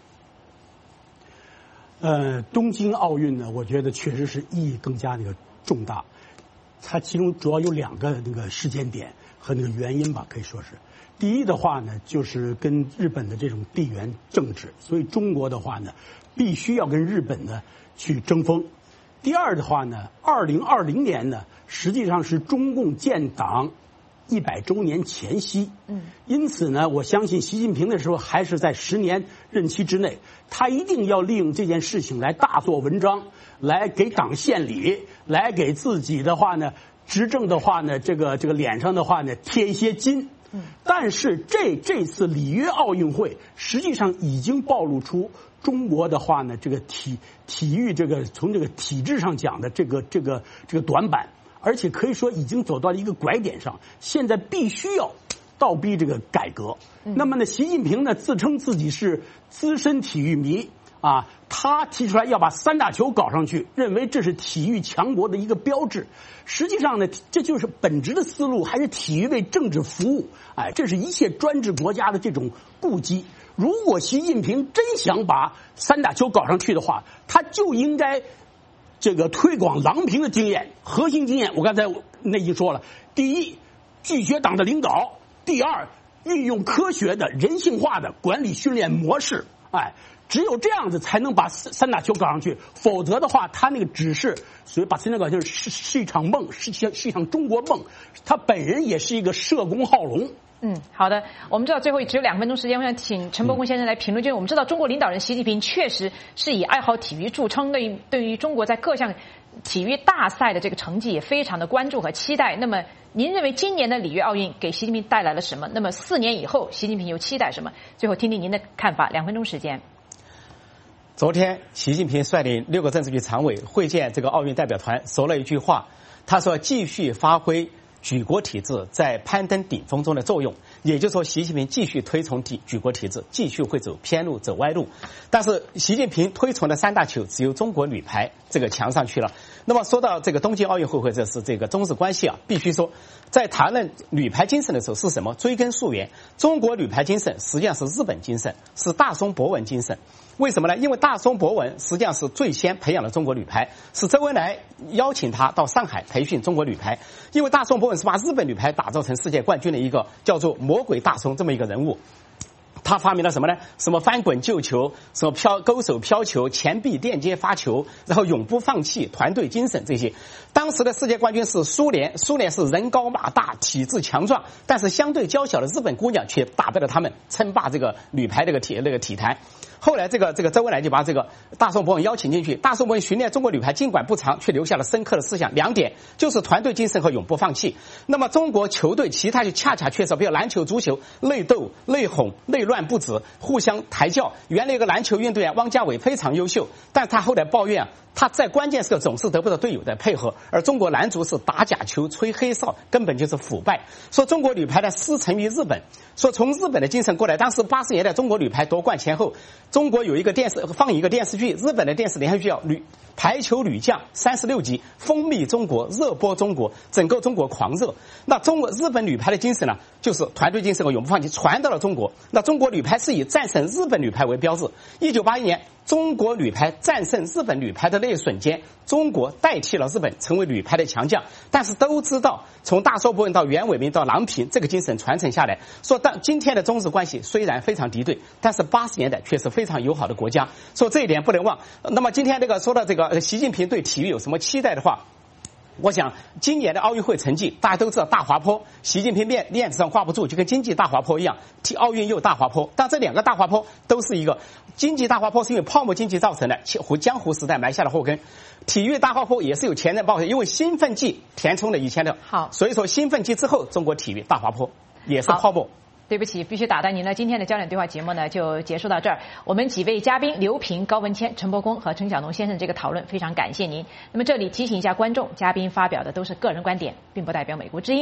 I: 呃，东京奥运呢，我觉得确实是意义更加那个重大。它其中主要有两个那个时间点和那个原因吧，可以说是。第一的话呢，就是跟日本的这种地缘政治，所以中国的话呢，必须要跟日本呢去争锋。第二的话呢，二零二零年呢，实际上是中共建党一百周年前夕。嗯，因此呢，我相信习近平的时候还是在十年任期之内，他一定要利用这件事情来大做文章，来给党献礼，来给自己的话呢，执政的话呢，这个这个脸上的话呢贴一些金。但是这这次里约奥运会实际上已经暴露出中国的话呢，这个体体育这个从这个体制上讲的这个这个这个短板，而且可以说已经走到了一个拐点上，现在必须要倒逼这个改革。那么呢，习近平呢自称自己是资深体育迷啊，他提出来要把三大球搞上去，认为这是体育强国的一个标志。实际上呢，这就是本质的思路，还是体育为政治服务。哎，这是一切专制国家的这种顾忌。如果习近平真想把三大球搞上去的话，他就应该这个推广郎平的经验，核心经验我刚才那已经说了。第一，拒绝党的领导；第二，运用科学的人性化的管理训练模式。哎，只有这样子才能把三大球搞上去，否则的话，他那个只是所以把三大球搞上去是是一场梦，是是一场中国梦。他本人也是一个社工好龙。
J: 嗯，好的。我们知道最后只有两分钟时间，我想请陈伯公先生来评论。就是我们知道中国领导人习近平确实是以爱好体育著称，对于对于中国在各项体育大赛的这个成绩也非常的关注和期待。那么您认为今年的里约奥运给习近平带来了什么？那么四年以后，习近平又期待什么？最后听听您的看法，两分钟时间。
H: 昨天，习近平率领六个政治局常委会见这个奥运代表团，说了一句话，他说继续发挥举国体制在攀登顶峰中的作用，也就是说，习近平继续推崇体举国体制，继续会走偏路、走歪路。但是，习近平推崇的三大球只有中国女排这个强上去了。那么说到这个东京奥运会或者是这个中日关系啊，必须说，在谈论女排精神的时候是什么？追根溯源，中国女排精神实际上是日本精神，是大松博文精神。为什么呢？因为大松博文实际上是最先培养了中国女排，是周恩来邀请他到上海培训中国女排。因为大松博文是把日本女排打造成世界冠军的一个叫做魔鬼大松这么一个人物。他发明了什么呢？什么翻滚救球，什么飘勾手飘球，前臂链接发球，然后永不放弃，团队精神这些。当时的世界冠军是苏联，苏联是人高马大，体质强壮，但是相对娇小的日本姑娘却打败了他们，称霸这个女排这个体那个体坛。后来这个这个周恩来就把这个大松博文邀请进去，大松博文训练中国女排尽管不长，却留下了深刻的思想，两点就是团队精神和永不放弃。那么中国球队其他就恰恰缺少，比如篮球、足球内斗、内讧、内乱不止，互相抬轿。原来一个篮球运动员汪家伟非常优秀，但他后来抱怨啊，他在关键时刻总是得不到队友的配合，而中国男足是打假球、吹黑哨，根本就是腐败。说中国女排的师承于日本，说从日本的精神过来。当时八十年代中国女排夺冠前后，中国有一个电视放映一个电视剧，日本的电视连续剧叫《女排球女将》，三十六集，风靡中国，热播中国，整个中国狂热。那中国日本女排的精神呢，就是团队精神和永不放弃，传到了中国。那中国女排是以战胜日本女排为标志。一九八一年，中国女排战胜日本女排的那一瞬间，中国代替了日本成为女排的强将。但是都知道，从大松博文到袁伟民到郎平，这个精神传承下来，说当今天的中日关系虽然非常敌对，但是八十年代却是非常友好的国家，说这一点不能忘。那么今天这个说到这个习近平对体育有什么期待的话，我想今年的奥运会成绩大家都知道，大滑坡，习近平面面子上挂不住，就跟经济大滑坡一样，替奥运又大滑坡。但这两个大滑坡都是一个经济大滑坡，是因为泡沫经济造成的，江湖时代埋下了祸根。体育大滑坡也是有前人报的，因为兴奋剂填充了以前的，好，所以说兴奋剂之后，中国体育大滑坡也是泡沫。
J: 对不起，必须打断您了。今天的焦点对话节目呢，就结束到这儿。我们几位嘉宾刘平、高文谦、陈伯公和陈晓农先生这个讨论，非常感谢您。那么这里提醒一下观众，嘉宾发表的都是个人观点，并不代表美国之音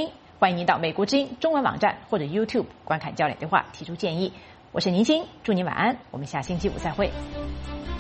J: 欢迎您到美国之音中文网站或者 YouTube 观看焦点对话，提出建议。我是宁鑫，祝您晚安，我们下星期五再会。